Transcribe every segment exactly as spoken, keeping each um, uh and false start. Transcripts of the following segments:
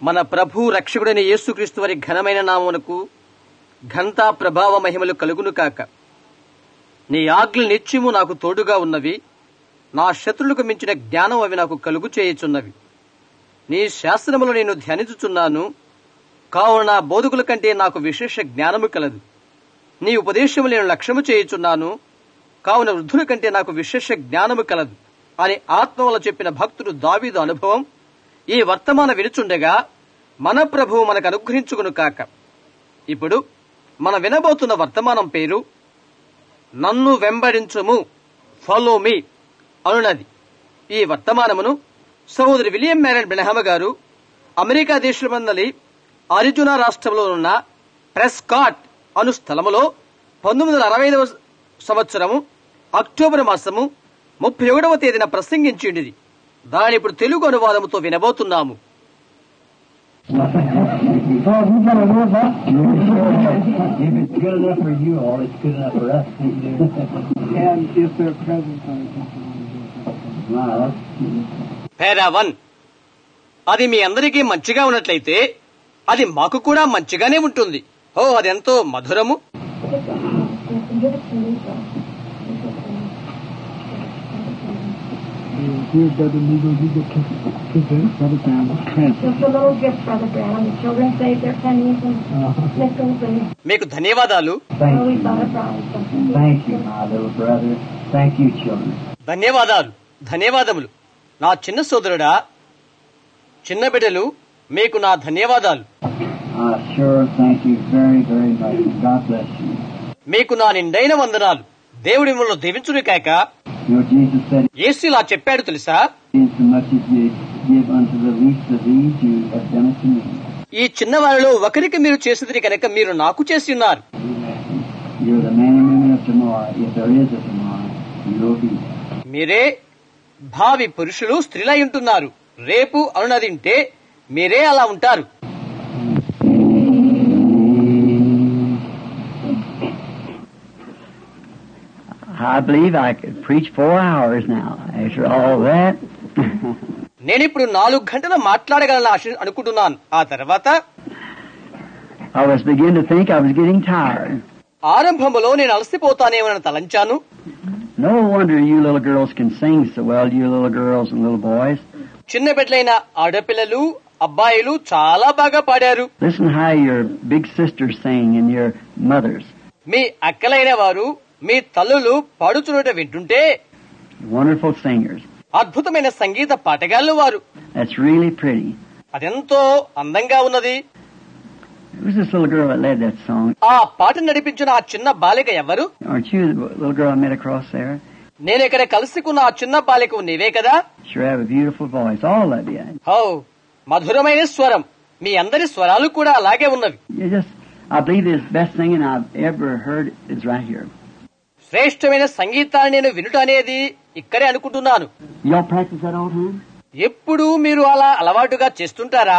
మన ప్రభు రక్షకుడైన యేసుక్రీస్తు వారి ఘనమైన నామమునకు ఘనతా ప్రభావ మహిమలు కలుగును కాక. నీ ఆజ్ఞలు నిత్యము నాకు తోడుగా ఉన్నవి. నా శత్రులకు మించిన జ్ఞానం అవి నాకు కలుగు చేయుచున్నవి. నీ శాస్త్రములు నేను ధ్యానించుచున్నాను. కావున నా బోధకుల కంటే నాకు విశేష జ్ఞానము కలదు. నీ ఉపదేశము నేను లక్ష్యము చేయుచున్నాను. కావున వృద్ధుల కంటే నాకు విశేష జ్ఞానము కలదు అని ఆత్మ వల్ల చెప్పిన భక్తుడు దావీదు అనుభవం ఈ వర్తమాన వినుచుండగా మన ప్రభువు మనకు అనుగ్రహించుకును కాక. ఇప్పుడు మనం వినబోతున్న వర్తమానం పేరు నన్ను వెంబడించుము, ఫాలో మీ అనున్నది. ఈ వర్తమానమును సహోదరి విలియం మ్యారన్ బ్రెనహామ్ గారు అమెరికా దేశమందలి అరిజోనా రాష్ట్రంలో ఉన్న ప్రెస్కాట్ అను స్థలములో పంతొమ్మిది వందల అరవై ఐదవ సంవత్సరము అక్టోబర్ మాసము ముప్పై ఒకటవ తేదీన ప్రసంగించింది. దాని ఇప్పుడు తెలుగు అనువాదముతో వినబోతున్నాము. పేరా వన్, అది మీ అందరికీ మంచిగా ఉన్నట్లయితే అది మాకు కూడా మంచిగానే ఉంటుంది. ఓ, అదెంతో మధురము. మీకు ధన్యవాదాలు. ధన్యవాదాలు ధన్యవాదములు నా చిన్న సోదరుడా, చిన్న బిడ్డలు, మీకు నా ధన్యవాదాలు. మీకు నా నిండైన వందనాలు. దేవుడి మిమ్మల్ని దీవించును కాక. యేసు ఇలా చెప్పాడు తెలుసా, ఈ చిన్నవారిలో ఒకరికి మీరు చేసేది కనుక మీరు నాకు చేసి ఉన్నారు. మీరే భావి పురుషులు స్త్రీలై ఉంటున్నారు. రేపు అనునదింటే మీరే అలా ఉంటారు. I believe I could preach four hours now after all that. నేను ఇప్పుడు నాలుగు గంటలు మాట్లాడగలను అనుకుంటున్నాను. ఆ తర్వాత I was beginning to think I was getting tired. ఆరంభంలో నేను అలసిపోతానేమని తలంచాను. No wonder you little girls can sing so well, you little girls and little boys. చిన్న బిడ్డలైన ఆడపిల్లలు, అబ్బాయిలు చాలా బాగా పాడారు. Listen how your big sisters sing and your mothers. మీ అక్కలైన వారు, మీ తల్లులు పాడుచున్నట వింటుంటే Wonderful singers. అద్భుతమైన సంగీత పాటగాళ్ళు వారు. That's really pretty. అదెంతో అందంగా ఉన్నది. It was this little girl that led that song. ఆ పాట నడిపించిన ఆ చిన్న బాలిక ఎవరు? Aren't you the little girl I met across there? నేను ఇక్కడ కలుసుకున్న ఆ చిన్న బాలిక నీవే కదా? Sure have a beautiful voice, all of you. హో, మధురమైన స్వరం. మీ అందరి స్వరాలు కూడా అలాగే ఉన్నవి. You just, I believe the best singing I've ever heard is right here. శ్రేష్టమైన సంగీతాన్ని నేను వినుట అనేది ఇక్కడే అనుకుంటున్నాను. Y'all practice that all the time? ఎప్పుడు మీరు అలా అలవాటుగా చేస్తుంటారా?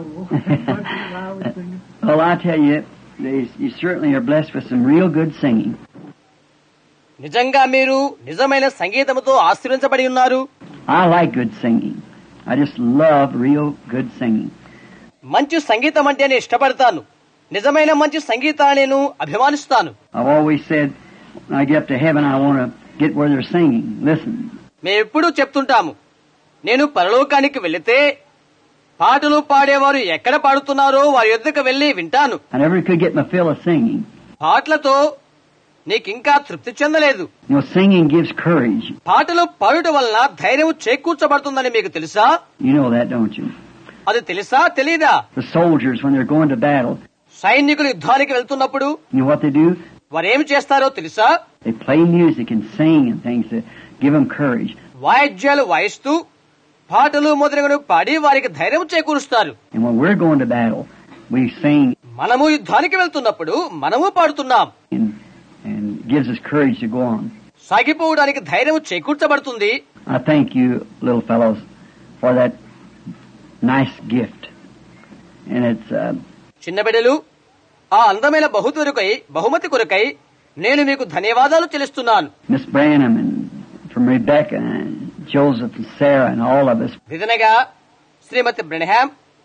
Well, I tell you, you certainly are blessed with some real good singing. నిజంగా మీరు నిజమైన సంగీతముతో ఆశీర్వదించబడి ఉన్నారు. I like good singing. I just love real good singing. మంచి సంగీతం అంటే నేను ఇష్టపడతాను. నిజమైన మంచి సంగీతాన్ని నేను అభిమానిస్తాను. I've always said, when I get up to heaven, I want to get where they're singing. Listen. మేము ఎప్పుడూ చెప్తుంటాము, నేను పరలోకానికి వెళితే పాటలు పాడేవారు ఎక్కడ పాడుతున్నారో వారి యొద్దకు వెళ్లి వింటాను. I never could get my fill of singing. పాటలతో నీకింకా తృప్తి చెందలేదు. You know, singing gives courage. పాటలు పాడుట వలన ధైర్యం చేకూర్చబడుతుందని మీకు తెలుసా? You know that, don't you? అది తెలుసా తెలీదా? The soldiers, when they're going to battle, సైనికులు యుద్ధానికి వెళ్తున్నప్పుడు you know what they do? వారేమి చేస్తారో తెలుసా? They play music and sing and things to give them courage. వాయిద్యాలు వాయిస్తూ పాటలు మొదలగునవి పాడి వారికి ధైర్యం చేకూరుస్తారు. And when we're going to battle, we sing. మనము యుద్ధానికి వెళ్తున్నప్పుడు మనము పాడుతున్నాం. And, and gives us courage to go on. సాగిపోవడానికి ధైర్యం చేకూర్చబడుతుంది. I thank you, little fellows, for that nice gift. And it's uh, చిన్న బిడ్డలు, ఆ అందమైన బహుమతి కొరకై బహుమతి కొరకై నేను మీకు ధన్యవాదాలు చెల్లిస్తున్నాను. Miss Branham and from Rebecca and Joseph and Sarah and all of us. విధనగా శ్రీమతి బ్రెనహామ్,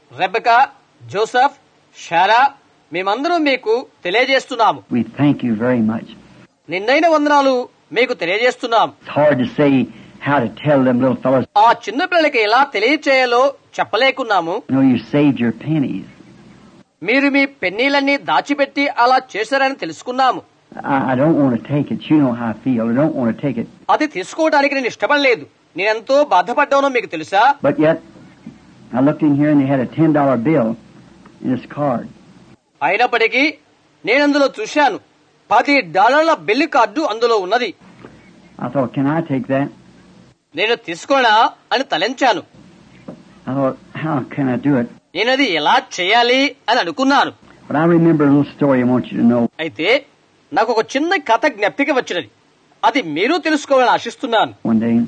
రెబెకా, జోసెఫ్, షారా మేమందరం మీకు తెలియజేస్తున్నాము. We thank you very much. నిన్నైన వందనాలు మీకు తెలియజేస్తున్నాం. It's hard to say how to tell them little fellows. ఆ చిన్న పిల్లలకి ఎలా తెలియచేయాలో చెప్పలేకున్నాము. You know, you saved your pennies. మీరు మీ పెన్నీలన్నీ దాచిపెట్టి అలా చేశారని తెలుసుకున్నాము. I, I don't want to take it. You know how I feel. I don't want to take it. అది తీసుకోవడానికి నేను ఇష్టపడలేదు. నేనెంతో బాధపడ్డానో మీకు తెలుసా? But yet, I looked in here and they had a ten dollar bill in this card. అయినప్పటికీ నేను అందులో చూశాను, పది డాలర్ల బిల్లు కార్డు అందులో ఉన్నది. I thought, can I take that? నేను తీసుకోనా అని తలంచాను. I thought, how can I do it? నేనది ఎలా చేయాలి అని అనుకున్నాను. But I remember a little story I want you to know. అయితే నాకు ఒక చిన్న కథ జ్ఞప్తికి వచ్చినది. అది మీరు తెలుసుకోవాలని ఆశిస్తున్నాను. One day,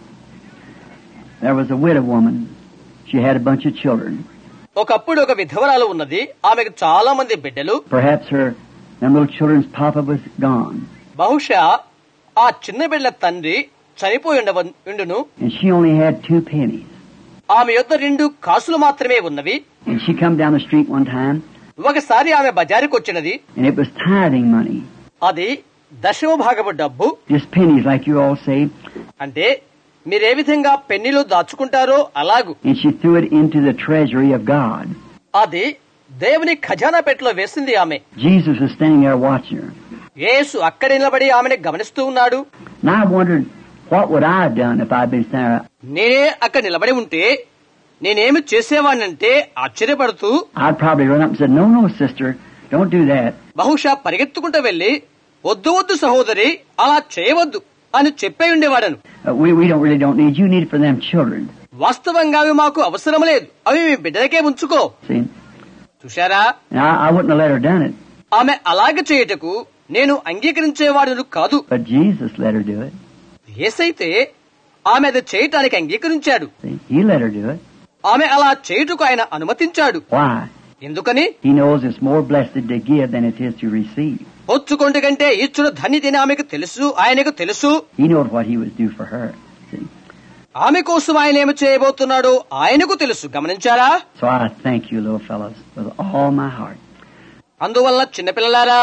there was a widow woman. She had a bunch of children. ఒకప్పుడు ఒక విధవరాలు ఉన్నది. ఆమెకు చాలా మంది బిడ్డలు. Perhaps her them little children's papa was gone. బహుశా ఆ చిన్న బిడ్డల తండ్రి చనిపోయి ఉండును. And she only had two pennies. ఆమె యొద్ద రెండు కాసులు మాత్రమే ఉన్నవి. And she come down the street one time. ఒకసారి ఆమె బజారుకు వచ్చినది. And it was tithing money. అది దశమ భాగపు డబ్బు. Just pennies like you all say. అంటే మీరే విధంగా పెన్నిలు దాచుకుంటారో అలాగు. And she threw it into the treasury of God. అది దేవుని ఖజానా పెట్టెలో వేసింది ఆమె. Jesus was standing there watching her. యేసు అక్కడ నిలబడి ఆమెను గమనిస్తూ ఉన్నాడు. And I wondered, what would I have done if I'd been standing there? నేనే అక్కడ నిలబడి ఉంటే నేనేమి చేసేవాడినంటే ఆశ్చర్యపడుతూ I'd probably run up and said, no, no, sister, don't do that. బహుశా పరిగెత్తుకుంటూ వెళ్లి వద్దు వద్దు సహోదరి అలా చేయవద్దు అని చెప్పే ఉండేవాడను. Uh, we, we don't really don't need. You need it for them children. వాస్తవంగా అవి మాకు అవసరం లేదు, అవి మీ బిడ్డలకే ఉంచుకో. See? చూశారా? And I, I wouldn't have let her done it. ఆమె అలాగే చేయుటకు నేను అంగీకరించేవాడును కాదు. But Jesus let her do it. యేసైతే ఆమె అది చేయటానికి అంగీకరించాడు. See? He let her do it. ఆమె అలా చేయుటకు ఆయన అనుమతించాడు. Why? ఎందుకని? He knows it's more blessed to give than it is to receive. పొచ్చుకొంటి కంటే ఇచ్చుడు ధన్యతని ఆమెకు తెలుసు, ఆయనకు తెలుసు. He knows what he would do for her. See? ఆమె కోసం ఆయన ఏమి చేయబోతున్నాడో ఆయనకు తెలుసు. గమనించారా? So I thank you, little fellows, with all my heart. అందువల్ల చిన్నపిల్లలారా,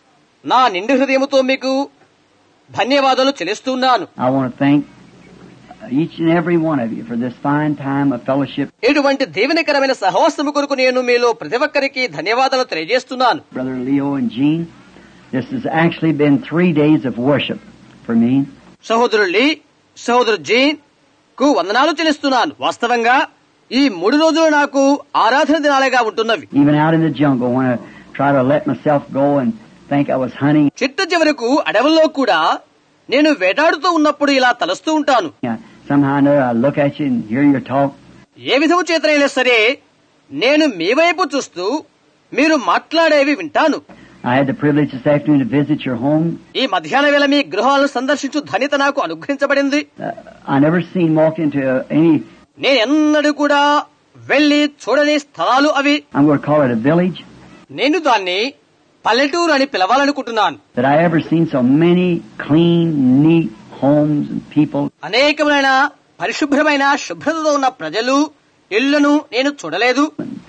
నా నిండు హృదయముతో మీకు ధన్యవాదాలు చెల్లిస్తున్నాను. I want to thank each and every one of you for this fine time of fellowship. ఇటువంటి దీవెనకరమైన సహవాసము కొరకు నేను మీలో ప్రతి ఒక్కరికి ధన్యవాదాలు తెలియజేస్తున్నాను. Brother Leo and Jean, this has actually been three days of worship for me. సహోదరుడు లీ, సహోదరు జీన్ కు వందనాలు చెల్లిస్తున్నాను. వాస్తవంగా ఈ మూడు రోజులు నాకు ఆరాధన దినాలుగా ఉంటున్నవి. Even out in the jungle, when I try to let myself go and think I was hunting. చిట్ట చివరకు అడవుల్లో కూడా నేను వేటాడుతూ ఉన్నప్పుడు ఇలా తలస్తూ ఉంటాను. Yeah, somehow or another I look at you and hear your talk. ఏ విధము చేతనైనా సరే నేను మీ వైపు చూస్తూ మీరు మాట్లాడేవి వింటాను. I had the privilege this afternoon to visit your home. ఈ మధ్యాహ్న వేళ మీ గృహాలను సందర్శించు ధన్యత నాకు అనుగ్రహించబడింది. Uh, I never seen walk into uh, any. నేను ఎన్నడూ కూడా వెళ్లి చూడని స్థలాలు అవి. I'm going to call it a village. నేను దాన్ని పల్లెటూరు అని పిలవాలనుకుంటున్నాను. That I ever seen so many clean, neat homes and people. అనేకమైన పరిశుభ్రమైన శుభ్రతతో ఉన్న ప్రజలు ఇళ్లను నేను చూడలేదు.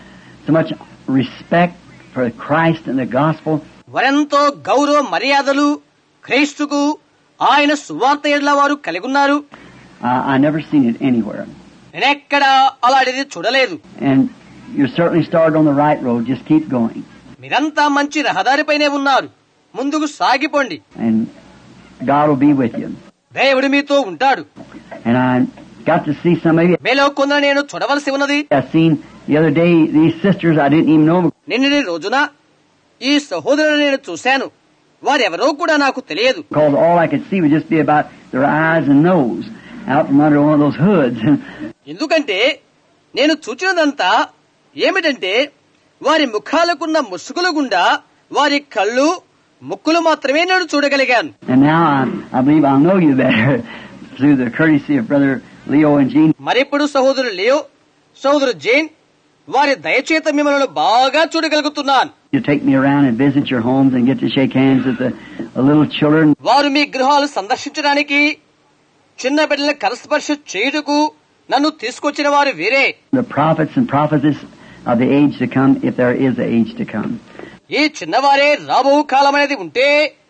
So much respect for Christ and the gospel. వరెంతో గౌరవ మర్యాదలు క్రీస్తుకు ఆయన సువార్త ఎడ్ల వారు కలిగి ఉన్నారు. Uh, I never seen it anywhere. నేనెక్కడ అలాంటిది చూడలేదు. And you're certainly started on the right road. Just keep going. మీరంతా మంచి రహదారిపైనే ఉన్నారు. ముందుకు సాగిపోండి. And God will be with you. దేవుడు మీతో ఉంటాడు. And I got to see some of you. మీలో కొందరు నేను చూడవలసి ఉన్నది. I seen the other day these sisters I didn't even know. నిన్నటి రోజున ఈ సహోదరులను నేను చూశాను. వారెవరో కూడా నాకు తెలియదు. Because all I could see would just be about their eyes and nose out from under one of those hoods. ఎందుకంటే నేను చూచినదంతా ఏమిటంటే వారి ముఖాలకున్న ముసుగుల గుండా వారి కళ్ళు ముక్కులు మాత్రమే నేను చూడగలిగాను. And now I, I believe I'll know you better through the courtesy of Brother Leo and Jean. మరిప్పుడు సహోదరు లియో, సహోదరు జైన్ వారి దయచేత మిమ్మల్ని బాగా చూడగలుగుతున్నాను. You take me around and visit your homes and get to shake hands with the, the little children. వారు మీ గృహాలు సందర్శించడానికి చిన్న బిడ్డల కరస్పర్శ చేయుటకు నన్ను తీసుకొచ్చిన వారు వీరే. The prophets and prophetess of the age to come, if there is an age to come. ఈ చిన్నవారే రాబో కాలం అనేది ఉంటే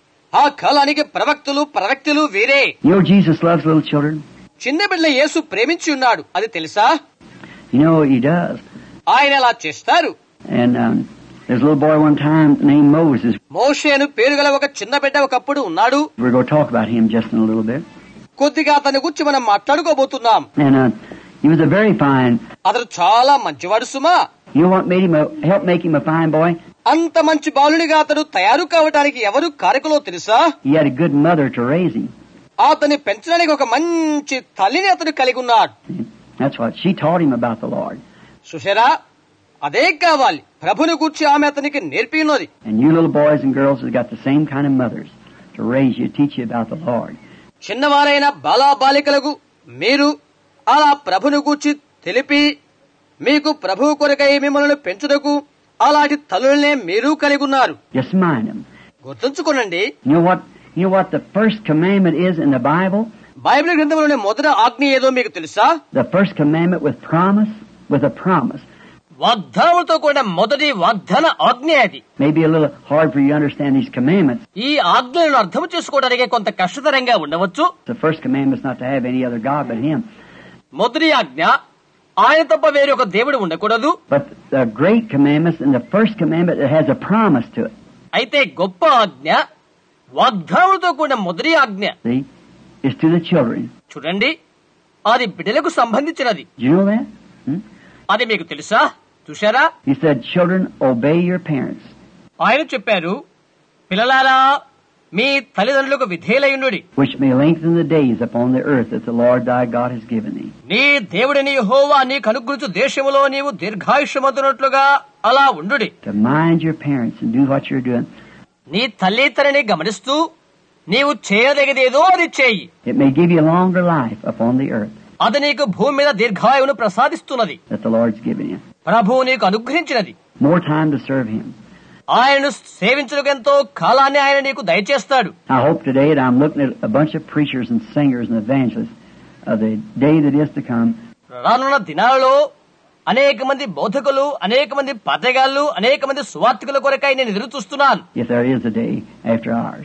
ఆ కాలానికి ప్రవక్తలు ప్రవక్తలు వేరే. You know Jesus loves little children? చిన్న బిడ్డ యేసు ప్రేమించి ఉన్నాడు, అది తెలుసా? You know he does. ఆయన అలా చేస్తారు. And um, there's a little boy one time named Moses. మోషేను పేరు గల ఒక చిన్న బిడ్డ ఒకప్పుడు ఉన్నాడు. We're going to talk about him just in a little bit. కొద్దిగా అతని గురించి మనం మాట్లాడుకోబోతున్నాం. And uh, he was a very fine. అతను చాలా మంచివాడు సుమా. You know what made him a, help make him a fine boy? అంత మంచి బాలుడిగా అతను తయారు కావడానికి ఎవరు కారకులో తెలుసా? He had a good mother to raise him. అతన్ని పెంచడానికి ఒక మంచి తల్లిని అతను కలిగి ఉన్నాడు. That's what she taught him about the Lord. సుశరా, అదే కావాలి. ప్రభుని గూర్చి ఆమె అతనికి నేర్పి ఉన్నది. And you little boys and girls have got the same kind of mothers to raise you, teach you about the Lord. చిన్నవారైన Bala బాలికలకు మీరు అలా ప్రభుని గూర్చి తెలిపి మీకు ప్రభువు కొరకై మిమ్మల్ని పెంచుటకు అలాంటి తల్లులనే మీరు కలిగి ఉన్నారు. Just mind them. గుర్తుంచుకోనండి. You know what? You know what the first commandment is in the Bible? Bible గ్రంథంలోని మొదటి ఆజ్ఞ ఏదో మీకు తెలుసా? The first commandment with promise, with a promise. వాగ్దానంతో కూడిన మొదటి వాగ్దాన ఆజ్ఞ అది. Maybe a little hard for you to understand these commandments. ఈ ఆజ్ఞలను అర్థం చేసుకోవడానికి కొంత కష్టతరంగా ఉండవచ్చు. The first commandment is not to have any other God but Him. మొదటి ఆజ్ఞ ఆయన తప్ప వేరే ఒక దేవుడు ఉండకూడదు. But the great commandments and the first commandment, it has a promise to it. అయితే గొప్ప ఆజ్ఞ వాగ్దానంతో కూడిన మొదటి ఆజ్ఞ. See, is to the children. చూడండి, అది బిడ్డలకు సంబంధించినది. Do you know that? Hmm? అది మీకు తెలుసా? చూశారా? He said, "Children, obey your parents." ఆయన చెప్పారు, పిల్లలారా మీ తల్లిదండ్రులకు విధేయులయుండుడి. Which may lengthen the days upon the earth that the Lord thy God has given thee. నీ దేవుడిని యెహోవా నీకు అనుగ్రహించు దేశములో నీవు దీర్ఘాయుష్యమంతునట్లుగా అలా ఉండుడి. To mind your parents and do what you're doing. నీ తల్లిదండ్రులని గమనిస్తూ నీవు చేయదగిదేదో అది చేయి. It may give you longer life upon the earth. అది నీకు భూమి మీద దీర్ఘాయువును ప్రసాదిస్తున్నది. That the Lord's given you. ప్రభువు నీకు అనుగ్రహించినది. More time to serve Him. ఆయనను సేవించడానికి ఎంతో కాలాన్ని ఆయన నీకు దయచేస్తాడు. I hope today that I'm looking at a bunch of preachers and singers and evangelists of the day that is to come. రానున్న దినాలలో అనేక మంది బోధకులు, అనేక మంది పాత్రగాళ్లు, అనేక మంది సువార్తికుల కొరకై నేను ఎదురు చూస్తున్నాను. If there is a day after ours.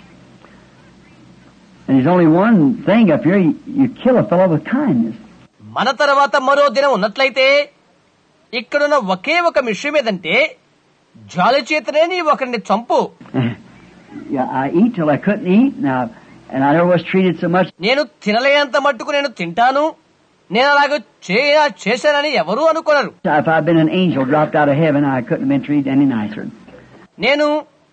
And there's only one thing up here, you, you kill a fellow with kindness. మన తర్వాత మరో దినం ఉన్నట్లయితే ఇక్కడున్న ఒకే ఒక విషయం ఏదంటే జాలి చేతనే నీ ఒకరిని చంపు. Yeah, I eat till I couldn't eat, now, and I never was treated so much. నేను తినలేనంత మట్టుకు నేను తింటాను, నేను అలాగ చేశానని ఎవరూ అనుకోరు. If I'd been an angel dropped out of heaven, I couldn't have been treated any nicer. నేను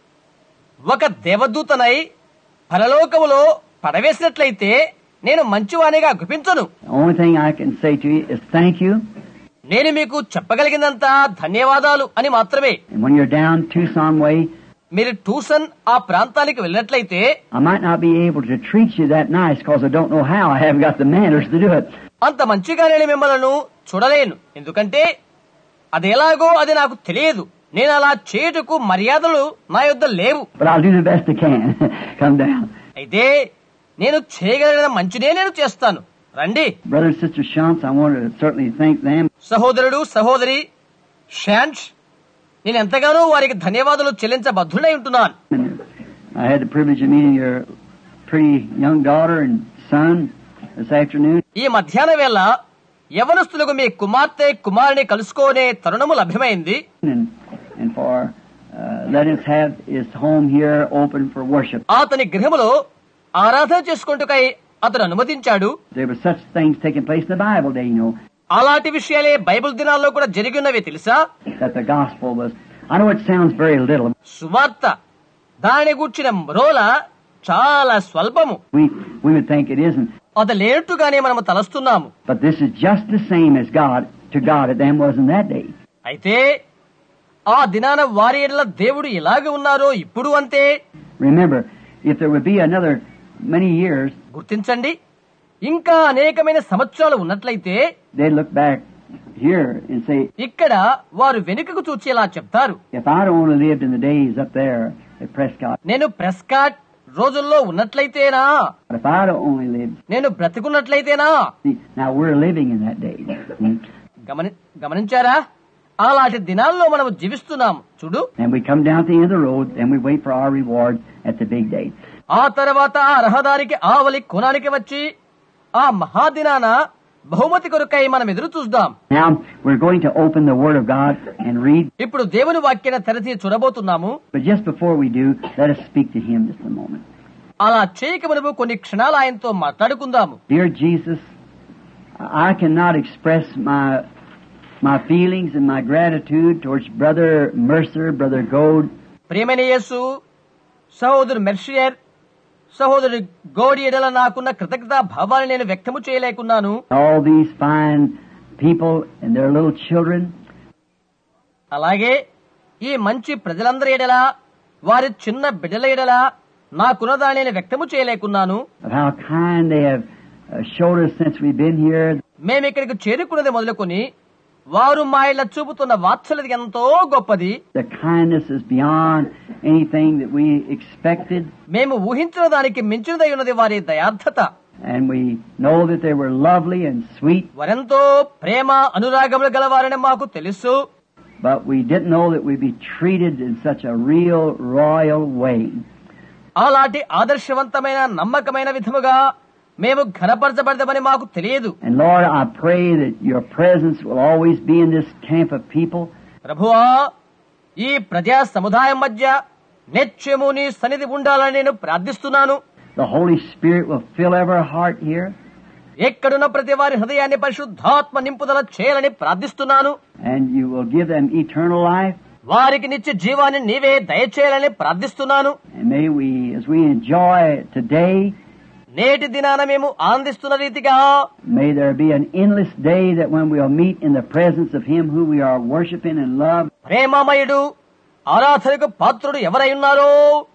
ఒక దేవదూతనై పరలోకములో పడవేసినట్లయితే నేను మంచివానిగా గుపించను. The only thing I can say to you is thank you. నేను మీకు చెప్పగలిగినంత ధన్యవాదాలు అని మాత్రమే. And when you're down Tucson way, మీరు ట్యూసన్ ఆ ప్రాంతానికి వెళ్ళినట్లయితే I might not be able to treat you that nice because I don't know how. I haven't got the manners to do it. అంత మంచిగా నేను మిమ్మల్ని చూడలేను, ఎందుకంటే అది ఎలాగో అది నాకు తెలియదు. నేను అలా చేయుటకు మర్యాదలు నా యొద్ద లేవు. But I'll do the best I can. Come down. అయితే నేను చేయగలిగిన మంచినే నేను చేస్తాను. రండి. Brother and Sister Shantz, I want to certainly thank them. సహోదరుడు సహోదరి షాంచ్, నేను ఎంతగానో వారికి ధన్యవాదాలు చెల్లించబద్ధుడై ఉంటున్నాను. I had the privilege of meeting your pretty young daughter and son this afternoon. ఈ మధ్యాహ్న వేళ యవనస్తులకు మీ కుమార్తె కుమారుని కలుసుకునే తరుణము లభ్యమైంది. And, and for uh, let us have his home here open for worship. అతని గృహములో ఆరాధన చేసుకుంటుకై అతను అనుమతించాడు. There were such things taking place in the Bible day, you know. అలాంటి విషయాలే బైబిల్ దినాల్లో కూడా జరిగినవి తెలుసా? That the gospel was. I know it sounds very little. సువార్త దాని గూర్చిన మ్రోల చాలా స్వల్పము. We we would think it isn't. అది లేనట్టుగానే మనము తలస్తున్నాము. But this is just the same as God to God at them was in that day. అయితే ఆ దినాన వారి ఎడల దేవుడు ఎలాగ ఉన్నారో ఇప్పుడు అంతే. Remember, if there would be another many years, గుర్తించండి, ఇంకా అనేకమైన సంవత్సరాలు ఉన్నట్లయితే they'd look back here and say, ఇక్కడ వారు వెనుకకు చూచి ఇలా చెప్తారు, if I'd only lived in the days up there at Prescott, నేను ప్రెస్కాట్ రోజుల్లో ఉన్నట్లయితేనా, if I'd only lived, నేను బ్రతికున్నట్లయితేనా. see, now we're living in that day. Hmm? గమని గమనించారా? అలాంటి దినాల్లో మనం జీవిస్తున్నాం చూడు. And we come down at the end of the road, and we wait for our reward at the big day. ఆ తర్వాత ఆ రహదారికి ఆవలి కోణానికి వచ్చి ఆ మహాదినాన బహుమతి కొరకై మనం ఎదురు చూద్దాం. Now we're going to open the Word of God and read. ఇప్పుడు దేవుని వాక్యాన్ని తెరచి చూడబోతున్నాము. But just before we do, let us speak to Him just a moment. అలా చేయక మనము కొన్ని క్షణాలు ఆయనతో మాట్లాడుకుందాము. Dear Jesus, I cannot express my my feelings and my gratitude towards Brother Mercer, Brother Gold. ప్రియమైన యేసు, సహోదరు మెర్షియర్, సహోదరు గోడి ఎడల నాకున్న కృతజ్ఞతా భావాన్ని నేను వ్యక్తము చేయలేకున్నాను. All these fine people and their little children. అలాగే ఈ మంచి ప్రజలందరి ఎడల వారి చిన్న బిడ్డల ఎడల నాకున్నదాన్ని నేను వ్యక్తము చేయలేకున్నాను. Of how kind they have showed us since we've been here. మేము ఇక్కడికి చేరుకున్నది మొదలుకొని వారు మా ఇళ్ళ చూపుతున్న వాత్సల్యత ఎంతో గొప్పది. The kindness is beyond anything that we expected. మేము ఊహించిన దానికి మించినదై ఉన్నది వారి దయార్థత. And we know that they were lovely and sweet. వారెంతో ప్రేమ అనురాగములు గలవారని మాకు తెలుసు. But we didn't know that we'd be treated in such a real royal way. అలాంటి ఆదర్శవంతమైన నమ్మకమైన విధముగా మేము ఘనపరచబడదామని మాకు తెలియదు. And Lord, I pray that your presence will always be in this camp of people. ప్రభువా, ఈ ప్రజా సముదాయం మధ్య నిత్యము నీ సన్నిధి ఉండాలని నేను ప్రార్థిస్తున్నాను. The Holy Spirit will fill every heart here. ఎక్కడున్న ప్రతి వారి హృదయాన్ని పరిశుద్ధాత్మ నింపుదల చేయాలని ప్రార్థిస్తున్నాను. And you will give them eternal life. వారికి నిత్య జీవాన్ని నీవే దయచేయాలని ప్రార్థిస్తున్నాను. And may we, as we enjoy today, నేటి దినాన మేము ఆనందిస్తున్న రీతిగా may there be an endless day that when we'll meet in the presence of Him who we are worshiping and love. ప్రేమమయుడు ఆరాధనకు పాత్రుడు ఎవరై ఉన్నారో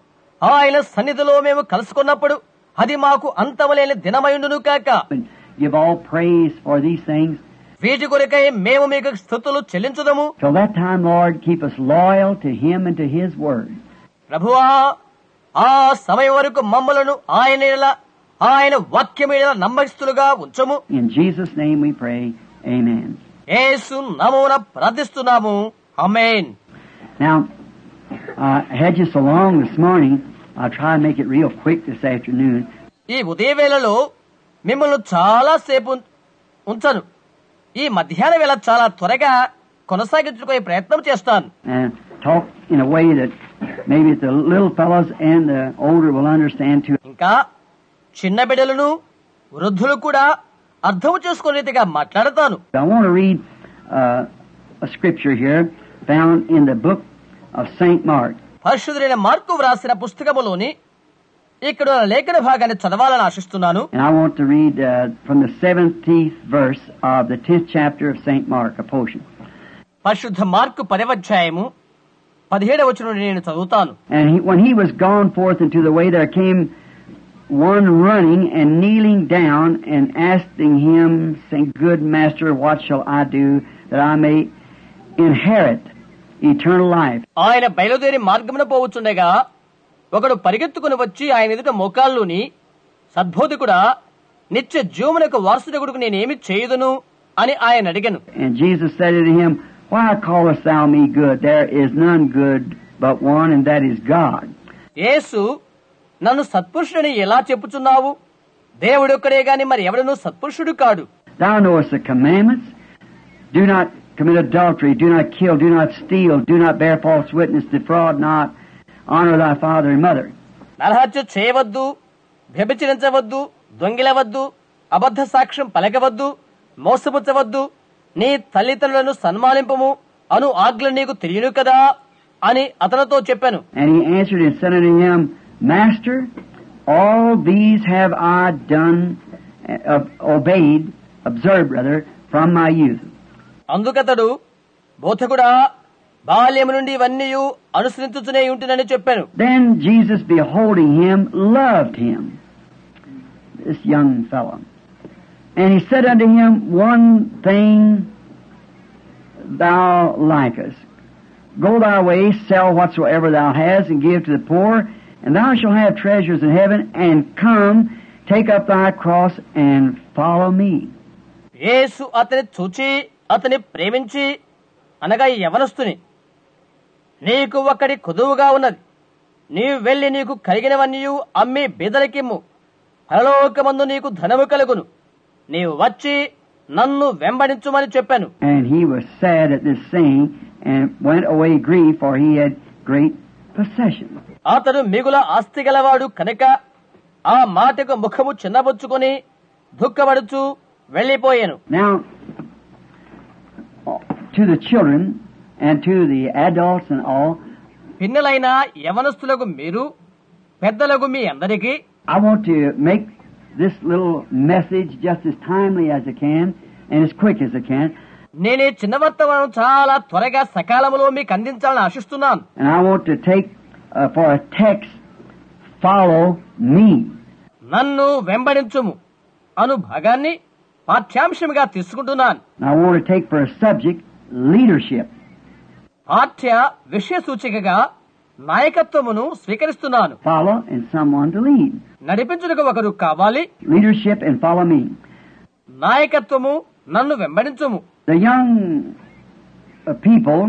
ఆయన సన్నిధిలో మేము కలుసుకున్నప్పుడు అది మాకు అంతమలేని దినమయుండును కాక. Give all praise for these things. వీటి కొరకై మేము మీకు స్తుతులు చెల్లించుదము. Till that time, Lord, keep us loyal to Him and to His Word. ప్రభువా, ఆ సమయం వరకు మమ్మలను ఆయన ఎడల ఆయన వాక్యం ఎడల నమ్మకస్తులుగా ఉంచము. In Jesus' name we pray. Amen. యేసు నామమున ప్రార్థిస్తున్నాము. ఆమేన్. Now, uh, I had you so long this morning. I'll try and make it real quick this afternoon. ఈ ఉదయవేళలో మిమ్మల్ని చాలా సేపు ఉంచను. ఈ మధ్యాహ్న వేళ చాలా త్వరగా కొనసాగించుకునే ప్రయత్నం చేస్తాను. And talk in a way that maybe the little fellows and the older will understand too. ఇంకా చిన్న బిడ్డలను వృద్ధులు కూడా అర్థం చేసుకునే రీతిగా మాట్లాడతాను. I want to read uh, a scripture here found in the book of Saint Mark. పరిశుద్ధుడైన మార్కు వ్రాసిన పుస్తకములోని ఇక్కడ లేఖన భాగాన్ని చదవాలని ఆశిస్తున్నాను. And I want to read uh, from the seventeenth verse of the tenth chapter of Saint Mark, a portion. పరిశుద్ధ Mark పదవ అధ్యాయము పదిహేడవ వచనం నుండి నేను చదువుతాను. And he, when he was gone forth into the way, there came one running and kneeling down and asking him, saying, Good master, what shall I do that I may inherit eternal life? ఆయన బయలుదేరి మార్గమున పోవచ్చుండగా ఒకడు పరిగెత్తుకుని వచ్చి ఆయన ఎదుట మోకాళ్ళుని, సద్బోధకుడా, నిత్య జీవమునకు వారసుడగుడుకు నేనేమి చేయుదును అని ఆయన అడిగాను. And Jesus said unto him, Why callest thou me good? There is none good but one, and that is God. యేసు, నన్ను సత్పురుషుడని ఎలా చెప్పుచున్నావు? దేవుడొక్కడే గాని మరి ఎవడనూ సత్పురుషుడు కాడు. Thou knowest the commandments. Do not commit adultery, do not kill, do not steal, do not bear false witness, defraud not, honor thy father and mother. నరహత్య చేయవద్దు, వ్యభిచరించవద్దు, దొంగిలవద్దు, అబద్ధ సాక్ష్యం పలకవద్దు, మోసపుచ్చవద్దు, నీ తల్లిదండ్రులను సన్మానింపము అను ఆజ్ఞలు నీకు తెలియను కదా అని అతనితో చెప్పాను. And he answered and said unto him, Master, all these have I done, uh, obeyed, observed rather, from my youth. అందుకతడు, బోధకుడా, బాల్యము నుండి ఇవన్నీ అనుసరించుచునే ఉంటునని చెప్పాను. Then Jesus, beholding him, loved him, this young fellow. And he said unto him, One thing thou likest. Go thy way, sell whatsoever thou hast, and give to the poor, and thou shalt have treasures in heaven, and come, take up thy cross, and follow me. యేసు అతని చూచి అతని ప్రేమించి అనగా ఈ యవనస్తుని, నీకు ఒక్కడి కొదువుగా ఉన్నది, నీవు వెళ్లి నీకు కలిగినవన్నీ అమ్మి బీదలకిమ్ము, పరలోకమందు నీకు ధనము కలుగును, నీవు వచ్చి నన్ను వెంబడించుమని చెప్పాను. And he was sad at this saying, and went away grieved, for he had great possession. అతడు మిగుల ఆస్తి గలవాడు కనుక ఆ మాటకు ముఖము చిన్నబుచ్చుకొని దుఃఖపడుచు వెళ్లిపోయాను. Now, to the children and to the adults and all, పిన్నలైన యవనస్తులకు మీరు, పెద్దలకు మీ అందరికీ I want to make this little message just as timely as I can and as quick as I can. నేనే చిన్న వర్తమానం చాలా త్వరగా సకాలంలో మీకు అందించాలని ఆశిస్తున్నాను. And I want to take uh, for a text, follow me. నన్ను వెంబడించుము అను భాగాన్ని పాఠ్యాంశంగా తీసుకుంటున్నాను. And I want to take for a subject, leadership. పాఠ్య విషయ సూచికగా నాయకత్వమును స్వీకరిస్తున్నాను. Follow and someone to lead. నడిపించుటకు ఒకరు కావాలి. Leadership and follow me. నాయకత్వము నన్ను వెంబడించుము. The young uh, people,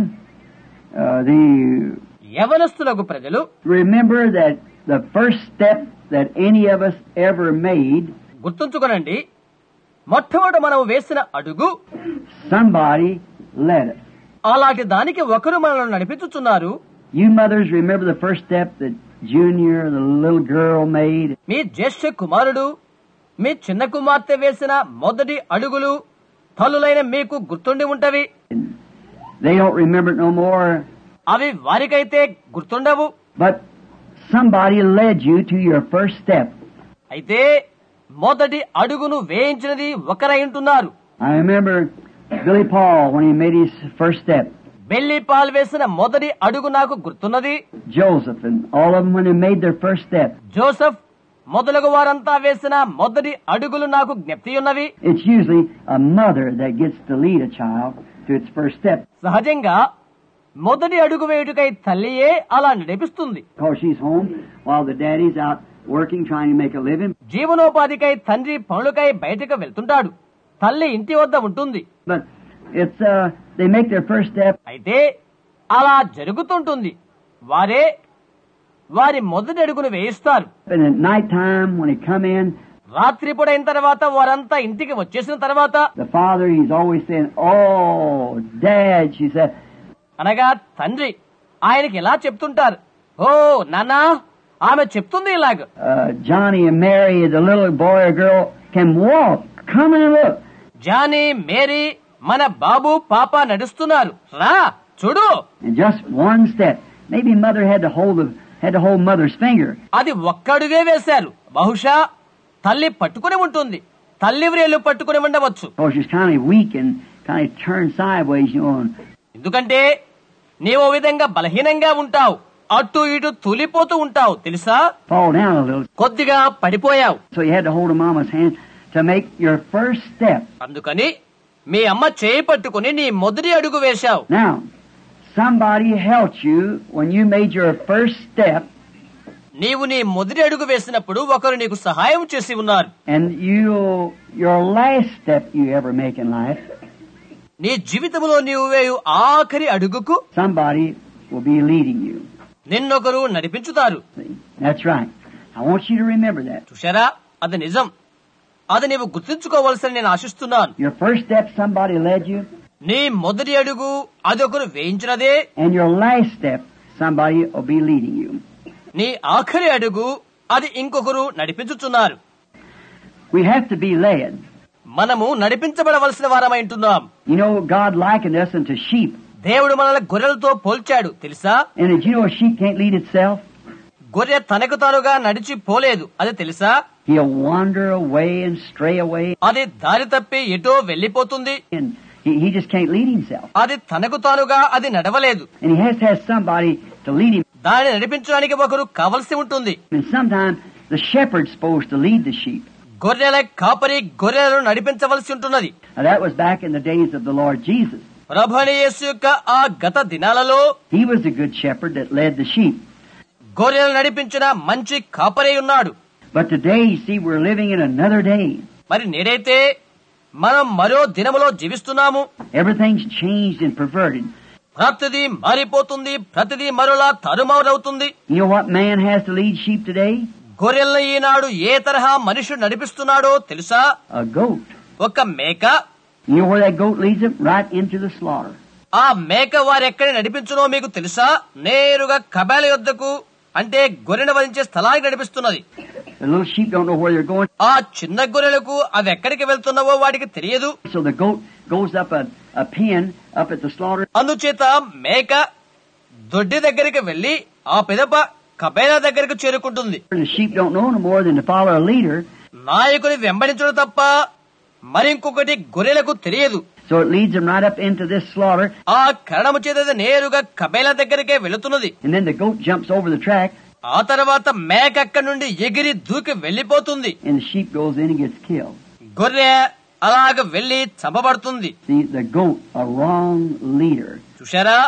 uh, the యవనస్తులకు ప్రజలు remember that the first step that any of us ever made, గుర్తుంచుకోనండి, మొట్టమొదట మనం వేసిన అడుగు somebody led us. అలాంటి దానికి ఒకరు మనల్ని నడిపించుచున్నారు. You mothers remember the first step that Junior, the little girl, made. మీ జ్యేష్ఠ కుమారుడు, మీ చిన్న కుమార్తె వేసిన మొదటి అడుగులు తల్లులైన మీకు గుర్తుండి ఉంటవి. They don't remember it no more. అవి వారికైతే గుర్తుండవు. But somebody led you to your first step. అయితే మొదటి అడుగును వేయించినది ఒకరై ఉంటున్నారు. I remember Billy Paul when he made his first step. Billy Paul వేసిన మొదటి అడుగు నాకు గుర్తున్నది. Joseph and all of them when they made their first step. Joseph మొదలగు వారంతా వేసిన మొదటి అడుగులు నాకు జ్ఞప్తి ఉన్నవి. It's usually a mother that gets to lead a child to its first step. సహజంగా మొదటి అడుగు వేయుటకై తల్లియే అలా నడిపిస్తుంది. Because she's home while the daddy's out working trying to make a living. జీవనోపాధికై తండ్రి పనులకై బయటకు వెళ్తుంటాడు, తల్లి ఇంటి వద్ద ఉంటుంది. But it's uh they make their first step. అయితే అలా జరుగుతుంటుంది. వారే వారి మొదటి అడుగును వేయిస్తారు. And at night time when they come in, రాత్రి పూట అయిన తర్వాత వారంతా ఇంటికి వచ్చేసిన తర్వాత the father, he's always saying, "Oh, Dad," she said. అనగా తండ్రి ఆయనకి ఎలా చెప్తుంటారు, ఓ నాన్నా, ఆమె చెప్తుంది ఇలాగ. Uh, Johnny and Mary, the little boy or girl, can walk. Come and look. Johnny, Mary, మన బాబు పాప నడుస్తున్నారు, రా చూడు. And just one step. Maybe mother had to hold the had to hold mother's finger. అది ఒక్కడుగే వేశారు. బహుశా తల్లి పట్టుకుని ఉంటుంది, తల్లి వ్రేళ్లు పట్టుకుని ఉండవచ్చు. Oh, she's kind of weak and kind of turned sideways, you know. ఎందుకంటే నీవో విధంగా బలహీనంగా ఉంటావు, అటు ఇటు తూలిపోతూ ఉంటావు తెలుసా. Fall down a little. కొద్దిగా పడిపోయావు. So you had to hold a mama's hand to make your first step. అందుకని మీ అమ్మ చేయి పట్టుకుని నీ మొదటి అడుగు వేశావు. Now, somebody helped you when you made your first step. నీవు నీ మొదటి అడుగు వేసినప్పుడు ఒకరు నీకు సహాయం చేసి ఉన్నారు. And you, your last step you ever make in life, నీ జీవితంలో నీవు వేయు ఆఖరి అడుగుకు somebody will be leading you. నిన్నొకరు నడిపించుతారు. See? That's right. I want you to remember that. చూశారా, అది నిజం. అది నీవు గుర్తుంచుకోవాల్సిన నేను ఆశిస్తున్నాను. Your first step, somebody led you. నీ మొదటి అడుగు అదొకరు వేయించినదే. And your last step, somebody will be leading you. నీ ఆఖరి అడుగు అది ఇంకొకరు నడిపించుచున్నారు. We have to be led. మనము నడిపించబడవలసిన వారమై ఉంటున్నాం. You know, God likened us unto sheep. దేవుడు మనల్ని గొర్రెలతో పోల్చాడు తెలుసా. And did you know a sheep can't lead itself? గొర్రె తనకు తానుగా నడిచి పోలేదు, అది తెలుసా. He'll wander away and stray away. అది దారి తప్పి ఎటో వెళ్లిపోతుంది. And he, he just can't lead himself. అది తనకు తానుగా అది నడవలేదు. And he has to have somebody to lead him. దానిని నడిపించడానికి ఒకరు కావలసి ఉంటుంది. And sometimes the shepherd's supposed to lead the sheep. గొర్రెల కాపరి గొర్రెలను నడిపించవలసి ఉంటున్నది. Now that was back in the days of the Lord Jesus. ప్రభువైన యేసు యొక్క ఆ గత దినాలలో He was the good shepherd that led the sheep. గొర్రెలను నడిపించిన మంచి కాపరి ఉన్నాడు. But today, you see, we're living in another day. మరి నేడైతే మనం మరో దినములో జీవిస్తున్నాము. Everything's changed and perverted. ప్రతిదీ మారిపోతుంది, ప్రతిదీ మరోలా తారుమారవుతుంది. You know what man has to lead sheep today? గొర్రెలను ఈనాడు ఏ తరహా మనుషుడు నడిపిస్తున్నాడో తెలుసా? A goat. ఒక మేక. You know where that goat leads him? Right into the slaughter. ఆ మేక వారెక్కడ నడిపించునో మీకు తెలుసా? నేరుగా కబేల యొద్దకు, అంటే గొర్రెను వధించే స్థలానికి నడిపిస్తున్నది. The little sheep don't know where they're going. ఆ చిన్న గొర్రెలకు అవి ఎక్కడికి వెళ్తున్నావో వాటికి తెలియదు. So the goat goes up a, a pen up at the slaughter. అందుచేత మేక దొడ్డి దగ్గరికి వెళ్లి ఆ పిదప కబేల దగ్గరకు చేరుకుంటుంది. The sheep don't know no more than to follow a leader. నాయకుని వెంబడించడం తప్ప మరింకొకటి గొర్రెలకు తెలియదు. So it leads them right up into this slaughter. ఆ కారణము చేత నేరుగా కబేల దగ్గరికే వెళుతున్నది. And then the goat jumps over the track. ఆ తర్వాత మేక అక్కడి నుండి ఎగిరి దూకి వెళ్లిపోతుంది. And the sheep goes in and gets killed. గొర్రె అలాగ వెళ్లి చంపబడుతుంది. See, the goat, a wrong leader. చూశారా,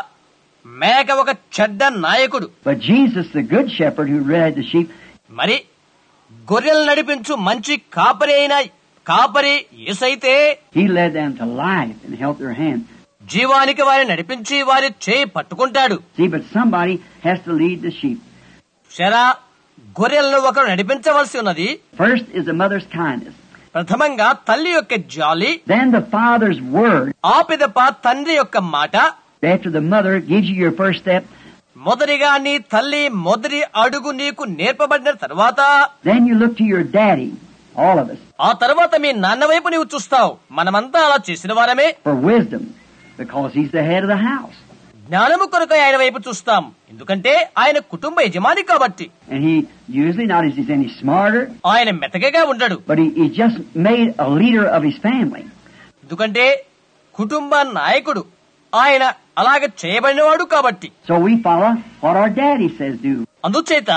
మేక ఒక చెడ్డ నాయకుడు. But Jesus, the good shepherd who led the sheep, మరి గొర్రెలు నడిపించు మంచి కాపరి అయిన కాపరి యేసైతే he led them to life and held their hand. జీవానికి వారిని నడిపించి వారి చేయి పట్టుకుంటాడు. See, but somebody has to lead the sheep. శరా, గొర్రెలను ఒకరు నడిపించవలసి ఉన్నది. First is the mother's kindness. ప్రథమంగా తల్లి యొక్క జాలి, Then the father's word. ఆ పిదప తండ్రి యొక్క మాట. After the mother gives you your first step, మొదటిగా నీ తల్లి మొదటి అడుగు నీకు నేర్పబడిన తర్వాత, then you look to your daddy, all of us, ఆ తర్వాత మీ నాన్న వైపు నీవు చూస్తావు. మనమంతా అలా చేసిన వారమే. for wisdom, because he's the head of the house. జ్ఞానము కొరకు ఆయన వైపు చూస్తాం, ఎందుకంటే ఆయన కుటుంబ యజమాని కాబట్టి. And he usually, not as he's any smarter, ఆయన మెతకగా ఉండడు, but he, he just made a leader of his family. ఎందుకంటే కుటుంబ నాయకుడు ఆయన అలాగే చేయబడినవాడు కాబట్టి. So we follow what our daddy says do. అందుచేత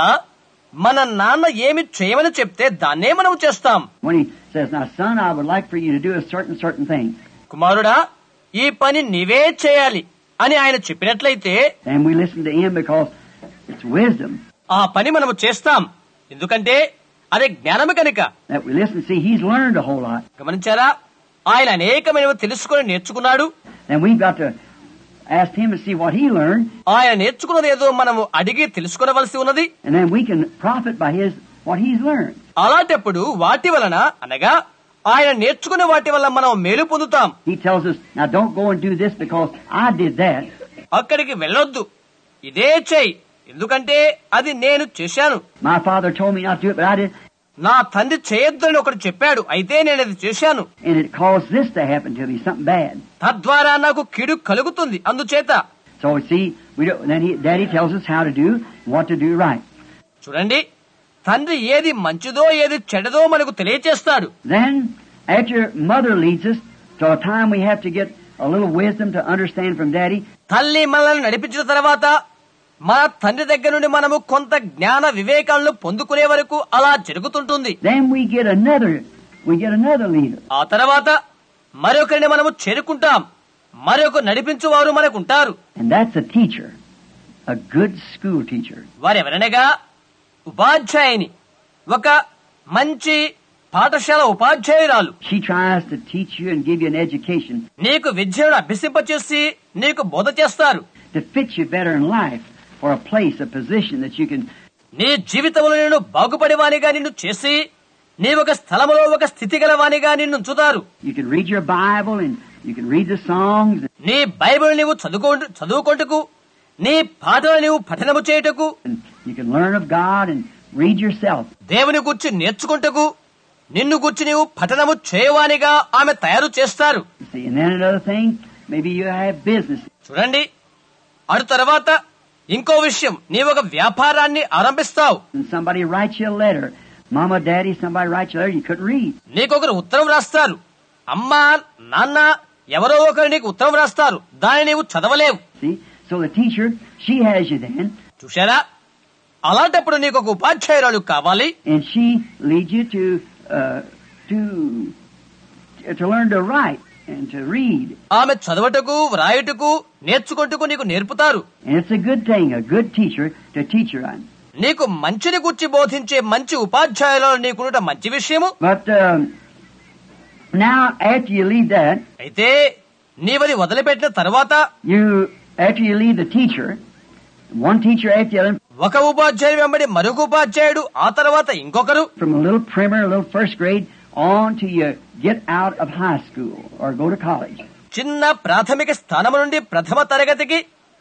మన నాన్న ఏమి చేయమని చెప్తే దాన్నే మనం చేస్తాం. When he says, now son, I would like for you to do a certain, certain thing. కుమారుడా, ఈ పని నీవే చేయాలి అని ఆయన చెప్పినట్లయితే, Then we listen to him because it's wisdom. ఆ పని మనము చేస్తాం, ఎందుకంటే అదే జ్ఞానము కనుక. That we listen, see, he's learned a whole lot. గమనించారా, ఆయన అనేకమైనవి తెలుసుకుని నేర్చుకున్నాడు. And we've got to ask him to see what he learned. ఆయన నేర్చుకున్నది ఏదో మనము అడిగి తెలుసుకునవలసి ఉన్నది. And then we can profit by his, what he's learned. అలాంటప్పుడు వాటి వలన, అనగా ఆయన నేర్చుకునే వాటి వల్ల మనం మేలు పొందుతాం. He tells us, now don't go and do this because I did that. అక్కడికి వెళ్ళొద్దు, ఇదే చెయ్యి, ఎందుకంటే అది నేను చేశాను. My father told me not to do it, but I did. నా తండ్రి చేయొద్దని ఒకడు చెప్పాడు, అయితే నేను అది చేశాను. And it caused this to happen to me, something bad. తద్వారా నాకు కీడు కలుగుతుంది. అందుచేత So see, we don't, then he, Daddy tells us how to do, what to do right. చూడండి, తండ్రి ఏది మంచిదో ఏది చెడ్డదో మనకు తెలియచేస్తాడు. Then, after mother leads us to a time we have to get a little wisdom to understand from Daddy. తల్లి మనల్ని నడిపించిన తర్వాత మన తండ్రి దగ్గర నుండి మనము కొంత జ్ఞాన వివేకాలను పొందుకునే వరకు అలా జరుగుతుంటుంది. Then we get another, we get another leader. ఆ తర్వాత మరొకరిని మనము చేరుకుంటాం, మరొక నడిపించువారు మనకుంటారు. And that's a teacher, a good school teacher. వారెవరనగా ఉపాధ్యాయుని, ఒక మంచి పాఠశాల ఉపాధ్యాయురాలు. She tries to teach you and give you an education నీకు విద్యను అభ్యసింపచేసి నీకు బోధ చేస్తారు. to fit you better in life for a place, a position that you can. నీ జీవితంలో నిన్ను బాగుపడేవానిగా నిన్ను చేసి నీ ఒక స్థలములో ఒక స్థితి గలవానిగా నిన్ను ఉంచుతారు. You can read your Bible and you can read the songs. నీ బైబిల్ నీవు చదువుకో చదువుకొంటకు, నీ పాటలు నీవు పఠనము చేయుటకు, And you can learn of God and read yourself. దేవుని గురించి నేర్చుకుంటకు, నిన్ను గురించి నీవు పఠనము చేయవానిగా ఆమె తయారు చేస్తారు. See, and then another thing, maybe you have business. చూడండి, అటు తర్వాత ఇంకో విషయం, నీవు ఒక వ్యాపారాన్ని ఆరంభిస్తావు. And somebody writes you a letter. Mama, Daddy, somebody writes you a letter you couldn't read. నీకొకరు ఉత్తరం రాస్తారు. అమ్మా, నాన్న, ఎవరో ఒకరు నీకు ఉత్తరం రాస్తారు, దాన్ని నీవు చదవలేవు. See? So the teacher, she has you then. చూశారా, అలాంటప్పుడు నీకు ఒక ఉపాధ్యాయురాలు కావాలి. And she leads you to, uh, to, to learn to write and to read. ఆమె చదవటకు, వ్రాయుటకు, నేర్చుకుంటకు నీకు నేర్పుతారు. And it's a good thing, a good teacher to teach you on. నీకు మంచిని గురించి బోధించే మంచి ఉపాధ్యాయులు నీకుట మంచి విషయము. But, um, now after you leave that, అయితే నీవది వదిలిపెట్టిన తర్వాత you after you leave the teacher, one teacher after the other, ఒక ఉపాధ్యాయుడు వెంబడి మరొక ఉపాధ్యాయుడు, ఆ తర్వాత ఇంకొకరు, from a little primer, a little first grade, on till you get out of high school or go to college. చిన్న ప్రాథమిక స్థానం నుండి ప్రథమ తరగతికి,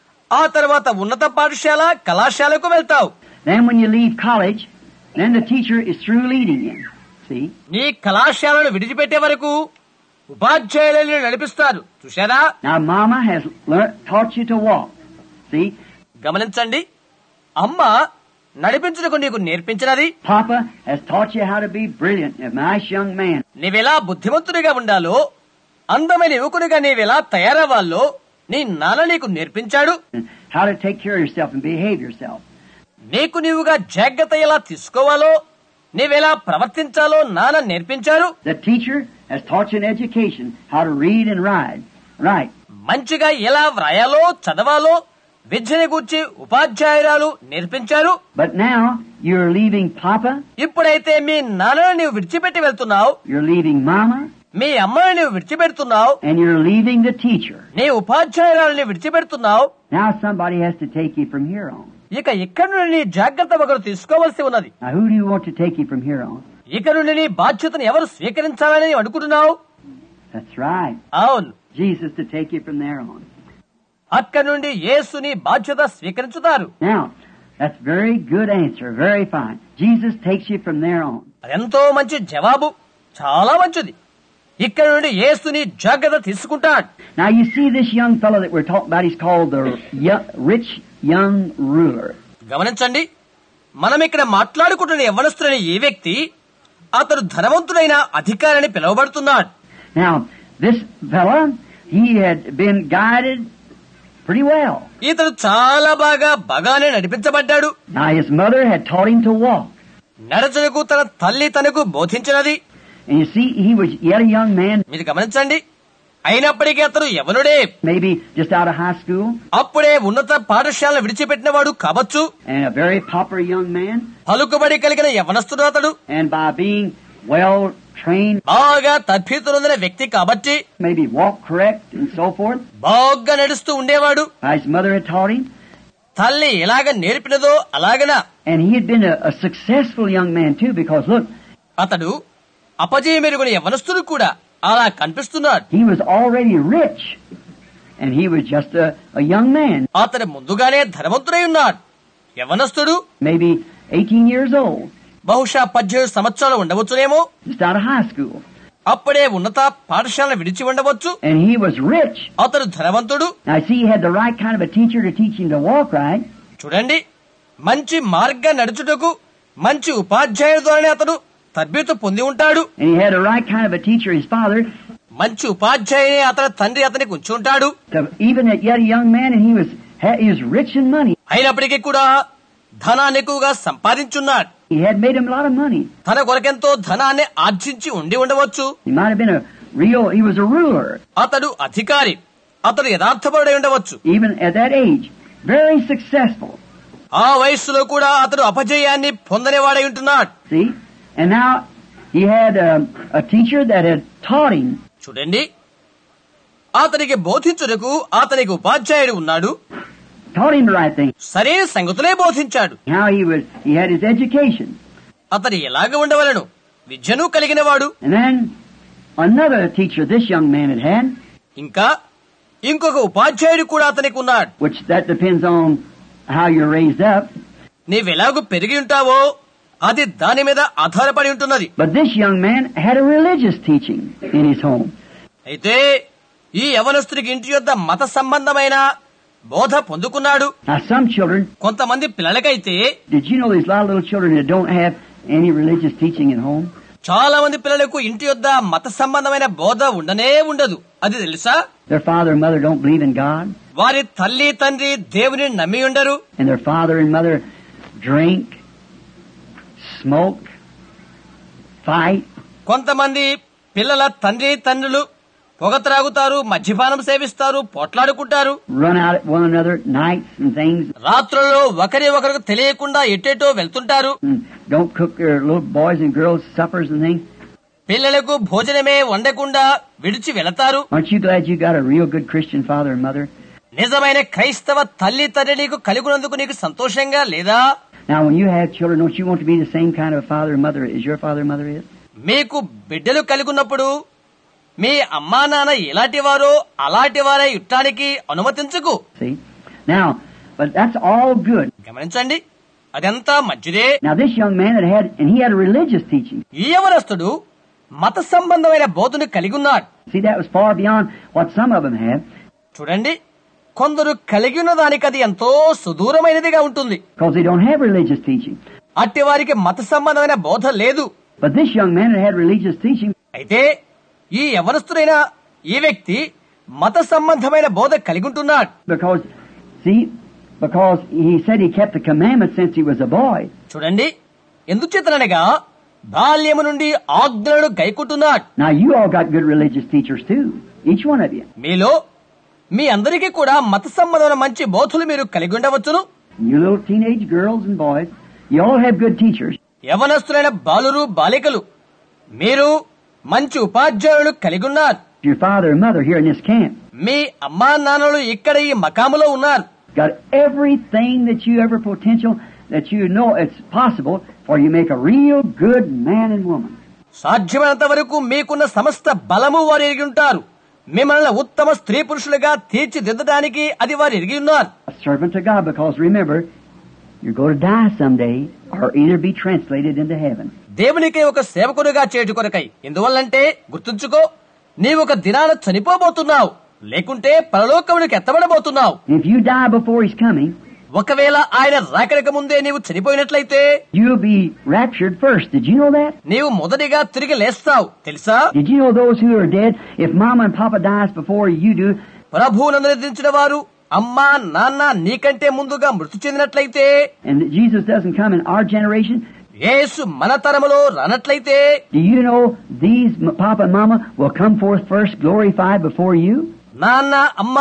ఆ తర్వాత ఉన్నత పాఠశాల కళాశాలకు వెళ్తావు. Then when you leave college, then the teacher is through leading you. See? నీ కళాశాలను విడిచిపెట్టే వరకు ఉపాధ్యాయులను నడిపిస్తారు. చూశారా? Now mama has learnt, taught you to walk. See? గమనించండి, అమ్మ నడిపించుటకు నీకు నేర్పించినది. Papa has taught you how to be brilliant, a nice young man. నీవెలా బుద్ధిమంతుడిగా ఉండాలో, అందమైన యువకుడిగా నీవెలా తయారవ్వాలో నీ నాన్న నీకు నేర్పించాడు. How to take care of yourself and behave yourself. నీకు నీవుగా జాగ్రత్త ఎలా తీసుకోవాలో, నీవెలా ప్రవర్తించాలో నాన్న నేర్పించారు. The teacher has taught you in education how to read and write. Right. మంచిగా ఎలా వ్రాయాలో చదవాలో విద్యని గూర్చి ఉపాధ్యాయురాలు నేర్పించారు. But now you're leaving Papa. ఇప్పుడైతే మీ నాన్నను నీవు విడిచిపెట్టి వెళ్తున్నావు, You're leaving Mama. మీ అమ్మని నీవు విడిచిపెడుతున్నావు, And you're leaving the teacher. నీ ఉపాధ్యాయురాలని విడిచిపెడుతున్నావు. Now somebody has to take you from here on. ఇక ఇక్కడ నుండి నీ జాగ్రత్త ఒకరు తీసుకోవాల్సి ఉన్నది. Now who do you want to take you from here on? ఇక నుండి నీ బాధ్యతను ఎవరు స్వీకరించాలని అనుకుంటున్నావు? That's right. అవును, Jesus to take you from there on. అక్కడ నుండి యేసు నీ బాధ్యత స్వీకరించుతారు. Now, that's very good answer. Very fine. Jesus takes you from there on. ఎంతో మంచి జవాబు, చాలా మంచిది. ఇక్కడ నుండి యేసుని జాగ్రత్త తీసుకుంటాడు. Now you see this young fellow that we're talking about, he's called the young, rich young ruler. గమనించండి, మనం ఇక్కడ మాట్లాడుకుంటున్న యవ్వనస్తుడైన ఈ వ్యక్తి, అతడు ధనవంతుడైన అధికారిని పిలువబడుతున్నాడు. Now, this fellow, he had been guided pretty well. ఇతడు చాలా బాగా బాగానే నడిపించబడ్డాడు. Now his mother had taught him to walk. నడచకు తన తల్లి తనకు బోధించినది. And you see, he was yet a young man, మీరు గమనించండి, అయినప్పటికీ అతడు యవనుడే, maybe just out of high school, అప్పుడే ఉన్నత పాఠశాలను విడిచిపెట్టినవాడు కావచ్చు, and a very popular young man. పలుకుబడి కలిగిన యవనస్తుడు అతడు. And by being well trained, బాగా తర్ఫీదునొందిన వ్యక్తి కాబట్టి maybe walk correct and so forth, బాగా నడుస్తూ ఉండేవాడు. his mother had taught him. తల్లి ఎలాగ నేర్పినదో అలాగనా. And he had been a, a successful young man too, because look, అతడు అపజయ మెరుగున యవనస్తుడు కూడా అలా కనిపిస్తున్నాడు. he was already rich, and he was just a, a young man, అతడు ముందుగానే ధనవంతుడై ఉన్నాడు. యవనస్తుడు, maybe eighteen years old, బహుశా పద్దెనిమిది సంవత్సరాలు ఉండవచ్చునేమో. just out of high school. అప్పుడే ఉన్నత పాఠశాలను విడిచి ఉండవచ్చు. And he was rich. అతడు ధనవంతుడు. Now see, he had the right kind of a teacher to teach him to walk right. చూడండి, మంచి మార్గ నడుచుటకు మంచి ఉపాధ్యాయుడు ద్వారానే అతడు తర్బీతు పొంది ఉంటాడు. And he had the right kind of a teacher, his father, మంచి ఉపాధ్యాయుని అతని తండ్రి అతనికి ఉంచి ఉంటాడు. to, even at yet a young man, and he was he was rich in money. అయినప్పటికీ కూడా ధనాన్ని ఎక్కువగా సంపాదించున్నాడు. He had made him a lot of money. తన కొరకెంతో ధనాన్ని ఆర్జించి ఉండి ఉండవచ్చు. He might have been a real, he was a ruler. అతడు అధికారి, అతడు యథార్థపరుడై ఉండవచ్చు. Even at that age, very successful. ఆ వయస్సులో కూడా అతడు అపజయాన్ని పొందనేవాడై ఉంటున్నాడు. See? And now he had a, a teacher that had taught him. చూడండి, అతనికి బోధించుటకు అతనికి ఉపాధ్యాయుడు ఉన్నాడు. Taught him the right thing. సరైన సంగతులే బోధించాడు. How he was, he had his education. అతడు ఎలాగ ఉండవలను విద్యను కలిగిన వాడు. And then another teacher this young man had had, ఇంకా ఇంకొక ఉపాధ్యాయుడు కూడా అతనికి ఉన్నాడు. which that depends on how you're raised up. నీవెలాగూ పెరిగి ఉంటావో అది దాని మీద ఆధారపడి ఉంటున్నది. But this young man had a religious teaching in his home. అయితే ఈ యవనస్తుడికి ఇంటి యొద్ద మత సంబంధమైన బోధ పొందుకున్నాడు. Now some children, కొంతమంది పిల్లలకైతే, did you know there's a lot of little children that don't have any religious teaching at home? చాలా మంది పిల్లలకు ఇంటి యొద్ద మత సంబంధమైన బోధ ఉండనే ఉండదు. అది తెలుసా? Their father and mother don't believe in God. వారి తల్లి తండ్రి దేవుని నమ్మి ఉండరు. And their father and mother drink, smoke, fight. కొంతమంది పిల్లల తండ్రి తండ్రులు పొగ త్రాగుతారు, మద్యపానం సేవిస్తారు, పోట్లాడుకుంటారు, run out at one another at nights and things. రాత్రుల్లో ఒకరి ఒకరికి తెలియకుండా ఎటేటో వెళ్తుంటారు. And don't cook their little boys and girls suppers and things. పిల్లలకు భోజనమే వండకుండా విడిచి వెళతారు. Aren't you glad you got a real good Christian father and mother? నిజమైన క్రైస్తవ తల్లి తండ్రి నీకు కలిగినందుకు నీకు సంతోషంగా లేదా? Now, when you have children, don't you want to be the same kind of a father and mother as your father and mother is? మీకు బిడ్డలు కలిగినప్పుడు మీ అమ్మా నాన్న ఎలాంటి వారో అలాంటి వారే ఇట్టానికి అనుమతించకు. See? Now, but that's all good. గమనించండి, అదంతా మంచిదే. Now, this young man that had, and he had a religious teaching. ఈ యవనస్తుడు మత సంబంధమైన బోధను కలిగి ఉన్నాడు. See, that was far beyond what some of them have. చూడండి, కొందరు కలిగి ఉన్న దానికి అది ఎంతో సుదూరమైనదిగా ఉంటుంది. Because they don't have religious teaching. అట్టి వారికి మత సంబంధమైన బోధ లేదు. But this young man that had religious teaching. అయితే ఈ యవనస్తుడైన ఈ వ్యక్తి మత సంబంధమైన బోధ కలిగి ఉంటున్నాడు. Because, see, because he said he kept the commandments since he was a boy. చూడండి, ఎందుచేతనగా బాల్యము నుండి ఆజ్ఞలను గైకుంటున్నాడు. Now, you all got good religious teachers too. Each one of you. మీలో మీ అందరికీ కూడా మత సంబంధమైన మంచి బోధులు మీరు కలిగి ఉండవచ్చును. You little teenage girls and boys, you all have good teachers. యవనస్తులైన బాలురు బాలికలు మీరు మంచి ఉపాధ్యాయులు కలిగి ఉన్నారు. Your father and mother here in this camp. మీ అమ్మా నాన్నలు ఇక్కడ ఈ మకాములో ఉన్నారు. Got everything that you ever potential that you know it's possible for you make a real good man and woman. సాధ్యమైనంత వరకు మీకున్న సమస్త బలము వారు ఎరిగి ఉంటారు. మిమ్మల్ని ఉత్తమ స్త్రీ పురుషులుగా తీర్చిదిద్దడానికి అది వారు ఎరిగి ఉన్నారు. A servant to God, because remember, you're going to die someday or either be translated into heaven. దేవునికి ఒక సేవకునిగా చేటు కొరకై. ఎందువల్లంటే గుర్తుంచుకో, నీవు ఒక దినాన చనిపోబోతున్నావు, లేకుంటే పరలోకమునికి ఎత్తబడబోతున్నావు. If you die before He's coming, ఒకవేళ ఆయన రాకడక ముందే నీవు చనిపోయినట్లయితే you'll be raptured first. Did you know that? నీవు మొదటిగా తిరిగి లేస్తావు, తెలుసా? Did you know those who are dead, if mama and papa dies before you do, ప్రభువును నిందించిన వారు అమ్మా నాన్న నీకంటే ముందుగా మృతి చెందినట్లయితే, and that Jesus doesn't come in our generation, యేసు మన తరములో రానట్లయితే, do you know these m- papa and mama will come forth first glorified before you? నాన్న అమ్మ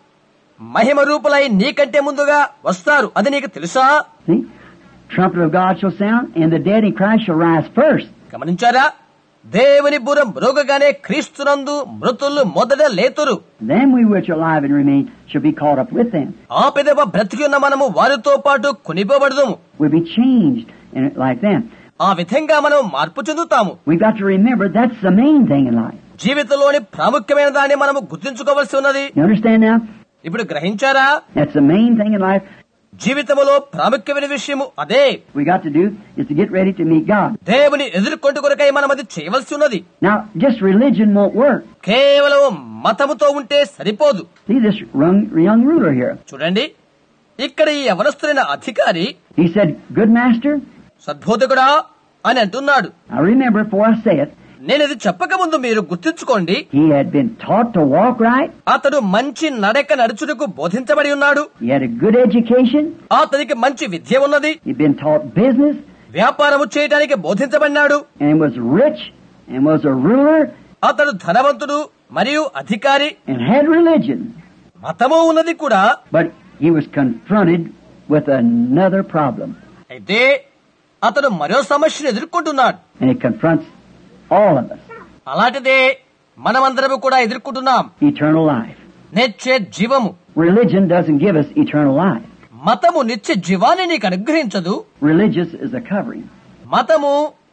మహిమ రూపులై నీకంటే ముందుగా వస్తారు. అది నీకు తెలుసా? See? Trumpet of God shall sound, and the dead in Christ shall rise first. గమనించారా? దేవుని బుర్ర మ్రోగగానే క్రీస్తునందు మృతులు మొదట లేతురు. Then we which are alive and remain shall be caught up with them. ఆ పెదవ బ్రతికి ఉన్న మనము వారితో పాటు కొనిపోబడదుము. We'll be changed in it like them. ఆ విధంగా మనం మార్పు చెందుతాము. We've got to remember that's the main thing in life. జీవితంలోని ప్రాముఖ్యమైన దాన్ని మనము గుర్తించుకోవలసి ఉన్నది. You understand now? ఇప్పుడు గ్రహించారా? That's the main thing in life. జీవితంలో ప్రాముఖ్యమైన విషయము అదే. We got to do is to get ready to meet God. దేవుని ఎదుర్కొంటు కొరకై మనం అది చేయవలసి ఉన్నది. Now, just religion won't work. కేవలం మతముతో ఉంటే సరిపోదు. See this young, young ruler here. చూడండి, ఇక్కడ ఈ యవనస్తులైన అధికారి He said, "Good master." సద్బోధకుడా అని అంటున్నాడు. Now remember, before I say it, నేను ఇది చెప్పక ముందు మీరు గుర్తుంచుకోండి, he had been taught to walk right. అతడు మంచి నడక నడుచుటకు బోధించబడి ఉన్నాడు. He had a good education. అతనికి మంచి విద్య ఉన్నది. He'd been taught business వ్యాపారము చేయడానికి బోధించబడినాడు. and was rich and was a ruler అతడు ధనవంతుడు మరియు అధికారి, and had religion. మతము ఉన్నది కూడా. But he was confronted with another problem. అయితే అతడు మరో సమస్యను ఎదుర్కొంటున్నాడు. And it confronts all of us. అలాంటిదే మనమందరము కూడా ఎదుర్కొంటున్నాం. Eternal life. నిత్య జీవము. Religion doesn't give us eternal life. మతము నిత్య జీవాన్ని నీకు అనుగ్రహించదు. Religious is a covering. మతము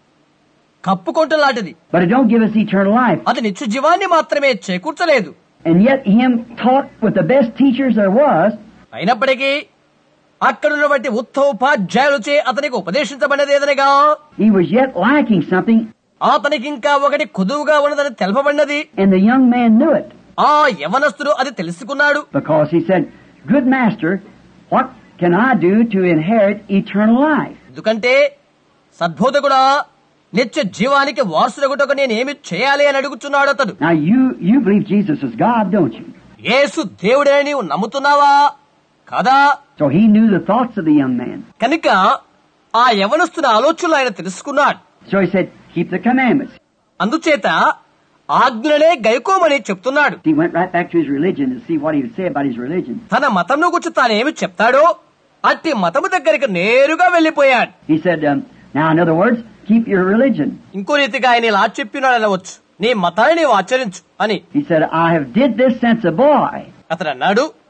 కప్పుకొంట లాంటిది. But it don't give us eternal life. అది నిత్య జీవాన్ని మాత్రమే చేకూర్చలేదు. And yet him taught with the best teachers there was. అయినప్పటికీ అక్కడున్నటువంటి ఉత్తమ ఉపాధ్యాయులచే అతనికి ఉపదేశించబడినది ఏదనగా, He was yet lacking something, అతనికి ఇంకా ఒకటి కొదువుగా ఉన్నదని తెలపబడినది. and the young man knew it. ఆ యవనస్తుడు అది తెలుసుకున్నాడు. Because he said, "Good master, what can I do to inherit eternal life?" ఎందుకంటే సద్బోధకుడా, నిత్య జీవానికి వారసుడగుటకు నేనేమి చేయాలి అని అడుగుతున్నాడు అతడు. Now you you believe Jesus is God, don't you? యేసు దేవుడే నీవు నమ్ముతున్నావా కదా? So he knew the thoughts of the young man. కనుక ఆ యవనస్తుని ఆలోచనలు ఆయన తెలుసుకున్నాడు. So he said, "Keep the commandments." అందుచేత ఆజ్ఞలనే గైకోమని చెప్తున్నాడు. He went right back to his religion to see what he would say about his religion. తన మతంను గురించి తానేమి చెప్తాడో అట్టి మతము దగ్గరికి నేరుగా వెళ్లిపోయాడు. He said, um, now in other words, keep your religion. ఇంకో రీతిగా ఆయన ఇలా చెప్పినాడు అనవచ్చు, నీ మతాన్ని నీవు ఆచరించు అని. He said, "I have did this since a boy." అతడు అన్నాడు,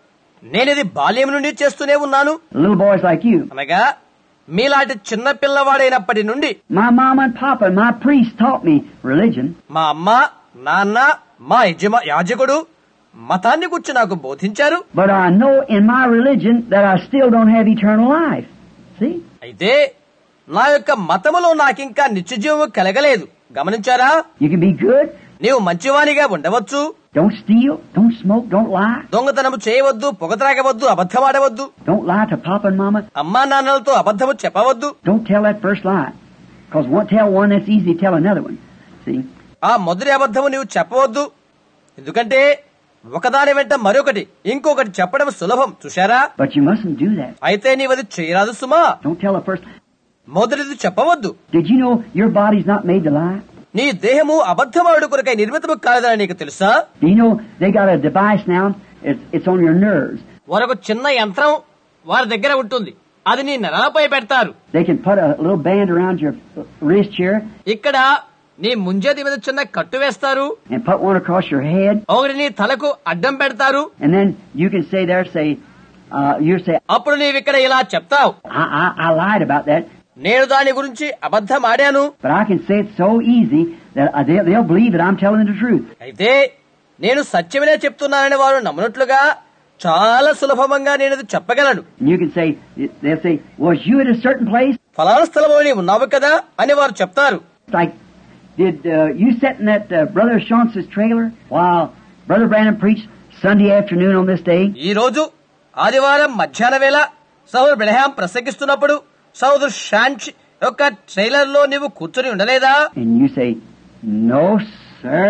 నేనిది బాల్యం నుండి చేస్తూనే ఉన్నాను. Little boys like you. అనగా మీలాంటి చిన్న పిల్లవాడైనప్పటి నుండి My mom and papa and my priest taught me religion. మా అమ్మ, నాన్న, మా యజమా యాజకుడు మతాన్ని గురించి నాకు బోధించారు. But I know in my religion that I still don't have eternal life. See? అయితే నా యొక్క మతములో నాకింకా నిత్యజీవము కలగలేదు. గమనించారా? You can be good. నీవు మంచివానిగా ఉండవచ్చు. Don't steal. Don't smoke. Don't lie. దొంగతనము చేయవద్దు, పొగ త్రాగవద్దు, అబద్ధమాడవద్దు, Don't lie to papa and mama. అమ్మా నాన్నలతో అబద్ధము చెప్పవద్దు. Don't tell that first lie. Because one tell one, that's easy to tell another one. See? ఆ మొదటి అబద్ధము నీవు చెప్పవద్దు. ఎందుకంటే ఒకదాని వెంట మరొకటి ఇంకొకటి చెప్పడం సులభం. చూశారా? But you mustn't do that. అయితే నీవది చేయరాదు సుమా. Don't tell the first. మొదటిది చెప్పవద్దు. Did you know your body's not made to lie? నీ దేహము అబద్ధమాడు కొరకై నిర్మితము కాలేదని నీకు తెలుసా? Do you know they got a device now? It's, it's on your nerves. మరొక చిన్న యంత్రం వారి దగ్గర ఉంటుంది. అది నీ నరాలపై పెడతారు. They can put a little band around your wrist here ఇక్కడ నీ ముంజేతి మీద చిన్న కట్టు వేస్తారు. and put one across your head. ఒకటి నీ తలకు అడ్డం పెడతారు. And then you can say there, say, uh, you say, అప్పుడు నీవిక్కడ ఇలా చెప్తావు, I, I, I lied about that. నేను దాని గురించి అబద్ధం ఆడాను. But I can say it so easy that uh, they'll, they'll believe that I'm telling the truth. అయితే నేను సత్యమనే చెప్తున్నానని వారు నమ్మునట్లుగా చాలా సులభంగా నేను అది చెప్పగలను. And you can say, they'll say, was you at a certain place? ఫలానా స్థలంలో నీవు ఉన్నావు కదా అని వారు చెప్తారు. It's like, did uh, you sit in that uh, Brother Shontz's trailer while Brother Branham preached Sunday afternoon on this day? ఈ రోజు ఆదివారం మధ్యాహ్న వేళ సహోదరు బ్రహ్యాం ప్రసంగిస్తున్నప్పుడు సహోదరు షాంచ్ యొక్క ట్రైలర్ లో నీవు కూర్చొని ఉండలేదా? And you say, no, sir.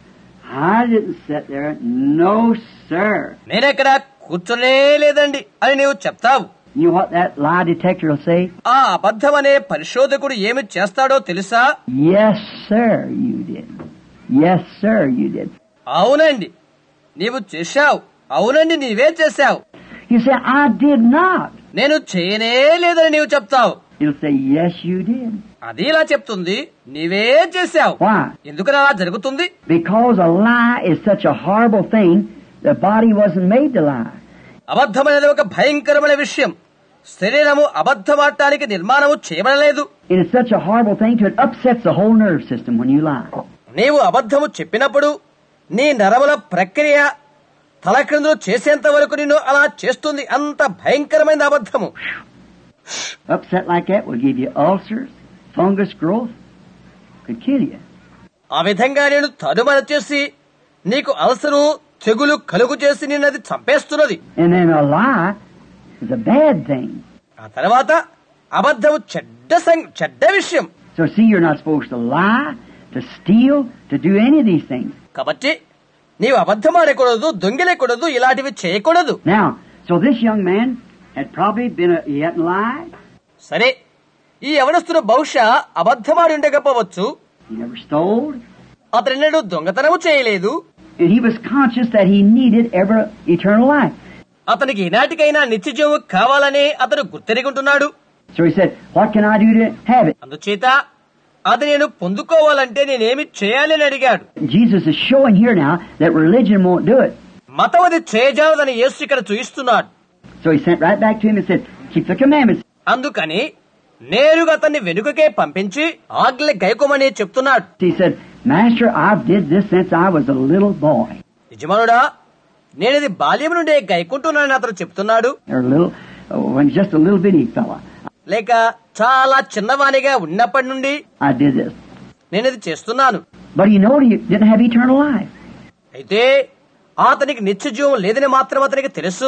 I didn't sit there. No, sir. నేనెక్కడ కూర్చొనే లేదండి అని నీవు చెప్తావు. You know what that lie detector will say? ఆ అబద్ధం అనే పరిశోధకుడు ఏమి చేస్తాడో తెలుసా? Yes, sir, you did. Yes, sir, you did. అవునండి నీవు చేశావు. అవునండి నీవే చేశావు. You say, I did not. నేను చేయనే లేదని నీవు చెప్తావు. It'll say, yes, you did. అది ఇలా చెప్తుంది, నీవే చేశావు. Why? ఎందుకని అలా జరుగుతుంది? Because a lie is such a horrible thing, the body wasn't made to lie. అబద్ధం అనేది ఒక భయంకరమైన విషయం. శరీరము అబద్ధమాడటానికి నిర్మాణము చేయబడలేదు. It is such a horrible thing to it upsets the whole nerve system when you lie. నీవు అబద్ధము చెప్పినప్పుడు నీ నరముల ప్రక్రియ తలక్రిందులు చేసేంత వరకు నిన్ను అలా చేస్తుంది. అంత భయంకరమైన అబద్ధము. Upset like that will give you ulcers, fungus growth, could kill you. ఆ విధంగా నేను తరుమల చేసి నీకు అల్సరు తెగులు కలుగు చేసి నిన్నది చంపేస్తున్నది. And then a lie is a bad thing. ఆ తర్వాత అబద్ధము చెడ్డ సం- చెడ్డ విషయం. So see, you're not supposed to lie, to steal, to do any of these things. కాబట్టి నీవు అబద్ధం ఆడకూడదు, దొంగిలేకూడదు, ఇలాంటివి చేయకూడదు. Now, so this young man had probably been a, he hadn't lied. సరే, ఈ యవనస్తుడు బహుశా అబద్ధమాడి ఉండకపోవచ్చు. He never stole. అతడు దొంగతనము చేయలేదు. And he was conscious that he needed ever eternal life. అతనికి ఈనాటికైనా నిత్యజీవం కావాలని అతను గుర్తెరుగుంటున్నాడు. So he said, what can I do to have it? అందుచేత అది నేను పొందుకోవాలంటే నేనేమి చేయాలి అని అడిగాడు. Jesus is showing here now that religion won't do it. మతం అది చేయజాలదని యేసు ఇక్కడ చూయిస్తున్నాడు. So he sent right back to him and said, keep the commandments. అందుకని నేరుగా అతన్ని వెనుకకే పంపించి ఆజ్ఞ గైకోమని చెప్తున్నాడు. He said, Master, I've did this since I was a little boy. యజమానుడా, నేనిది బాల్యం నుండే గైకుంటున్నానని అతను చెప్తున్నాడు. Or a little, oh, when just a little bitty fella. లేక చాలా చిన్నవానిగా ఉన్నప్పటి నుండి I did this. నేనిది చేస్తున్నాను. But he knew he didn't have eternal life. అయితే అతనికి నిత్య జీవం లేదని మాత్రం అతనికి తెలుసు.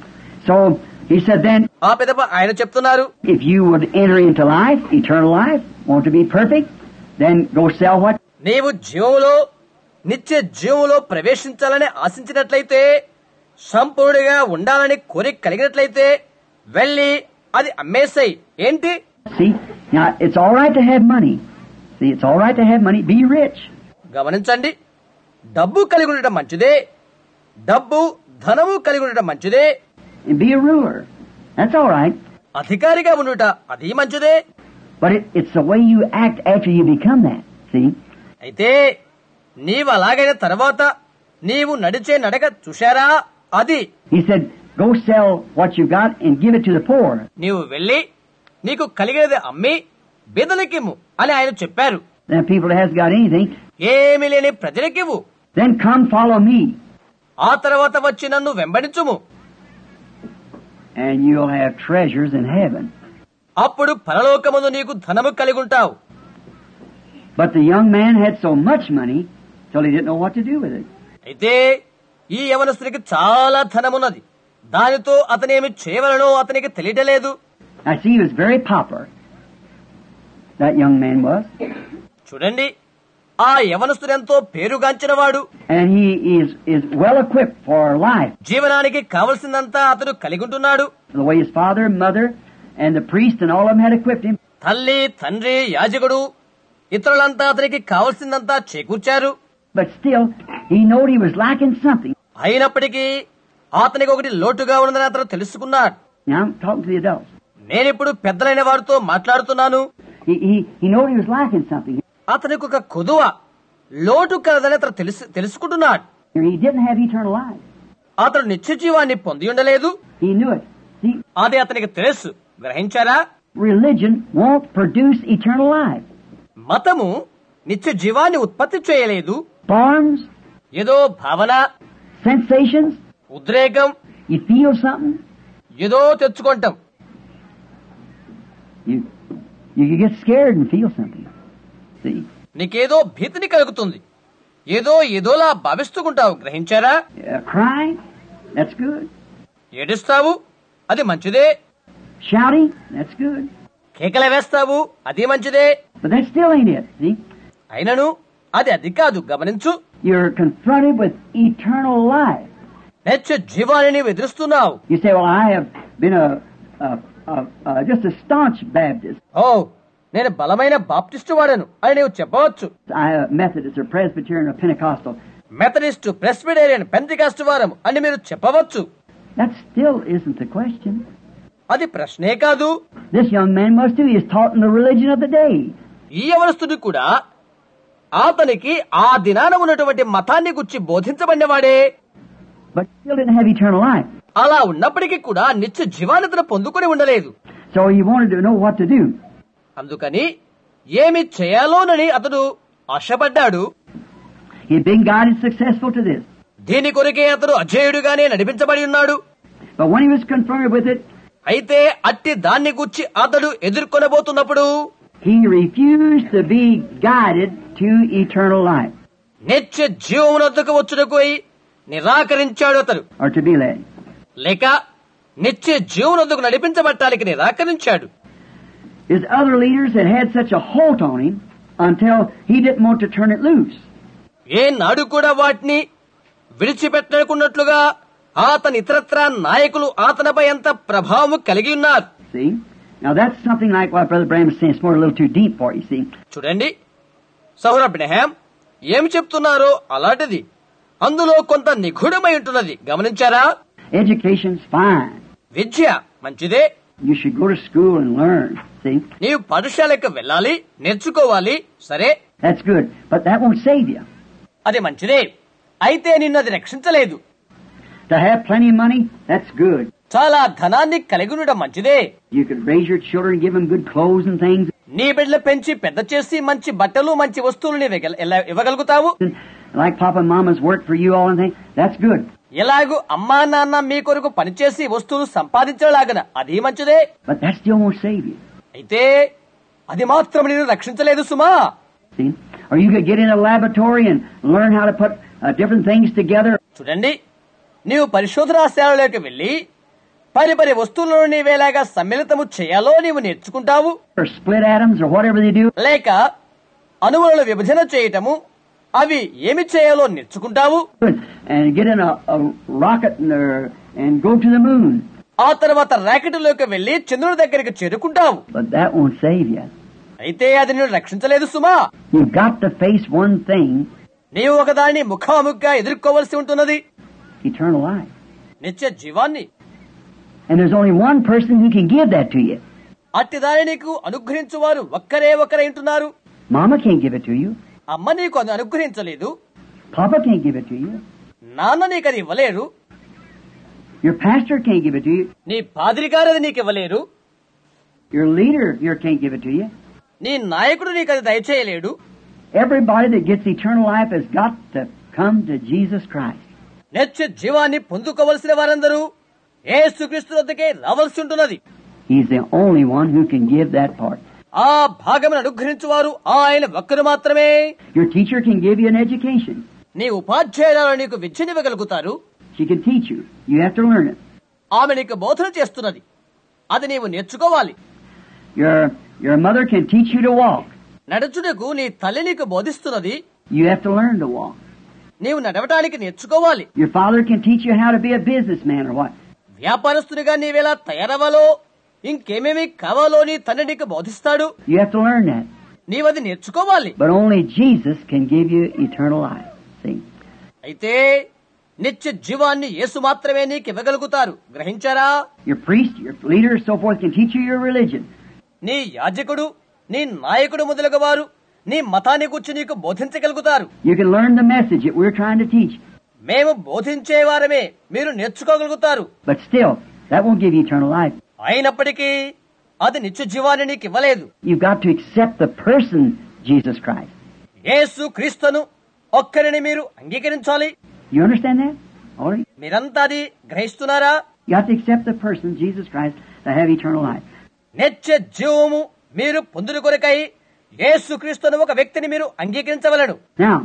So he said then, ఆ పెదప ఆయన చెప్తున్నారు, if you would enter into life, eternal life, want to be perfect, then go sell what? నీవు జీవములో నిత్య జీవములో ప్రవేశించాలని ఆశించినట్లయితే, సంపూర్ణంగా ఉండాలని కోరిక కలిగినట్లయితే వెళ్లి అది అమ్మేసాయి. ఏంటి? See, now it's all right to have money. See, it's all right to have money. Be rich. గమనించండి, డబ్బు కలిగి ఉండటం మంచిదే, డబ్బు ధనము కలిగి ఉండటం మంచిదే, And be a ruler. That's all right. అధికారిగా ఉండుట అది మంచిదే. But it, it's the way you act after you become that. See? అయితే నీవు అలాగైన తర్వాత నీవు నడిచే నడక చూశారా అది. He said, Go sell what you got and give it to the poor. నీవు వెళ్ళి నీకు కలిగేది అమ్మి బీదలకిమ్ము అని ఆయన చెప్పారు. Then people that hasn't got anything, ఏమీ లేని ప్రజలకివ్వు. then come follow me, ఆ తర్వాత వచ్చి నన్ను వెంబడించుము, and you'll have treasures in heaven. అప్పుడు పరలోకమందు నీకు ధనము కలిగి ఉంటావు. But the young man had so much money till he didn't know what to do with it. అయితే ఈ యవనస్తునికి చాలా ధనమున్నది, దానితో అతనేమి చేయవలనో అతనికి తెలియలేదు. I see he was very popular. That young man was. చూడండి, ఆ యవనస్తుడు ఎంతో పేరుగాంచినవాడు. And he is, is well equipped for life. జీవనానికి కావలసిందంతా అతడు కలిగి ఉంటున్నాడు. The way his father, mother, and the priest and all of them had equipped him. తల్లి, తండ్రి, యాజకుడు ఇతరులంతా అతనికి కావలసిందంతా చేకూర్చారు. But still, he knowed he was lacking something. అయినప్పటికీ అతనికి ఒకటి లోటుగా ఉన్నదని అతను తెలుసుకున్నాడు. Now I'm talking to the adults. నేనిప్పుడు పెద్దలైన వారితో మాట్లాడుతున్నాను. He, he, he knowed he was lacking something. అతనికి ఒక కొదువ లోటు కలదని అతను తెలుసు తెలుసుకుంటున్నాడు. He didn't have eternal life. అతడు నిత్య జీవాన్ని పొంది ఉండలేదు. He knew it. See, అదే అతనికి తెలుసు. గ్రహించారా? religion won't produce eternal life. మతము నిత్య జీవాన్ని ఉత్పత్తి చేయలేదు. Forms, ఏదో భావన, sensations, ఉద్రేకం, you feel something, ఏదో తెచ్చుకుంటాం. you you can get scared and feel something. See, నీకేదో భీతిని కలుగుతుంది, ఏదో ఏదోలా భావిస్తుకుంటావు. గ్రహించారా? uh, crying, that's good. ఏడుస్తావు, అది మంచిదే. Shouting, that's good. కేకలు వేస్తావు, అది మంచిదే. But that still ain't it. See, అయినను అది అది కాదు. గమనించు, you're confronted with eternal life. నిత్య జీవాన్ని నీవు ఎదురుస్తున్నావు. You say, well, I have been a, a, a, a just a staunch Baptist. ఓ, నేను బలమైన బాప్టిస్టు వాడను అని నీవు చెప్పవచ్చు. I am a Methodist or Presbyterian or Pentecostal. Methodist, Presbyterian, Pentecost వారము అని మీరు చెప్పవచ్చు. That still isn't the question. అది ప్రశ్నే కాదు. This young man must do. He is taught in the religion of the day. ఈ యవనస్తుడు కూడా అతనికి ఆ దినాన ఉన్నటువంటి మతాన్ని గురించి బోధించబడినవాడే. But still didn't have eternal life. అలా ఉన్నప్పటికీ కూడా నిత్య జీవాన్ని అతను పొందుకొని ఉండలేదు. So he wanted to know what to do. అందుకని ఏమి చేయాలోనని అతడు ఆశపడ్డాడు. He had been guided successful to this. దీని కొరకే అతడు అజేయుడుగానే నడిపించబడి ఉన్నాడు. But when he was confronted with it, అయితే అట్టి దాన్ని గురించి అతడు ఎదుర్కొనబోతున్నప్పుడు he refused to be guided to eternal life. నిత్య జీవమునొద్దకు వచ్చుటకు నిరాకరించాడు అతడు. Or to be led. లేక నిత్య జీవమునొద్దకు నడిపించబట్టానికి నిరాకరించాడు. His other leaders had had such a hold on him until he didn't want to turn it loose. ఏ నాడు కూడా వాటిని విడిచిపెట్టకున్నట్లుగా అతని ఇతరత్ర నాయకులు అతనిపై ఎంత ప్రభావం కలిగి ఉన్నారు. See? Now that's something like what Brother Branham is saying. It's more a little too deep for you, see? చూడండి, సహోదర బ్రహ్మాం ఏం చెప్తున్నారో అలాంటిది. అందులో కొంత నిగూఢమై ఉంటున్నది. గమనించారా? Education's fine. విద్య మంచిదే. You should go to school and learn, see? నీవు పాఠశాలకు వెళ్ళాలి, నేర్చుకోవాలి. సరే, That's good. But that won't save you. అది మంచిదే. అయితే నిన్ను అది రక్షించలేదు. To have plenty of money, that's good. చాలా ధనాన్ని కలిగి ఉండడం మంచిదే. You could raise your children, give them good clothes and things. నీ బిడ్డలు పెంచి పెద్ద చేసి మంచి బట్టలు మంచి వస్తువులు నీవు ఎలా ఇవ్వగలుగుతావు. Like Papa and Mama's work for you all and things, that's good. ఎలాగూ అమ్మా నాన్న మీ కొరకు పనిచేసి వస్తువులు సంపాదించలాగన అది మంచిదే. But that still won't save you. అయితే అది మాత్రం నేను రక్షించలేదు సుమా. See? Or you could get in a laboratory and learn how to put uh, different things together. చూడండి, నీవు పరిశోధనాశాలలోకి వెళ్లి పరి పరి వస్తువులను నీవేలాగా సమ్మిళితము చేయాలో నీవు నేర్చుకుంటావు. Or split atoms or whatever they do. లేక అణువులను విభజన చేయటము, అవి ఏమి చేయాలో నేర్చుకుంటావు. And get in a, a rocket and, uh, and go to the moon. ఆ తర్వాత రాకెట్లోకి వెళ్లి చంద్రుడి దగ్గరికి చేరుకుంటావు. But that won't save you. అయితే అది నేను రక్షించలేదు సుమా. You've got to face one thing. నీవు ఒకదాన్ని ముఖాముఖిగా ఎదుర్కోవలసి ఉంటున్నది. Eternal life. నిత్య జీవాన్ని. And there's only one person who can give that to you. అట్టి దాన్ని నీకు అనుగ్రహించువారు ఒక్కరే ఒక్కరే ఉంటున్నారు. Mama can't give it to you. అమ్మ నీకు అది అనుగ్రహించలేదు. Papa can't give it to you. నాన్న నీకు అది ఇవ్వలేరు. Your pastor can't give it to you. నీ పాదిరి గారు అది నీకు ఇవ్వలేరు. Your leader here can't give it to you. నీ నాయకుడు నీకు అది దయచేయలేడు. Everybody that gets eternal life has got to come to Jesus Christ. నిత్య జీవాన్ని పొందుకోవలసిన వారందరూ యేసుక్రీస్తు వద్దకే రావాల్సి ఉంటున్నది. He's the only one who can give that part. ఆ భాగమును అనుగ్రహించువారు ఆయన ఒక్కరు మాత్రమే. Your teacher can give you an education. నీ ఉపాధ్యాయురాలు నీకు విద్యనివ్వగలుగుతారు. She can teach you. You have to learn it. ఆమె నీకు బోధన చేస్తున్నది, అది నీవు నేర్చుకోవాలి. Your your mother can teach you to walk. నడుచుటకు నీ తల్లి నీకు బోధిస్తున్నది, You have to learn to walk. నీవు నడవటానికి నేర్చుకోవాలి. Your father can teach you how to be a businessman or what. వ్యాపారస్తునిగా నీవెలా తయారవ్వాలో, ఇంకేమేమి కావాలో నీ తండ్రి నీకు బోధిస్తాడు. You have to learn that. నీవది నేర్చుకోవాలి. But only Jesus can give you eternal life. See? అయితే నిత్య జీవాన్ని యేసు మాత్రమే నీకు ఇవ్వగలుగుతారు. గ్రహించారా? Your priest, your leader, so forth can teach you your religion. నీ యాజకుడు, నీ నాయకుడు మొదలగు వారు నీ మతాన్ని గురించి నీకు బోధించగలుగుతారు. You can learn the message that we're trying to teach. మేము బోధించేవారమే, మీరు నేర్చుకోగలుగుతారు. But still, that won't give you eternal life. అయినప్పటికీ అది నిత్య జీవాన్ని నీకు ఇవ్వలేదు. You've got to accept the person, Jesus Christ. యేసు క్రీస్తును ఒక్కరిని మీరు అంగీకరించాలి. You understand that? Already? మీరంతా అది గ్రహిస్తున్నారా? You have to accept the person, Jesus Christ, to have eternal life. నిత్య జీవము మీరు పొందుట కొరకై యేసు క్రీస్తును ఒక వ్యక్తిని మీరు అంగీకరించవలెను. Now,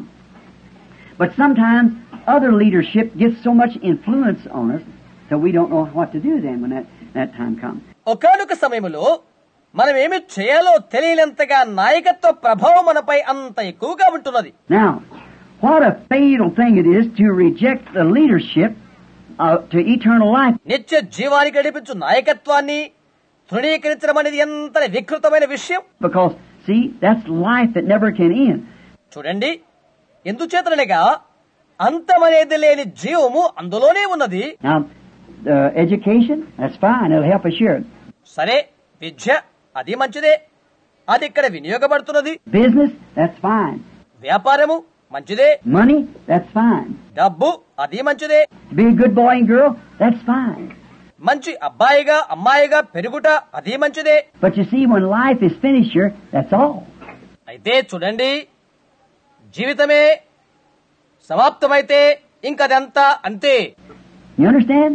but sometimes other leadership gets so much influence on us that we don't know what to do then when that, that time comes. ఒకానొక సమయంలో మనం ఏమి చేయాలో తెలియనంతగా నాయకత్వ ప్రభావం మనపై అంత ఎక్కువగా ఉంటున్నది. Now, what a fatal thing it is to reject the leadership uh, to eternal life. నిత్య జీవానికి నడిపించు నాయకత్వాన్ని తృణీకరించడం అనేది ఎంత వికృతమైన విషయం. Because, see, that's life that never can end. చూడండి, ఎందుచేతనగా అంతమనేది లేని జీవము అందులోనే ఉన్నది. Now, uh, education, that's fine. It'll help us here. సరే, విద్య అది మంచిదే, అది ఇక్కడ వినియోగపడుతున్నది. Business, that's fine. వ్యాపారము మంచిదే, Money, that's fine. డబ్బు అది మంచిదే, To be a good boy and girl, that's fine. మంచి అబ్బాయిగా అమ్మాయిగా పెరుగుట అది మంచిదే. But you see, when life is finished here, that's all. అయితే చూడండి, జీవితమే సమాప్తమైతే ఇంకదంతా అంతే. You understand?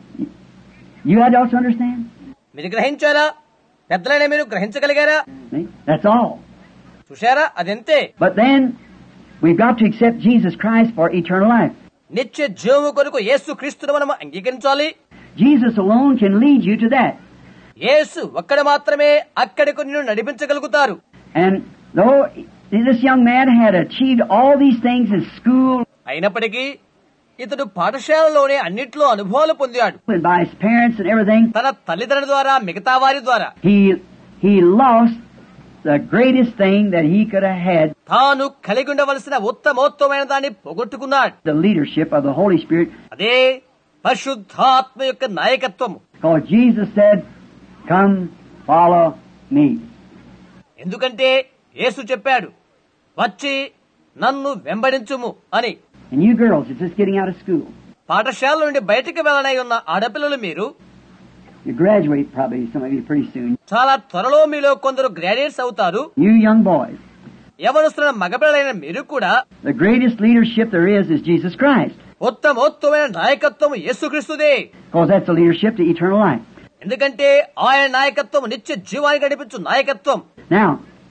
You had to also understand? మీరు గ్రహించారా? పెద్దలైన మీరు గ్రహించగలిగారా? See? That's all. చూశారా? అదంతే. But then, we've got to accept Jesus Christ for eternal life. నిత్య జీవము కొరకు యేసు క్రీస్తును మనం అంగీకరించాలి. Jesus alone can lead you to that. యేసు ఒక్కడ మాత్రమే అక్కడికి నిన్ను నడిపించగలుగుతారు. And though this young man had achieved all these things in school అయినప్పటికీ ఇతడు పాఠశాలలోనే అన్నిట్లో అనుభవాలు పొందాడు. and by his parents and everything, తన తల్లిదండ్రుల ద్వారా, మిగతా వారి ద్వారా he he lost the greatest thing that he could have had, తాను కలిగి ఉండవలసిన ఉత్తమోత్తమైన దాన్ని పోగొట్టుకున్నాడు. the leadership of the Holy Spirit. అదే పరిశుద్ధాత్మ యొక్క నాయకత్వము. Because Jesus said, "Come, follow me." ఎందుకంటే యేసు చెప్పాడు, వచ్చి నన్ను వెంబడించుము అని. And you girls, it's just getting out of school. పాఠశాల నుండి బయటికి వెళ్ళనై ఉన్న ఆడపిల్లలు మీరు You graduate probably, some of you, pretty soon. చాలా త్వరలో మీలో కొందరు గ్రాడ్యుయేట్స్ అవుతారు. You young boys, యవనస్తులైన మగపిల్లలైన మీరు కూడా the greatest leadership there is is Jesus Christ. ఉత్తమోత్తమైన నాయకత్వం యేసుక్రీస్తుదే. Because that's the leadership to eternal life. ఎందుకంటే ఆయన నాయకత్వం నిత్య జీవానికి నడిపించు నాయకత్వం. Now,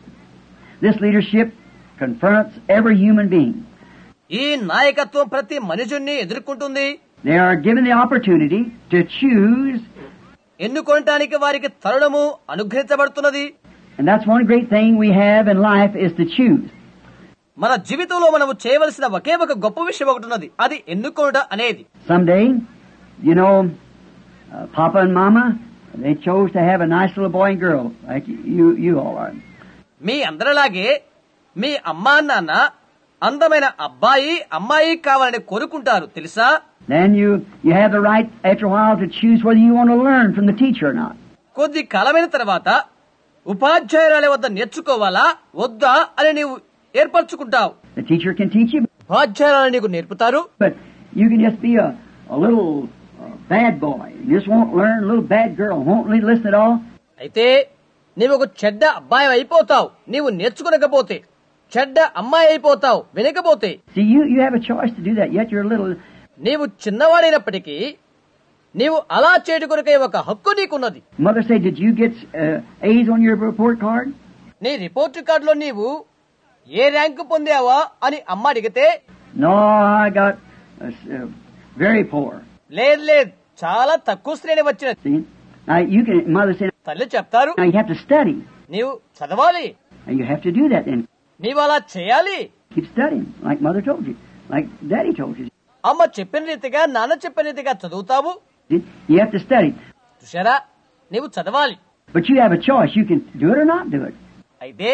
this leadership confronts every human being. ఈ నాయకత్వం ప్రతి మనుషుణ్ణి ఎదుర్కొంటుంది. They are given the opportunity to choose, ఎన్నుకోవటానికి వారికి తరుణము అనుగ్రహించబడుతున్నది. and that's one great thing we have in life is to choose. మన జీవితంలో మనము చేయవలసిన ఒకే ఒక గొప్ప విషయం ఒకటి ఉన్నది, అది ఎన్నుకోవట అనేది. Someday, you know, uh, Papa and Mama, they chose to have a nice little boy and girl, like you, you all are. మీ అందరిలాగే మీ అమ్మా నాన్న అందమైన అబ్బాయి అమ్మాయి కావాలని కోరుకుంటారు, తెలుసా? Then you you have the right after a while to choose whether you want to learn from the teacher or not. కొద్ది కాలమైన తర్వాత ఉపాధ్యాయురాలి వద్ద నేర్చుకోవాలా వద్దా అని నీవు ఏర్పరచుకుంటావు. The teacher can teach you, ఉపాధ్యాయురాలు నీకు నేర్పుతారు. but you can just be a, a little uh, bad boy, and just won't learn, a little bad girl, won't listen at all. అయితే నీవు ఒక చెడ్డ అబ్బాయి అయిపోతావు, నీవు నేర్చుకునకపోతే. చెడ్డ అమ్మాయి అయిపోతావు వినకపోతే. See, you, you have a choice to do that, yet you're a little... నీవు చిన్నవాడైనప్పటికీ నీవు అలా చేయడం కొరకై ఒక హక్కు నీకున్నది. Mother said, did you get uh, A's on your report card? నీ రిపోర్ట్ కార్డులో నీవు ఏ ర్యాంకు పొందావా అని అమ్మ అడిగితే, No, I got uh, uh, very poor. లేదు లేదు చాలా తక్కువ శ్రేణి వచ్చినది. See? Now, you can, Mother said, తల్లి చెప్తారు, now you have to study. నీవు చదవాలి, And you have to do that then. నీవు అలా చేయాలి. Keep studying, like Mother told you, like Daddy told you. అమ్మ చెప్పిన రీతిగా, నాన్న చెప్పిన రీతిగా చదువుతావు. You have to study. చూశారా, నీవు చదవాలి. But you have a choice. You can do it or not do it. అయితే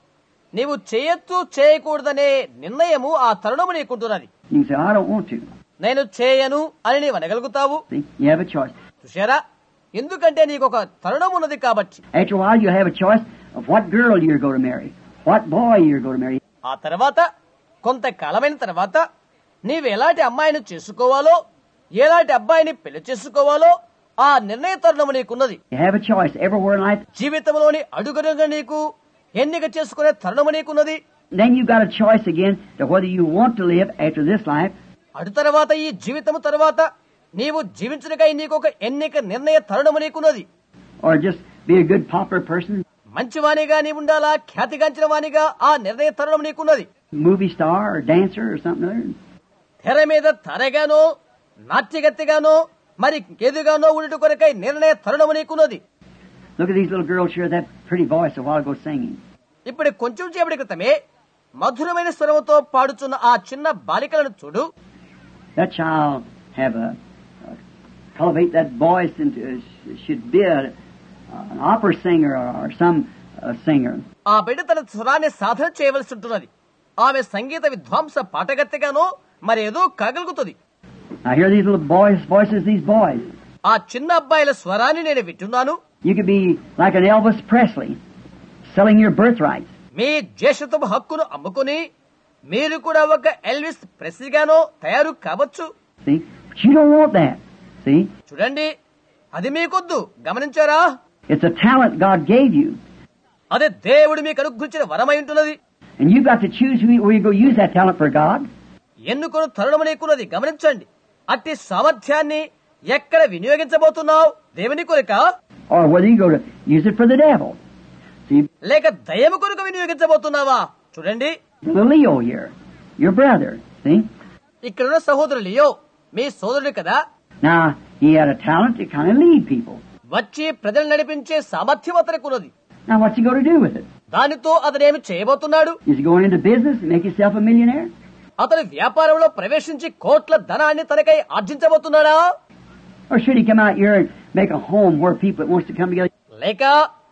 నీవు చేయొచ్చు చేయకూడదనే నిర్ణయము ఆ తరుణము నీకుంటున్నది. You can say, I don't want to. నేను చేయను అని నీవు అనగలుగుతావు. See? You have a choice. చూశారా, ఎందుకంటే నీకు ఒక తరుణం ఉన్నది కాబట్టి. After a while, you have a choice of what girl you're going to marry, what boy you're going to marry. ఆ తర్వాత కొంతకాలమైన తర్వాత నీవు ఎలాంటి అమ్మాయిని చేసుకోవాలో, ఎలాంటి అబ్బాయిని పెళ్లి చేసుకోవాలో ఆ నిర్ణయ తరుణము నీకున్నది. You have a choice everywhere in life. జీవితంలోని అడుగడుగునా నీకు ఎన్నిక చేసుకునే తరుణము నీకున్నది. Then you got a choice again to whether you want to live after this life. అటు తర్వాత ఈ జీవితము తర్వాత నీవు జీవించడానికై నీకు ఒక ఎన్నిక నిర్ణయ తరుణము నీకున్నది. Or just be a good popular person. మంచివానిగా నీవుండాలా, ఖ్యాతిగాంచిన వానిగా ఆ నిర్ణయ తరుణం నీకున్నది. Movie star or dancer or something other. తెర మీద తరగానో, నాట్యగత్తిగానో, మరి ఇంకేదిగానో ఉండుట కొరకై నిర్ణయ తరుణము నీకున్నది. Look at these little girls here, that pretty voice a while ago singing. ఇప్పుడు కొంచెం సేపటి క్రితమే మధురమైన స్వరముతో పాడుచున్న ఆ చిన్న బాలికలను చూడు. That child have a, uh, cultivate that voice into, uh, should be a, uh, an opera singer or, or some uh, singer. ఆ బిడ్డ తన స్వరాన్ని సాధన చేయవలసి ఉంటున్నది. ఆమె సంగీత విద్వాంస పాటగత్తెగానో మరేదో కాగలుగుతుంది. I hear these little boys' voices, these boys. ఆ చిన్న అబ్బాయిల స్వరాన్ని నేను వింటున్నాను. You could be like an Elvis Presley, selling your birthrights. మీ జ్యేష్ఠత్వపు హక్కును అమ్ముకుని మీరు కూడా ఒక ఎల్విస్ ప్రెస్లీగానో తయారు కావచ్చు. See? But you don't want that. See? చూడండి, అది మీకొద్దు. గమనించారా? It's a talent God gave you. అదే దేవుడు మీకు అనుగ్రహించిన వరమై ఉంటున్నది. And you've got to choose where you go use that talent for God. ఎన్నుకొను తరుణము నీకున్నది. గమనించండి, అట్టి సామర్థ్యాన్ని ఎక్కడ వినియోగించబోతున్నావు? దేవుని కొరక, Or whether you go to use it for the devil. See? లేక దయ్యము కొరకు వినియోగించబోతున్నావా? చూడండి, The Leo here, your brother. See? ఇక్కడున్న సహోదరులు లియో మీ సోదరుడు కదా. Now, he had a talent to kind of lead people. వచ్చి ప్రజలు నడిపించే సామర్థ్యం అతనికున్నది. Now, what's he going to do with it? దానితో అతనేమి చేయబోతున్నాడు? Is he going into business and make himself a millionaire? అతను వ్యాపారంలో ప్రవేశించి కోట్ల ధనాన్ని తనకై ఆర్జించబోతున్నాడా? Or should he come out here and make a home where people wants to come together? లేక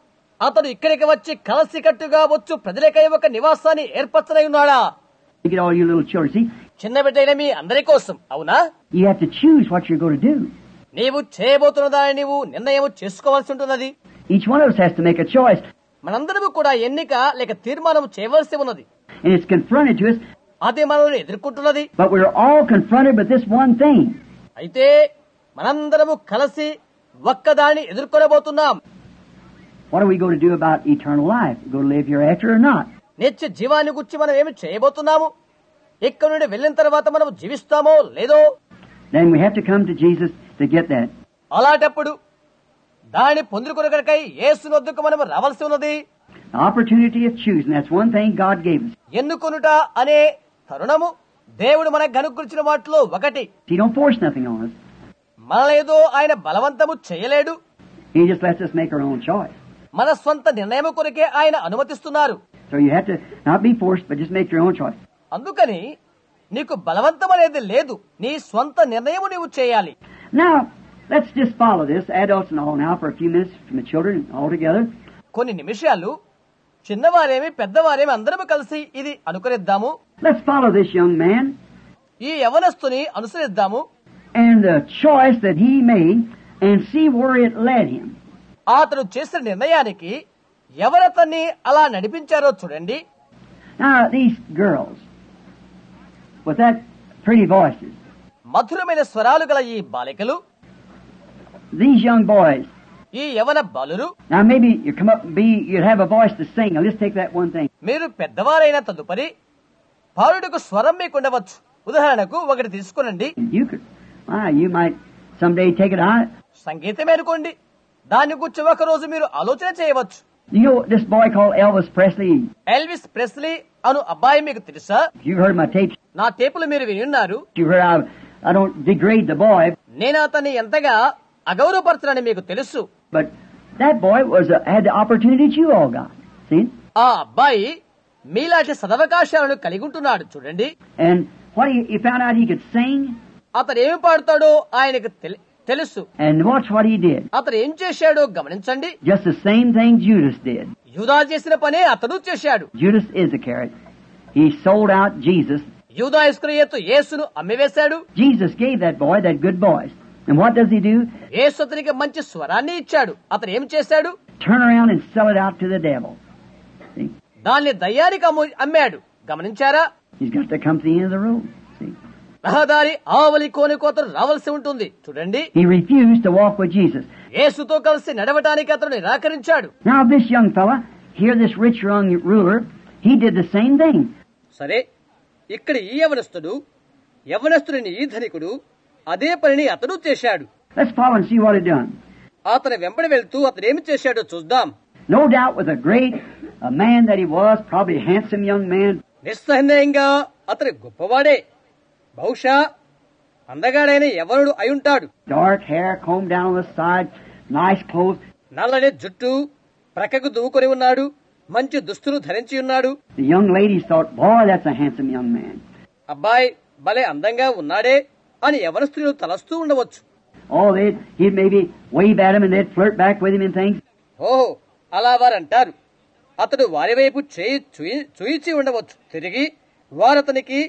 అతను ఇక్కడికి వచ్చి కలసికట్టుగా వచ్చు ప్రజలకై ఒక నివాసాన్ని ఏర్పరచనై ఉన్నాడా? Look at all you little children. See? చిన్న బిడ్డైన మీ అందరి కోసం. అవునా? You have to choose what you're going to do. నీవు చేయబోతున్న దాన్ని నీవు నిర్ణయం చేసుకోవాల్సి ఉంటున్నది. Each one of us has to make a choice. మనందరము కూడా ఎన్నిక లేక తీర్మానం చేయవలసి ఉన్నది. And it's confronted to us. అది మనల్ని ఎదుర్కొంటున్నది. But we're all confronted with this one thing. అయితే మనందరము కలిసి ఒక్కదాన్ని ఎదుర్కొనబోతున్నాం. What are we going to do about eternal life? Go to live hereafter or not? నిత్య జీవాన్ని గురించి మనం ఏమి చేయబోతున్నాము? ఇక్కడ నుండి వెళ్ళిన తర్వాత మనం జీవిస్తామో లేదో? Then we have to come to Jesus to get that. అలాంటప్పుడు దాని పొందుకొనకై యేసు వద్దకు మనం రావాల్సి ఉన్నది. The opportunity of choosing. That's one thing God gave us. ఎన్నుకొనుట అనే తరుణము దేవుడు మనకు అనుగ్రహించిన వాటిలో ఒకటి. He don't force nothing on us. మనలేదో ఆయన బలవంతము చేయలేడు. He just lets us make our own choice. మన స్వంత నిర్ణయం కొరకే ఆయన అనుమతిస్తున్నారు. So you have to not be forced, but just make your own choice. అందుకని నీకు బలవంతం అనేది లేదు. నీ స్వంత నిర్ణయము నీవు చేయాలి. Now, let's just follow this, adults and all now, for a few minutes from the children all together. కొన్ని నిమిషాలు చిన్నవారేమి పెద్దవారేమి అందరము కలిసి ఇది అనుకరిద్దాము. Let's follow this young man ఈ యవనస్తుని అనుసరిద్దాము. and the choice that he made and see where it led him. అతను చేసిన నిర్ణయానికి ఎవరతన్ని అలా నడిపించారో చూడండి. Now, these girls with that pretty voices, మధురమైన స్వరాలు గల ఈ బాలికలు, these young boys. ఈ యవన బాలురు Now maybe you come up and be, you'd have a voice to sing. Now let's take that one thing. మీరు పెద్దవారైన తదుపరి పాడుటకు స్వరం మీకుండవచ్చు. ఉదాహరణకు ఒకటి తీసుకునండి. You could, ah, you might someday take it out. సంగీతం అనుకోండి. దాని గురించి ఒక రోజు మీరు ఆలోచన చేయవచ్చు. You know this boy called Elvis Presley? Elvis Presley అను అబ్బాయి మీకు తెలుసా? You heard my tapes. నా టేపులు మీరు వినున్నారు. You heard I, I don't degrade the boy. నేను అతన్ని ఎంతగా అగౌరవపరచనని మీకు తెలుసు. But that boy was a, had the opportunities you all got. See? ఆ అబ్బాయి మీలాంటి సదవకాశాలను కలిగి ఉంటున్నాడు చూడండి. And what he, he found out he could sing. అతను ఏమి పాడతాడో ఆయనకు తెలి- తెలుసు. And watch what he did. అతను ఏం చేశాడో గమనించండి. Just the same thing Judas did. యూదా చేసిన పనే అతను చేశాడు. Judas Iscariot. He sold out Jesus. యూదా ఇస్కరియోతు యేసును అమ్మివేశాడు. Jesus gave that boy that good voice. And what does he do? యేసు అతనికి మంచి స్వరాన్ని ఇచ్చాడు. అతను ఏం చేశాడు? Turn around and sell it out to the devil. See? దాన్ని దయ్యానికి అమ్ము- అమ్మాడు. గమనించారా? He's got to come to the end of the road. See? రహదారి ఆవలి కోనుకోతను రావాల్సి ఉంటుంది చూడండి. He refused to walk with Jesus. యేసుతో కలిసి నడవటానికి అతను నిరాకరించాడు. Now this young fella, here this rich young ruler, he did the same thing. సరే, ఇక్కడ ఈ యవనస్తుడు యవనస్తుడిని ఈ ధనికుడు అదే పనిని అతడు చేశాడు. Let's follow and see what he done. అతను వెంబడి వెళ్తూ అతను ఏమి చేశాడో చూద్దాం. No doubt with a great a man that he was, probably a handsome young man. నిస్సందేహంగా అతను గొప్పవాడే, బహుశా అందగాడైన యవనుడు అయుంటాడు. Dark hair combed down on the side, nice clothes. నల్లని జుట్టు ప్రక్కకు దువ్వుకొని ఉన్నాడు, మంచి దుస్తులు ధరించి ఉన్నాడు. The young ladies thought, boy, that's a handsome young man. అబ్బాయి భలే అందంగా ఉన్నాడే అని యవన స్త్రీలు తలస్తూ ఉండవచ్చు. Oh, they'd, he'd maybe wave at him and they'd flirt back with him and things. ఓహో, అలా వారంటారు. అతడు వారి వైపు చేయి చూయి- చూయిచి ఉండవచ్చు. తిరిగి వారతనికి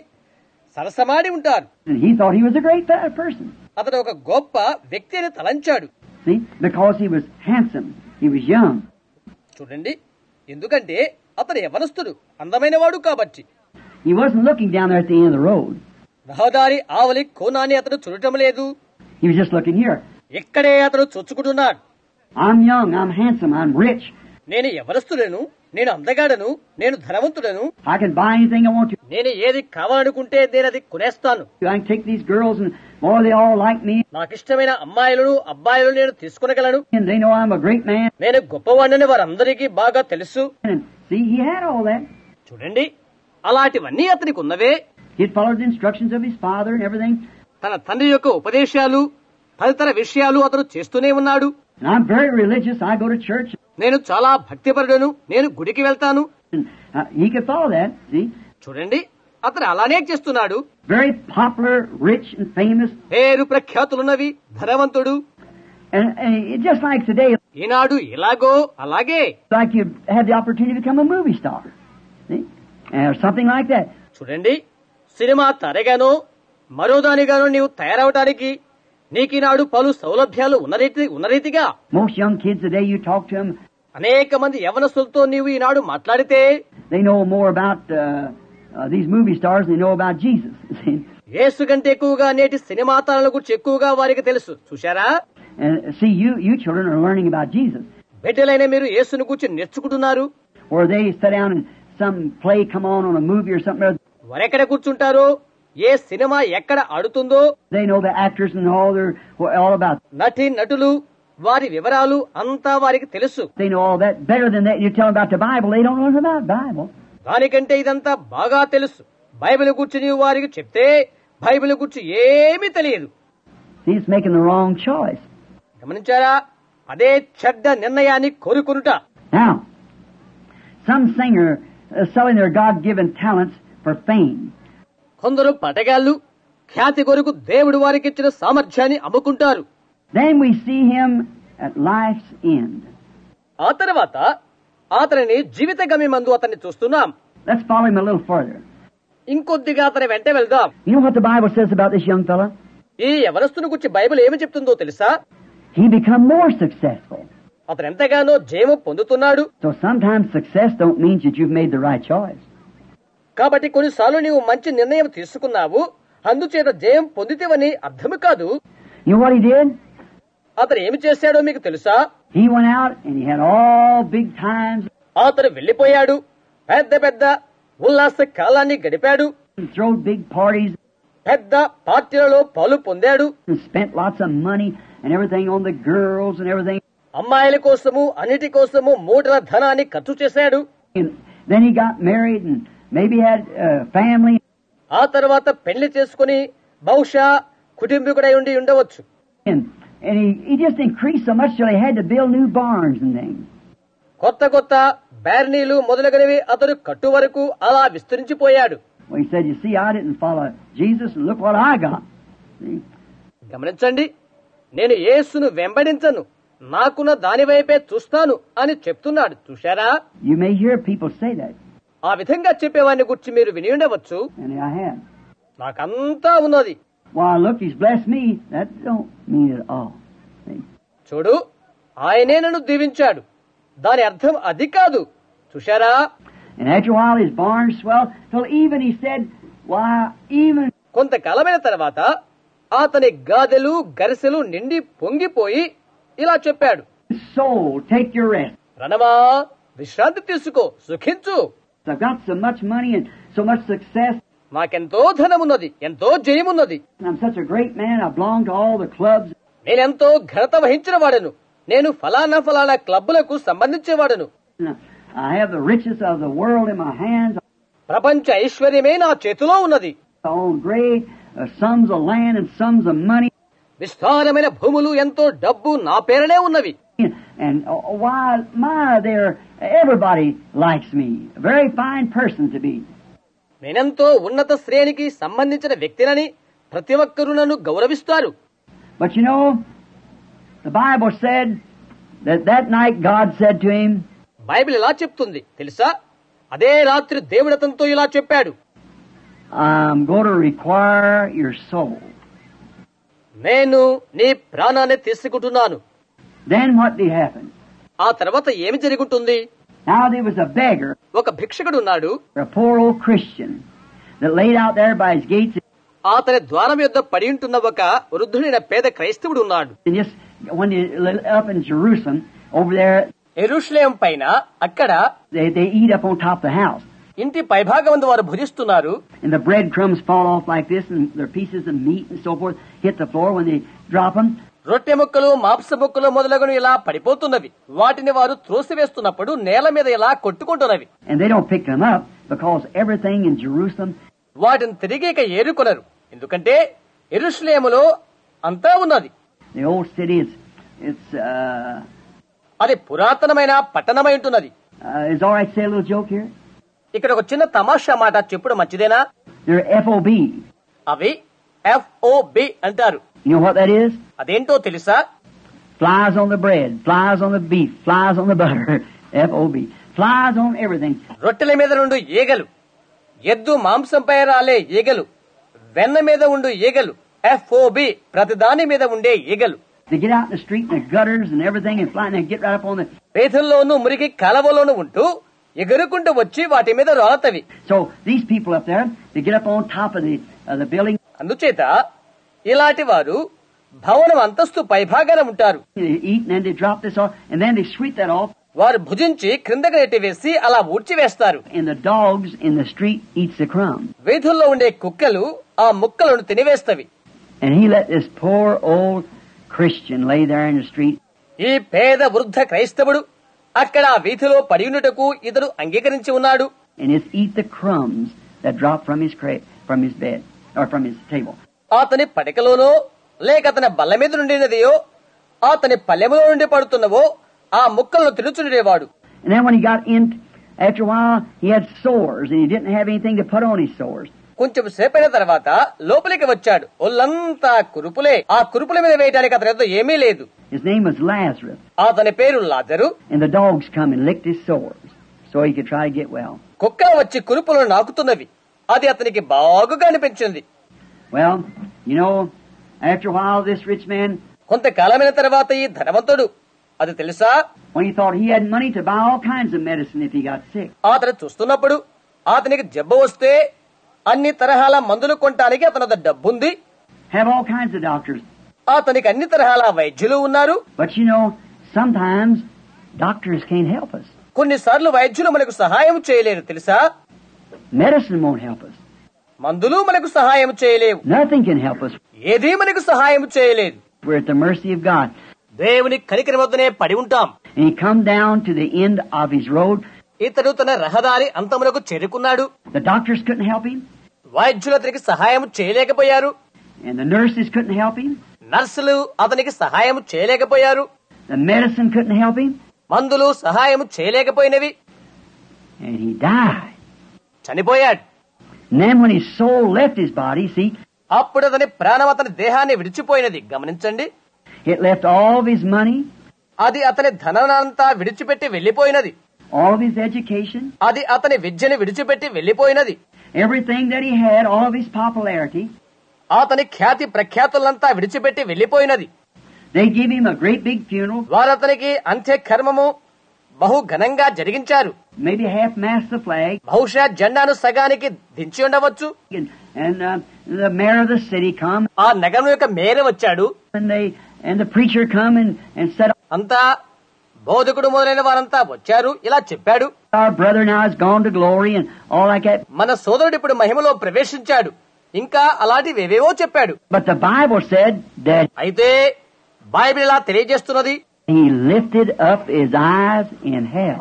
సరసమాడి ఉంటారు. And he thought he was a great pe- person. అతడు ఒక గొప్ప వ్యక్తి అని తలంచాడు. See? Because he was handsome. He was young. చూడండి, ఎందుకంటే అతడు యవనస్తుడు, అందమైన వాడు కాబట్టి. He wasn't looking down there at the end of the road. రహదారి ఆవలి కోనాన్ని అతడు చూడటం లేదు. He was just looking here. ఇక్కడే అతడు చొచ్చుకుంటున్నాడు. I'm young, I'm handsome, I'm rich. నేను యవనస్తుడను, నేను అందగాడను, నేను ధనవంతుడను, I can buy anything I want to. నేను ఏది కావాలనుకుంటే నేను అది కొనేస్తాను. I can take these girls and, boy, they all like me. నాకిష్టమైన అమ్మాయిలను అబ్బాయిలను నేను తీసుకునగలను. And they know I'm a great man. నేను గొప్పవాడిని వారందరికీ బాగా తెలుసు. And see, he had all that. చూడండి, అలాంటివన్నీ అతనికి ఉన్నవే. He'd followed the instructions of his father and everything. తన తండ్రి యొక్క ఉపదేశాలు తదితర విషయాలు అతను చేస్తూనే ఉన్నాడు. And I'm very religious. I go to church. నేను చాలా భక్తిపరుడను, నేను గుడికి వెళ్తాను. And uh, he could follow that, see. చూడండి, అతను అలానే చేస్తున్నాడు. Very popular, rich and famous. పేరు ప్రఖ్యాతులున్నవి, ధనవంతుడు. And, and it, just like today, ఈనాడు ఎలాగో అలాగే like you had the opportunity to become a movie star. See? Or something like that. చూడండి, cinema తారగానో మరో దానిగానో నీవు తయారవటానికి నీకినాడు పలు సౌలభ్యాలు ఉన్న రీతి ఉన్న రీతిగా Most young kids today, you talk to them, అనేక మంది యవనస్తులతో నీవు ఈనాడు మాట్లాడితే they know more about uh, uh, these movie stars than they know about Jesus. See? యేసు కంటే ఎక్కువగా నేటి సినిమా తారల గురించి ఎక్కువగా వారికి తెలుసు. చూశారా? And see, you you children are learning about Jesus. బిడ్డలైన మీరు యేసును గురించి నేర్చుకుంటున్నారు. Or they sit down and some play come on on a movie or something. వారెక్కడ కూర్చుంటారో, ఏ సినిమా ఎక్కడ ఆడుతుందో, They know the actors and all their all about. నటి నటులు వారి వివరాలు అంతా వారికి తెలుసు. They know all that better than that. You tell them about the Bible, they don't know anything about the Bible. దానికంటే ఇదంతా బాగా తెలుసు. బైబిల్ గురించి నీవు వారికి చెప్తే బైబిల్ గురించి ఏమీ తెలియదు. See, it's making the wrong choice. గమనించారా? అదే చెడ్డ నిర్ణయాన్ని కోరుకునుట. Now, some singer is selling their God-given talents for fame. కొందరు పటగాళ్ళు ఖ్యాతి కొరకు దేవుడు వారికి ఇచ్చిన సామర్థ్యాన్ని అమ్ముకుంటారు. Then we see him at life's end. ఆ తర్వాత అతనిని జీవిత గమ్యమందు అతన్ని చూస్తున్నాం. Let's follow him a little further. ఇంకొద్దిగా అతని వెంట వెళ్దాం. You know what the Bible says about this young fella? ఈ యవనస్తుని గురించి బైబిల్ ఏమి చెప్తుందో తెలుసా? He become more successful. అతను ఎంతగానో జయము పొందుతున్నాడు. So sometimes success don't mean that you've made the right choice. కాబట్టి కొన్నిసార్లు నీవు మంచి నిర్ణయం తీసుకున్నావు, అందుచేత జయం పొందితేవని అర్థము కాదు. You know what he did? అతను ఏమి చేశాడో మీకు తెలుసా? He went out and he had all big times. అతను వెళ్లిపోయాడు, పెద్ద పెద్ద ఉల్లాస కాలాన్ని గడిపాడు, and throw big parties. పెద్ద పార్టీలలో పాలు పొందాడు, and spent lots of money and everything on the girls and everything. అమ్మాయిల కోసము అన్నిటి కోసము మూటల ధనాన్ని ఖర్చు చేశాడు. And then he got married and maybe had a family. ఆ తర్వాత పెళ్లి చేసుకుని బహుశా కుటుంబీకుడై ఉండి ఉండవచ్చు. And, and he, he just increased so much till he had to build new barns and things. కొత్త కొత్త బ్యార్నీలు మొదలగునవి అతడు కట్టు వరకు అలా విస్తరించిపోయాడు. Well, he said, you see, I didn't follow Jesus and look what I got. See? గమనించండి, నేను యేసును వెంబడించను, నాకున్న దాని వైపే చూస్తాను అని చెప్తున్నాడు. చూశారా? You may hear people say that. ఆ విధంగా చెప్పేవాడిని గురించి మీరు విని ఉండవచ్చు. And I have. నాకంతా ఉన్నది. Well, look, he's blessed me. That don't mean it all. See? చూడు, ఆయనే నన్ను దీవించాడు, దాని అర్థం అది కాదు. చూశారా? And after a while his barns swelled till even he said, why even... కొంతకాలమైన తర్వాత అతని గాదెలు గరిసెలు నిండి పొంగిపోయి ఇలా చెప్పాడు, soul, take your rest. రణమా, విశ్రాంతి తీసుకో, సుఖించు. I've got so much money and so much success. నాకెంతో ధనమున్నది, ఎంతో జయమున్నది. And I'm such a great man. I belong to all the clubs. నేనెంతో ఘనత వహించిన వాడను, నేను ఫలానా ఫలానా క్లబ్బులకు సంబంధించేవాడను. I have the riches of the world in my hands. ప్రపంచ ఐశ్వర్యమే నా చేతిలో ఉన్నది. I own great uh, sums of land and sums of money. విస్తారమైన భూములు, ఎంతో డబ్బు నా పేరునే ఉన్నవి. And uh, why, my, there, everybody likes me. A very fine person to be. నేనెంతో ఉన్నత శ్రేణికి సంబంధించిన వ్యక్తినని ప్రతి ఒక్కరూ నన్ను గౌరవిస్తారు. But you know, the Bible said that that night God said to him, Bible ఇలా చెప్తుంది తెలుసా? అదే రాత్రి దేవుడు అతనితో ఇలా చెప్పాడు, I'm going to require your soul. నేను నీ ప్రాణాన్ని తీసుకుంటున్నాను. Then what did happen? ఆ తర్వాత ఏమి జరుగుతుంది? Now there was a beggar, ఒక భిక్షకుడు ఉన్నాడు, a poor old Christian, that laid out there by his gates. అతని ద్వారం యొద్ద పడి ఉంటున్న ఒక వృద్ధుడైన పేద క్రైస్తవుడు ఉన్నాడు. And just when they up in Jerusalem over there, యెరూషలేం పైన అక్కడ they they eat up on top of the house. ఇంటి పైభాగం వారు భుజిస్తున్నారు. And the bread crumbs fall off like this, and their pieces of meat and so forth hit the floor when they drop them. రొట్టె ముక్కలు, మాంస ముక్కలు మొదలగును ఇలా పడిపోతున్నవి. వాటిని వారు త్రోసివేస్తున్నప్పుడు నేల మీద ఇలా కొట్టుకుంటున్నవి. And they don't pick them up because everything in Jerusalem. వాటిని తిరిగిక ఏరుకొనరు, ఎందుకంటే యెరూషలేములో అంతా ఉన్నది. The old city is it's uh, అది పురాతనమైన పట్టణమై ఉంటున్నది. uh is all right to say a little joke here? ఇక్కడ ఒక చిన్న తమాషా మాట చెప్పుడు మంచిదేనా? They're F O B. అవి ఎఫ్ ఓ బి అంటారు. You know what that is? అదేంటో తెలుసా? Flies on the bread, flies on the beef, flies on the butter. F O B. Flies on everything. రొట్టెల మీద నుండి ఈగలు, ఎద్దు మాంసంపై రాలే ఈగలు, వెన్న మీద ఉండు ఈగలు. ఎఫ్ ఓ బి, ప్రతిదాని మీద ఉండే ఈగలు. They get out in the street and the gutters and everything and fly and they get right up on the... పేతుల్లోనూ మురికి కాలవలోనూ ఉంటూ ఎగురుకుంటూ వచ్చి వాటి మీద రాలతవి. So these people up there, they get up on top of the uh, the building. అందుచేత ఇలాంటి వారు భవనం అంతస్తు పైభాగాన ఉంటారు. They eat and then they drop this off and then they sweep that off. వారు భుజించి క్రిందకి నెట్టి వేసి అలా ఊడ్చి వేస్తారు. And the dogs in the street eats the crumbs. వీధుల్లో ఉండే కుక్కలు ఆ ముక్కలను తినివేస్తవి. And he let this poor old Christian lay there in the street. ఈ పేద వృద్ధ క్రైస్తవుడు అక్కడ ఆ వీధిలో పడియున్నటకు ఇతడు అంగీకరించి ఉన్నాడు. And just eat the crumbs that drop from his cra- from his bed or from his table. అతని పడకలోనో లేక అతని బల్ల మీద నుండినదియో అతని పల్లెములో నుండి పడుతున్నవో ఆ ముక్కలను తినుచుండేవాడు. And then when he got in, after a while, he had sores and he didn't have anything to put on his sores. కొంచెం సేపైన తర్వాత లోపలికి వచ్చాడు. ఒళ్ళంతా కురుపులే. ఆ కురుపుల మీద వేయడానికి అతని వద్ద ఏమీ లేదు. His name was Lazarus. అతని పేరు లాజరు. And the dogs come and licked his sores so he could try to get well. కుక్కలు వచ్చి కురుపులను నాకుతున్నవి. అది అతనికి బాగుగా అనిపించింది. Well, you know, after a while, this rich man, కొంతకాలమైన తర్వాత ఈ ధనవంతుడు, అది తెలుసా, when he thought he had money to buy all kinds of medicine if he got sick. అతను చూస్తున్నప్పుడు అతనికి జబ్బు వస్తే అన్ని తరహాల మందులు కొనడానికి అతని వద్ద డబ్బుంది. Have all kinds of doctors. అతనికి అన్ని తరహాల వైద్యులు ఉన్నారు. But you know, sometimes doctors can't help us. కొన్నిసార్లు వైద్యులు మనకు సహాయం చేయలేరు తెలుసా. Medicine won't help us. మందులు మనకు సహాయం చేయలేవు. Nothing can help us. ఏదీ మనకు సహాయం చేయలేదు. We're at the mercy of God. దేవుని కనికరం వద్దనే పడి ఉంటాం. And he come down to the end of his road. ఇతడు తన రహదారి అంతమునకు చేరుకున్నాడు. The doctors couldn't help him. వైద్యులు అతనికి సహాయం చేయలేకపోయారు. And the nurses couldn't help him. నర్సులు అతనికి సహాయం చేయలేకపోయారు. The medicine couldn't help him. మందులు సహాయం చేయలేకపోయినవి. And he died. చనిపోయాడు. And then when his soul left his body, see, అప్పుడు అతని ప్రాణం అతని దేహాన్ని విడిచిపోయినది. గమనించండి, it left all of his money, అది అతని ధనానంతా విడిచిపెట్టి వెళ్లిపోయినది. all of his education, అది అతని విద్యను విడిచిపెట్టి వెళ్లిపోయినది. everything that he had, all of his popularity. అతని ఖ్యాతి ప్రఖ్యాతులంతా విడిచిపెట్టి వెళ్లిపోయినది. They give him a great big funeral, వారు అతనికి అంత్యకర్మము బహు ఘనంగా జరిగించారు. maybe half mast the flag, బహుశా జెండాను సగానికి దించి ఉండవచ్చు. and, and uh, the mayor of the city come, ఆ నగరం యొక్క మేర వచ్చాడు. and they and the preacher come and and said, అంతా బోధకుడు మొదలైన వారంతా వచ్చారు. ఇలా చెప్పాడు, our brother now has gone to glory and all like that. మన సోదరుడు ఇప్పుడు మహిమలో ప్రవేశించాడు. ఇంకా అలాంటివేవేవో చెప్పాడు. But the Bible said that అయితే బైబిల్ ఇలా తెలియజేస్తున్నది, he lifted up his eyes in hell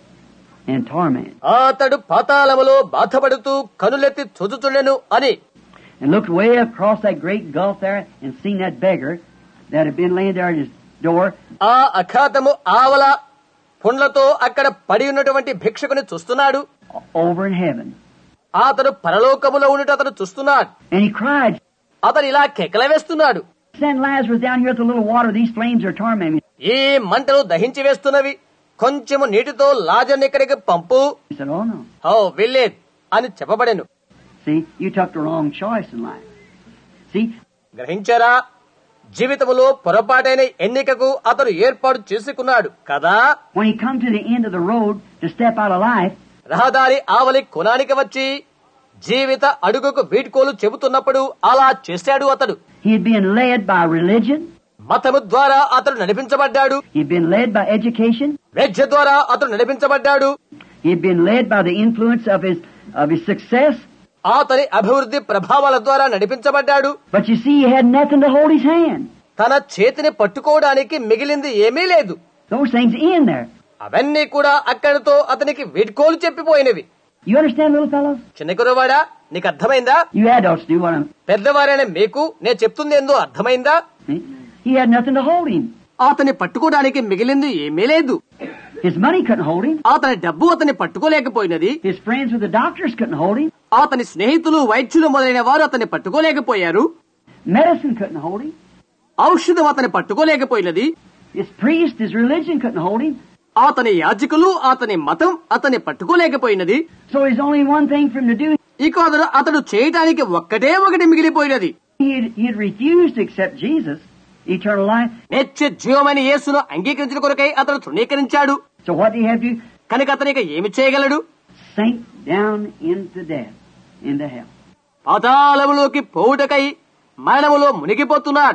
in torment అతడు పాతాళములో బాధపడుతూ కనులెత్తి చూచుచుండెను అని. and looked way across that great gulf there and seen that beggar that had been laying there at his door. ఆ అఖాతము ఆవల పుండ్లతో అక్కడ పడి ఉన్నటువంటి భిక్షకుని చూస్తున్నాడు. Over in heaven. అతడు పరలోకములో ఉండుట అతడు చూస్తున్నాడు. And he cried, అతడు ఇలా కేకల వేస్తున్నాడు, send Lazarus down here with a little water. These flames are tormenting me. ఈ మంటలు దహించి వేస్తున్నవి, కొంచెము నీటితో లాజర్ని ఇక్కడికి పంపు. He said, oh no. ఓ వెళ్ళేది అని చెప్పబడెను. See, you took the wrong choice in life. See, గ్రహించారా? జీవితములో పొరపాటైన ఎన్నికకు అతడు ఏర్పాటు చేసుకున్నాడు కదా. when he come to the end of the road to step out of life, రహదారి ఆవలి కొనానికి వచ్చి జీవిత అడుగుకు వీడ్కోలు చెబుతున్నప్పుడు అలా చేశాడు. అతడు he had been led by religion. మతము ద్వారా అతడు నడిపించబడ్డాడు. He had been led by education. విద్య ద్వారా అతడు నడిపించబడ్డాడు. He had been led by the influence of his of his success. అతని అభివృద్ధి ప్రభావాల ద్వారా నడిపించబడ్డాడు. But you see, he had nothing to hold his hand. తన చేతిని పట్టుకోవడానికి మిగిలింది ఏమీ లేదు. Those things in there. అవన్నీ కూడా అక్కడితో అతనికి వీడ్కోలు చెప్పిపోయినవి. You understand, little fellows? చిన్న కురవాడా, నీకు అర్థమైందా? You adults do what I'm... పెద్దవారైన మీకు నేను చెప్తుంది ఏందో అర్థమైందా? See? He had nothing to hold him. అతని పట్టుకోవడానికి మిగిలింది ఏమీ లేదు. His money couldn't hold him. అతని డబ్బు అతని పట్టుకోలేకపోయినది. His friends with the doctors couldn't hold him. అతని స్నేహితులు వైద్యులు మొదలైన వారు అతన్ని పట్టుకోలేకపోయారు. Medicine couldn't hold him. ఔషధం అతని పట్టుకోలేకపోయినది. His priest, his religion couldn't hold him. అతని యాజకులు అతని మతం అతన్ని పట్టుకోలేకపోయినది. So there's only one thing for him to do. ఇక అతడు అతడు చేయటానికి ఒక్కటే ఒకటి మిగిలిపోయినది. He had, he had refused to accept Jesus, eternal life. నిత్య జీవమైన యేసును అంగీకరించిన కొరకై అతడు తృణీకరించాడు. So what did he have to do? కనుక అతనికి ఏమి చేయగలడు? Sink down into death, into hell. పాతాళములోకి పోవుటకై మరణములో మునిగిపోతున్నాడు.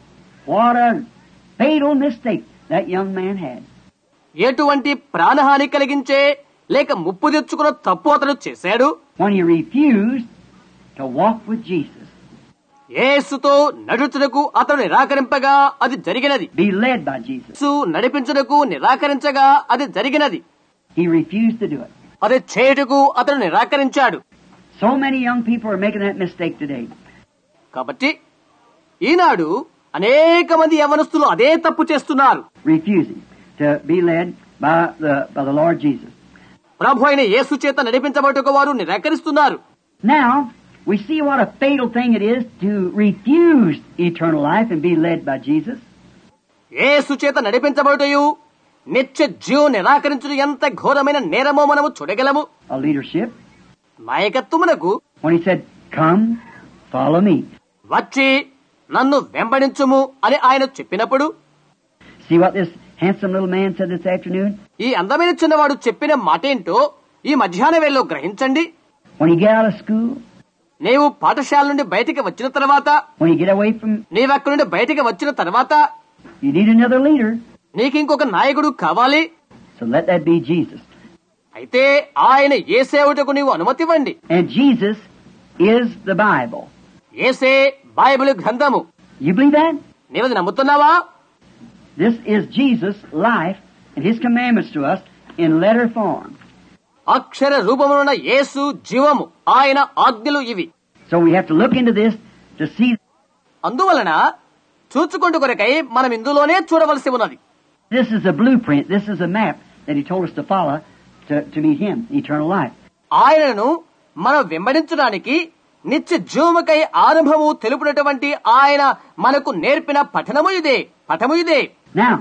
What a fatal mistake that young man had. ఎటువంటి ప్రాణహాని కలిగించే లేక ముప్పు తెచ్చుకున్న తప్పు అతడు చేశాడు. When he refused to walk with Jesus. యేసుతో నడుచుటకు అతడు నిరాకరింపగా అది జరిగినది. Be led by Jesus. యేసు నడిపించుటకు నిరాకరించగా అది జరిగినది. He refused to do it. అది చేయుటకు అతడు నిరాకరించాడు. So many young people are making that mistake today. కాబట్టి ఈనాడు అనేక మంది యవనస్తులు అదే తప్పు చేస్తున్నారు. Refusing to be led by the by the Lord Jesus. ప్రభు అయిన యేసు చేత నడిపించబడుటకు వారు నిరాకరిస్తున్నారు. Now we see what a fatal thing it is to refuse eternal life and be led by Jesus. యేసు చేత నడిపించబడుటయు నిత్య జీవం నిరాకరించుట ఎంత ఘోరమైన నేరమో మనము చూడగలము. A leadership. నాయకత్వమునకు When he said, "Come, follow me." వచ్చి నన్ను వెంబడించుము అని ఆయన చెప్పినప్పుడు, See what this handsome little man said this afternoon? ఈ అందమైన చిన్నవాడు చెప్పిన మాటేంటో ఈ మధ్యాహ్న వేళలో గ్రహించండి. When he get out of school, నీవు పాఠశాల నుండి బయటికి వచ్చిన తర్వాత, when you get away from, నీవు అక్కడి నుండి బయటికి వచ్చిన తర్వాత you need another leader. నీకు ఇంకొక నాయకుడు కావాలి. So let that be Jesus. అయితే ఆయన యేసేవుటకు నీవు అనుమతివ్వండి. And Jesus is the Bible. యేసే బైబిల్ గ్రంథము. You believe that? నీవది నమ్ముతున్నావా? This is Jesus' life and His commandments to us in letter form. అక్షర రూపమున యేసు జీవము, ఆయన ఆజ్ఞలు ఇవి. So we have to look into this to see. అందువలన చూచుకొంటు కొరకై మనం ఇందులోనే చూడవలసి ఉన్నది. This is a blueprint. This is a map that He told us to follow to, to meet Him, eternal life. ఆయనను మనం వెంబడించడానికి నిత్య జీవముకై ఆరంభము తెలుపునటువంటి ఆయన మనకు నేర్పిన పఠనము ఇదే, పఠము ఇదే. Now,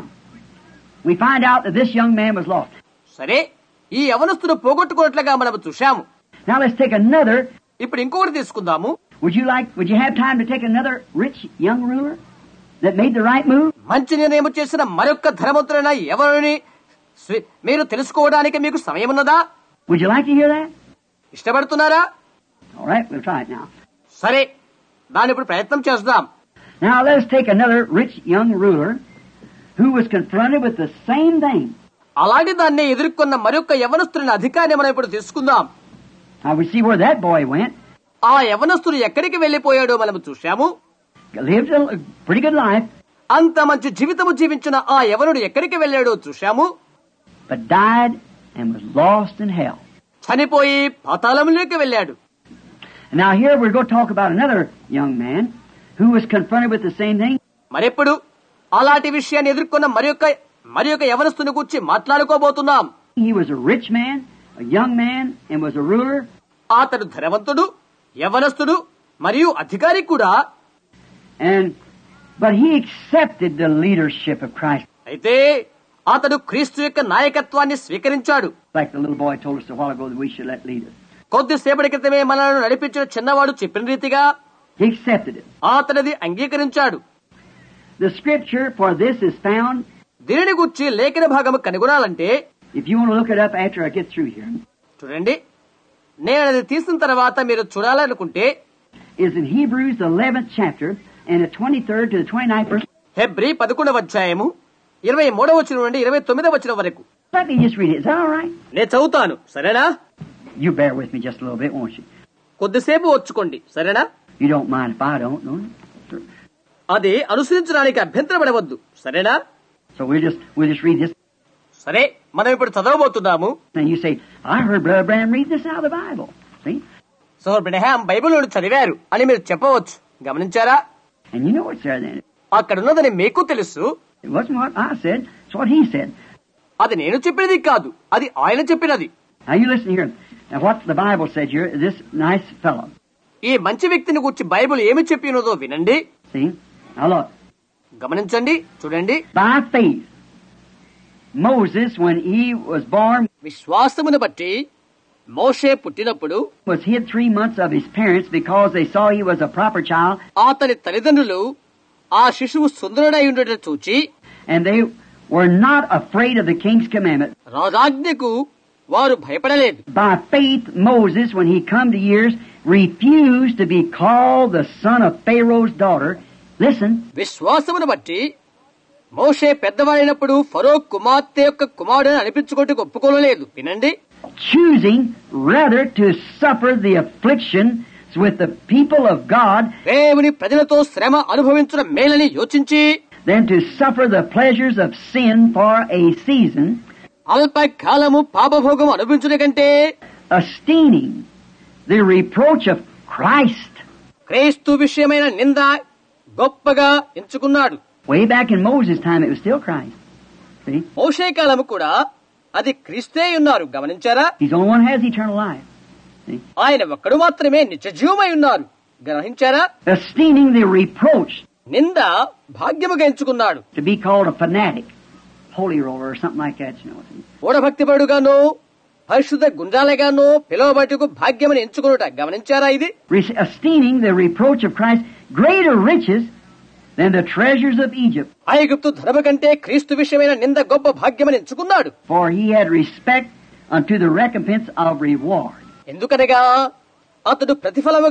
we find out that this young man was lost. సరే, ఈ యవనస్తుడు పోగొట్టుకున్నట్లుగా మనం చూశాము. Now let's take another. ఇప్పుడు ఇంకొకటి తీసుకుందాము. Would you like, would you have time to take another rich young ruler that made the right move? మంచి నిర్ణయం చేసిన మరొక ధనవంతుడైన ఎవరిని మీరు తెలుసుకోవడానికి మీకు సమయం ఉన్నదా? Would you like to hear that? ఇష్టపడుతున్నారా? All right, we'll try it now. సరే, దాని ఇప్పుడు ప్రయత్నం చేద్దాం. Now let's take another rich young ruler who was confronted with the same thing. అలాంటి దాన్ని ఎదుర్కొన్న మరొక యవనస్తుడిని అధికారిని మనం ఇప్పుడు తీసుకుందాం. Now we see where that boy went. ఆ యవనస్తుడు ఎక్కడికి వెళ్లిపోయాడో మనం చూశాము. Lived a pretty good life. అంత మంచి జీవితము జీవించిన ఆ యవనుడు ఎక్కడికి వెళ్లాడో చూశాము. But died and was lost in hell. చనిపోయి పాతాళంలోకి వెళ్లాడు. Now here we're going to talk about another young man who was confronted with the same thing. మరెప్పుడు అలాంటి విషయాన్ని ఎదుర్కొన్న మరొక మరొక యవనస్తుని గురించి మాట్లాడుకోబోతున్నాం. He was a rich man, a young man, and was a ruler. అతడు ధనవంతుడు, యవనస్తుడు మరియు అధికారి కూడా. And but he accepted the leadership of Christ. అయితే అతడు క్రీస్తు యొక్క నాయకత్వాన్ని స్వీకరించాడు. Like the little boy told us a while ago that we should let lead us. కొద్దిసేపటి క్రితమే మనల్ని నడిపించిన చిన్నవాడు చెప్పిన రీతిగా He accepted it. అతనిది అంగీకరించాడు. The scripture for this is found. దీనిని గురించి లేఖన భాగము కనుగొనాలంటే, If you want to look it up after I get through here, చూడండి, నేను అది తీసిన తర్వాత మీరు చూడాలనుకుంటే, is in Hebrews the eleventh chapter and the twenty-third to the twenty-ninth verse. Hebrew పదకొండవ అధ్యాయము ఇరవై మూడవ వచనం నుండి ఇరవై తొమ్మిదవ వచనం వరకు. Let me just read it. Is that all right? నేను చదువుతాను, సరేనా? You bear with me just a little bit, won't you? కొద్దిసేపు వచ్చుకోండి, సరేనా? You don't mind if I don't, no? Sure. అది అనుసరించడానికి అభ్యంతరపడవద్దు, సరేనా? So we'll just we'll just read this. సరే, మనం ఇప్పుడు చదవబోతున్నాము. And you say, I heard Brother Branham read this out of the Bible. See? So బ్రహ్యాం బైబిల్ నుండి చదివారు అని మీరు చెప్పవచ్చు. గమనించారా? And you know what's there then. అక్కడున్నదని మీకు తెలుసు. It wasn't what I said, it's what he said. అది నేను చెప్పినది కాదు, అది ఆయన చెప్పినది. Now you listen here. Now what the Bible said here, this nice fellow. ఈ మంచి వ్యక్తిని గురించి బైబిల్ ఏమి చెప్పినదో వినండి. See? Now look. గమనించండి, చూడండి. By faith, Moses, when he was born, విశ్వాసమును బట్టి మోషే పుట్టినప్పుడు was hid three months of his parents because they saw he was a proper child. అతని తల్లిదండ్రులు ఆ శిశువు సుందరుడై ఉండటం చూచి, And they were not afraid of the king's commandment. రాజాజ్ఞకు వారు భయపడలేదు. By faith, Moses, when he come to years, refused to be called the son of Pharaoh's daughter. Listen. విశ్వాసమును బట్టి మోషే పెద్దవాడైనప్పుడు ఫరో కుమార్తె యొక్క కుమారుడు అనిపించుకుంటూ ఒప్పుకోలేదు. వినండి. Choosing rather to suffer the afflictions with the people of God దేవుని ప్రజలతో శ్రమ అనుభవించడం మేలని యోచించి, than to suffer the pleasures of sin for a season, అల్పకాలము పాపభోగం అనుభవించుట కంటే esteeming the reproach of Christ. క్రీస్తు విషయమైన నింద గొప్పగా ఎంచుకున్నాడు. Way back in Moses' time, it was still Christ. See? మోషే కాలము కూడా అది క్రీస్తే ఉన్నారు. గమనించారా? He's the only one who has eternal life. See? ఆయన ఒక్కడు మాత్రమే నిత్య జీవమై ఉన్నారు. గ్రహించారా? Esteeming the reproach నింద భాగ్యముగా ఎంచుకున్నాడు. to be called a fanatic, holy roller or something like that, you know. ఓడభక్తిపరుడుగాను పరిశుద్ధ గుండాలగాను పిలువబట్టుకు భాగ్యమని ఎంచుకునుట. గమనించారా? ఇది Esteeming the reproach of Christ greater riches than the treasures of Egypt. ఐగుప్తు ధనము కంటే క్రీస్తు విషయమైన నింద గొప్ప భాగ్యమని ఎంచుకున్నాడు. For he had respect unto the recompense of reward. ఎందుకనగా అతడు ప్రతిఫలముగా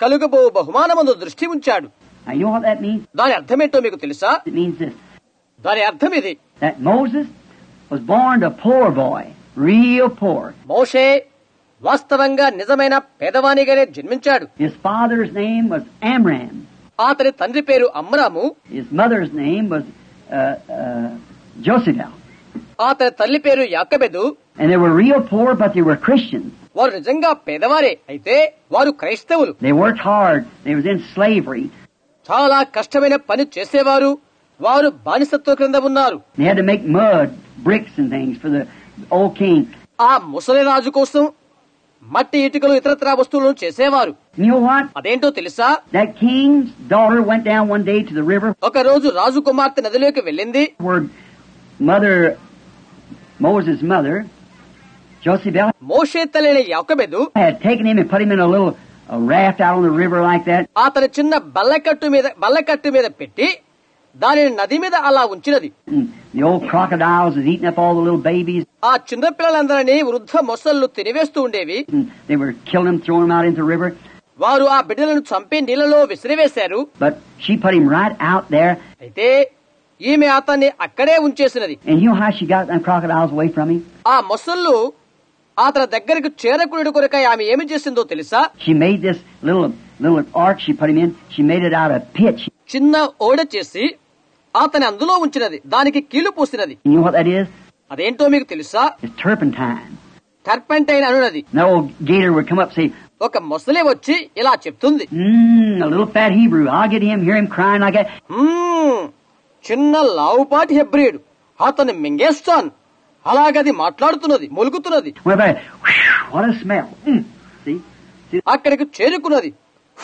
కలుగబో బహుమానమందు దృష్టి ఉంచాడు. Now, you know what that means? దాని అర్థమేంటో మీకు తెలుసా? It means this, దాని అర్థం ఇది. that Moses was born a poor boy, real poor. మోషే వాస్తవంగా నిజమైన పేదవానిగానే జన్మించాడు. His father's name was Amram. అతని తండ్రి పేరు Amram. His mother's name was uh, uh, Jochebed. అతని తల్లి పేరు యాకోబెదు. And they were real poor, but they were Christians. వారు నిజంగా పేదవారే, అయితే వారు క్రైస్తవులు. They worked hard. They was in slavery. చాలా కష్టమైన పని చేసేవారు. వారు బానిసత్వ క్రింద ఉన్నారు. They had to make mud, bricks and things for the old king. ఆ ముసలి రాజు కోసం మట్టి ఇటుకలు ఇతరత్రా వస్తువులను చేసేవారు. You know what? అదేంటో తెలుసా? That king's daughter went down one day to the river. ఒక రోజు రాజు కుమార్తె నదిలోకి వెళ్ళింది. Where mother, Moses' mother, Jochebed, Moshe తల్లిన యాకోబెదు had taken him and put him in a little a raft out on the river like that. అతని చిన్న బల్లకట్టు మీద బల్లకట్టు మీద పెట్టి దానిని నది మీద అలా ఉంచినది. And the old crocodiles was eating up all the little babies. ఆ చిన్న పిల్లలందరినీ వృద్ధ మొసళ్ళు తినివేస్తూ ఉండేవి. And they were killing them, throwing them out into the river. వారు ఆ బిడ్డలను చంపి నీళ్లలో విసిరివేశారు. But she put him right out there. అయితే ఈమె అతన్ని అక్కడే ఉంచేసినది. And you know how she got them crocodiles away from him? ఆ మొసళ్ళు అతని దగ్గరకు చేరకుడి కొరకై ఆమె ఏమి చేసిందో తెలుసా? She made this little little ark she put him in. She made it out of pitch. చిన్న ఓడ చేసి అతని అందులో ఉంచినది. దానికి కీలు పూసినది. You know what that is? అదేంటో మీకు తెలుసా? It's turpentine. టర్పెంటైన్ అనున్నది. And the old gator would come up and say, ఒక మొసలి వచ్చి ఇలా చెప్తుంది, Mmm, a little fat Hebrew. I'll get him, hear him crying like that. "మ్మ్, చిన్న లావుపాటి హెబ్రీయుడు, అతన్ని మింగేస్తాను." అలాగది మాట్లాడుతున్నది, మొలుగుతున్నది. Well, but, whew, what a smell. Mm. See? See? అక్కడికి చేరుకున్నది.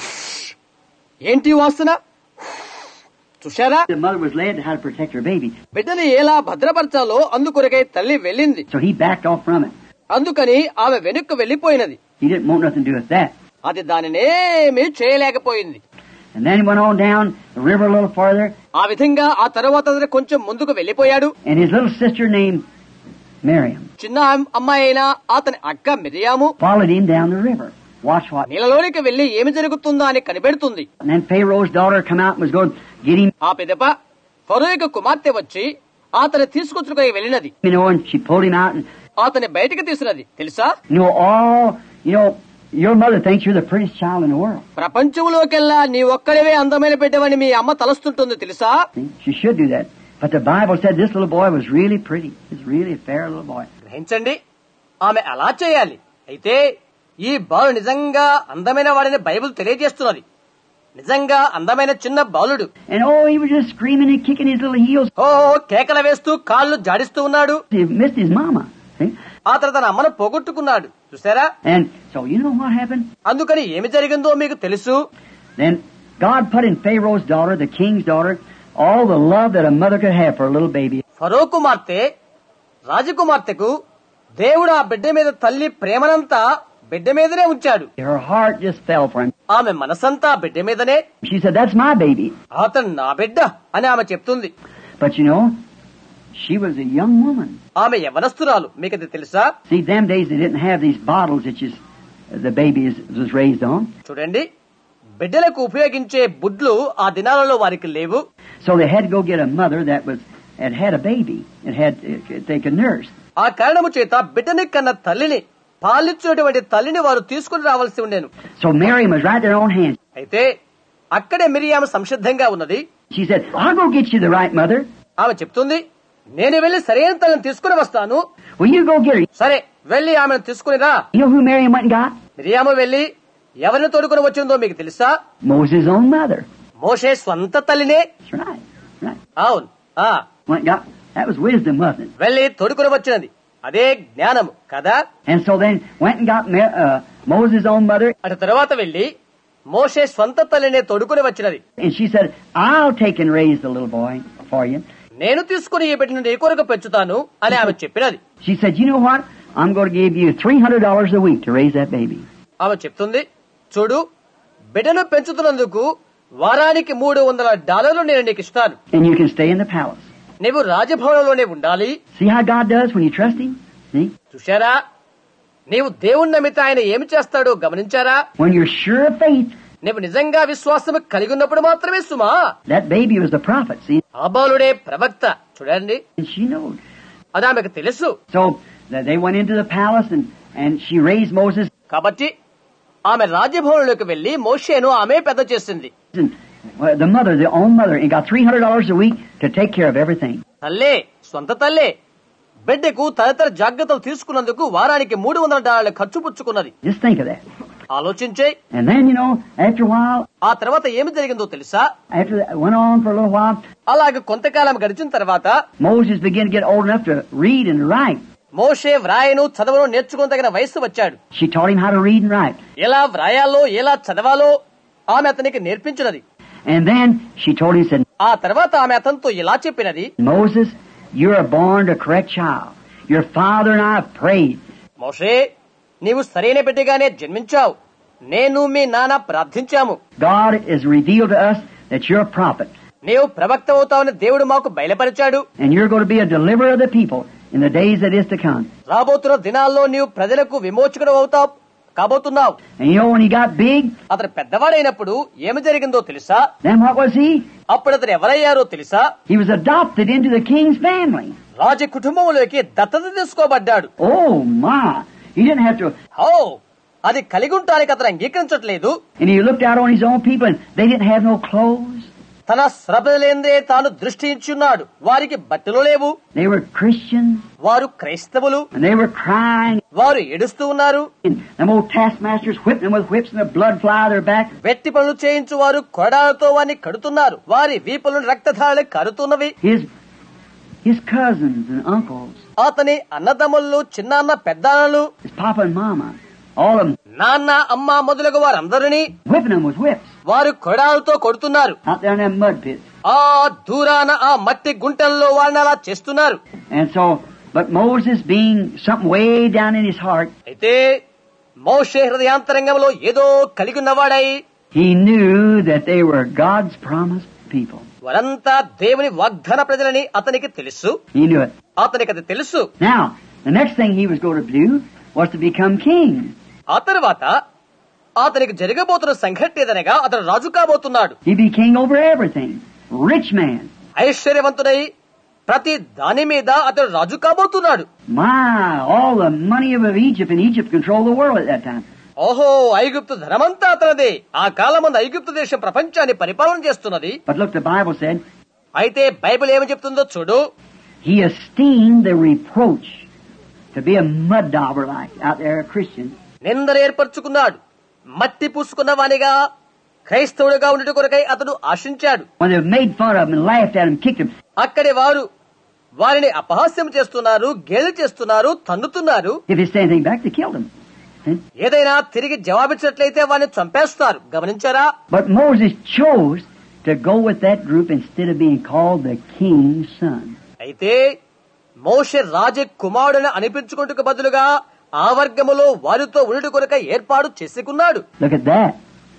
ఏంటి వాసన? చూశారా? The mother was led how to protect her baby. బిడ్డని ఎలా భద్రపరచాలో అందుకొరకై తల్లి వెళ్ళింది. So he backed off from it. అందుకని ఆమె వెనుక్కు వెళ్లిపోయినది. He didn't want nothing to do with that. అది దానినేమీ చేయలేకపోయింది. And then he went on down the river a little farther. ఆ విధంగా ఆ తరువాత అతను కొంచెం ముందుకు వెళ్లిపోయాడు. And his little sister named Miriam చిన్న అమ్మాయి అయిన అతని అక్క Miriam followed him down the river. Watch what. నీళ్ళలోనికి వెళ్లి ఏమి జరుగుతుందో అని కనిపెడుతుంది. And then Pharaoh's daughter come out and was going to get him. ఆ పెదప ఫరో యొక్క కుమార్తె వచ్చి అతని తీసుకొచ్చుకొని వెళ్ళినది. You know, and she pulled him out. And, అతని బయటకు తీసినది. తెలుసా? you know, all, you know, your mother thinks you're the prettiest child in the world. ప్రపంచంలోకెల్లా నీ ఒక్కడివే అందమైన బిడ్డవని మీ అమ్మ తలస్తుంటుంది. తెలుసా? See? She should do that. But the Bible said this little boy was really pretty. He's really a fair little boy. గ్రహించండి, ఆమె అలా చేయాలి. అయితే ఈ బాలుడు నిజంగా అందమైన వాడని బైబిల్ తెలియజేస్తున్నది. నిజంగా అందమైన చిన్న బాలుడు. And oh, he was just screaming and kicking his little heels. ఓ కేకల వేస్తూ కాళ్ళు జాడిస్తూ ఉన్నాడు. He missed his mama. See? ఆ తర్వాత తన అమ్మను పోగొట్టుకున్నాడు. చూసారా? And so you know what happened? అందుకని ఏమి జరిగిందో మీకు తెలుసు. Then God put in Pharaoh's daughter, the king's daughter, all the love that a mother could have for a little baby. ఫరో కుమార్తె రాజకుమార్తెకు దేవుడు ఆ బిడ్డ మీద తల్లి ప్రేమనంతా బిడ్డ మీదనే ఉంచాడు. Her heart just fell for him. ఆమె మనసంతా బిడ్డ మీదనే. She said, "That's my baby." అతను నా బిడ్డ అని ఆమె చెప్తుంది. But you know, she was a young woman. ఆమె యవనస్తురాలు. మీకు అది తెలుసా? See, them days they didn't have these bottles that just the baby is, was raised on. చూడండి, బిడ్డలకు ఉపయోగించే బుడ్లు ఆ దినాలలో వారికి లేవు. So they had to go get a mother that was had had a baby and had they could nurse. ఆ కారణము చేత బిడ్డని కన్న తల్లిని, పాలిచ్చేటువంటి తల్లిని వారు తీసుకుని రావాల్సి ఉండేను. So Miriam was right there on hand. అయితే అక్కడే మిరియాము సంసిద్ధంగా ఉన్నది. She said, "I'll go get you the right mother." ఆమె చెప్తుంది, నేను వెళ్లి సరైన తల్లిని తీసుకుని వస్తాను. Will you go get her? సరే, వెళ్లి ఆమెను తీసుకుని రా. You know who Miriam went and got? Miriam వెళ్లి ఎవరిని తోడుకుని వచ్చిందో మీకు తెలుసా? Moses' own mother. మోషే స్వంత తల్లినే. That's right. Right. అవును. ఆ Went and got, that was wisdom, wasn't it? వెళ్లి తోడుకుని వచ్చినది అదే జ్ఞానము కదా. And so then went and got uh, Moses' own mother. అటు తర్వాత వెళ్లి మోషే స్వంత తల్లినే తోడుకుని వచ్చినది. And she said, "I'll take and raise the little boy for you." నేను తీసుకుని ఈ బిడ్డను నీ కొరకు పెంచుతాను అని ఆమె చెప్పినది. She said, "You know what? I'm going to give you three hundred dollars a week to raise that baby." ఆమె చెప్తుంది, చూడు, బిడ్డను పెంచుతున్నందుకు వారానికి మూడు వందల డాలర్లు నేను నీకు ఇస్తాను. And you can stay in the palace. నీవు రాజభవనంలోనే ఉండాలి. See how God does when you trust Him? See? చూశారా? నీవు దేవుని నమ్మితే ఆయన ఏమి చేస్తాడో గమనించారా? When you're sure of faith, నువ్వు నిజంగా విశ్వాసము కలిగి ఉన్నప్పుడు మాత్రమే సుమా. That baby was the prophet, see? ఆ బాలుడే ప్రవక్త. చూడండి, And she knew. అది ఆమెకు తెలుసు. So they went into the palace and, and she raised Moses. కాబట్టి ఆమె రాజభవనంలోకి వెళ్లి మోషేను ఆమె పెద్ద చేసింది. And the mother, the own mother, and got three hundred dollars a week to take care of everything. తల్లే, సొంత తల్లే బిడ్డకు తదితర జాగ్రత్తలు తీసుకున్నందుకు వారానికి మూడు వందల డాలర్ల ఖర్చు పుచ్చుకున్నది. Just think of that. ఆలోచించే. And then, you know, after a while, ఆ తర్వాత ఏమి జరిగిందో తెలుసా? after that went on for a little while, అలాగే కొంతకాలం గడిచిన తర్వాత Moses began to get old enough to read and write. మోషే వ్రాయను చదవను నేర్చుకుని తగిన వయస్సు వచ్చాడు. She taught him how to read and write. ఎలా వ్రాయాలో ఎలా చదవాలో ఆమె అతనికి నేర్పించినది. And then she told him, said, ఆ తర్వాత ఆమె అతనితో ఇలా చెప్పినది, Moses, you are born a correct child. Your father and I have prayed. మోషే, నీవు సరైన బిడ్డగానే జన్మించావు. నేను మీ నాన్న ప్రార్థించాము. God has revealed to us that you're a prophet. నీవు ప్రవక్త అవుతావని దేవుడు మాకు బయలుపరిచాడు. And you're going to be a deliverer of the people in the days that is to come. రాబోతున్న దినాల్లో నీవు ప్రజలకు విమోచకుడు అవుతావు కాబోతున్నావు. And you know when he got big, అతను పెద్దవాడైనప్పుడు ఏమి జరిగిందో తెలుసా? then what was he? అప్పుడు అతను ఎవరయ్యారో తెలుసా? He was adopted into the king's family. రాజ కుటుంబంలోకి దత్తత తీసుకోబడ్డాడు. Oh my. He didn't have to. ఓ, అది కలిగి ఉండటానికి అతను అంగీకరించట్లేదు. And he looked out on his own people and they didn't have no clothes. తన శ్రమలేందే తాను దృష్టి ఇచ్చున్నాడు. వారికి బట్టలు లేవు. They were Christians. వారు క్రైస్తవులు. And they were crying. వారు ఏడుస్తూ ఉన్నారు. And them old taskmasters whipping them with whips and the blood fly out their back. వెట్టి పనులు చేయించు వారు కొరడాలతో వారిని కడుతున్నారు. వారి వీపులను రక్తధారలు కరుతున్నవి. His his cousins and uncles. అతని అన్నదమ్ములు, చిన్నాన్న, పెద్దన్నలు, His papa and mama. All of them నాన్న, అమ్మ మొదలగు వారందరినీ whipping them with whips వారు కొరడాలతో కొడుతున్నారు. out there in that mud pit. ఆ దూరాన ఆ మట్టి గుంటల్లో వారిని అలా చేస్తున్నారు. And so, but Moses being something way down in his heart, అయితే మోషే హృదయాంతరంగంలో ఏదో కలిగి ఉన్నవాడై he knew that they were God's promised people. వారంతా దేవుని వాగ్దాన ప్రజలని అతనికి తెలుసు. He knew it. అతనికి అది తెలుసు. Now, the next thing he was going to do was to become king. ఆ తర్వాత అతనికి జరగబోతున్న సంఘటన ఏదనగా అతను రాజు కాబోతున్నాడు. He'd be king over everything. Rich man. ఐశ్వర్యవంతుడై ప్రతి దాని మీద అతను రాజు కాబోతున్నాడు. My, all the money of Egypt, and Egypt controlled the world at that time. ఓహో, ఐగుప్తు ధనమంతా అతనిదే. ఆ కాలం ముందు ఐగుప్తు దేశం ప్రపంచాన్ని పరిపాలన చేస్తున్నది. But look, the Bible said, అయితే బైబిల్ ఏమి చెప్తుందో చూడు. he esteemed the reproach to be a mud dauber like out there, a Christian. నిందలు ఏర్పరచుకున్నాడు. మట్టి పూసుకున్న వానిగా క్రైస్తవుడిగా ఉండట కొరకై అతడు ఆశించాడు. When they made fun of him and laughed at him, kicked him. అక్కడి వారు వారిని అపహాస్యం చేస్తున్నారు, గేలి చేస్తున్నారు, తన్నుతున్నారు. If he said anything back, they killed him. ఏదైనా తిరిగి జవాబిచ్చినట్లయితే వారిని చంపేస్తారు. గమనించారా? But Moses chose to go with that group instead of being called the king's son. అయితే మోషే రాజ కుమారుడని అనిపించుకుంటకు బదులుగా ఆ వర్గములో వారితో ఉండుట కొరక ఏర్పాటు చేసుకున్నాడు. Look at that.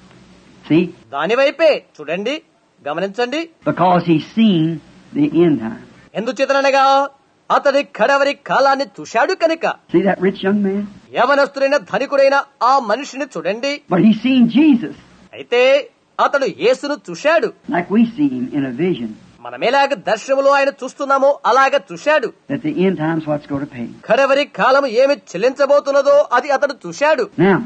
See? దానివైపే చూడండి, గమనించండి. Because he's seen the end time. ఎందుచేతనగా అతడి కడవరి కాలాన్ని చూశాడు కనుక. See that rich young man? యవనస్తుడైన ధనికుడైన ఆ మనిషిని చూడండి. But he's seen Jesus. అయితే అతడు యేసును చూశాడు. Like we see him in a vision. మనమేలాగ దర్శనములో ఆయన చూస్తున్నామో అలాగ చూశాడు. That the end time's what's going to pay. కడవరి కాలం ఏమి చెల్లించబోతున్నదో అది అతడు చూశాడు. Now,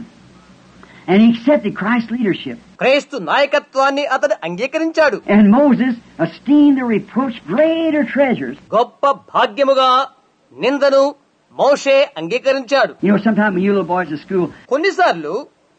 and he accepted Christ's leadership. క్రీస్తు నాయకత్వాన్ని అతడు అంగీకరించాడు. And Moses esteemed the reproach greater treasures. గొప్ప భాగ్యముగా నిందను మోషే అంగీకరించాడు. You know, sometimes when you little boys at school, కొన్నిసార్లు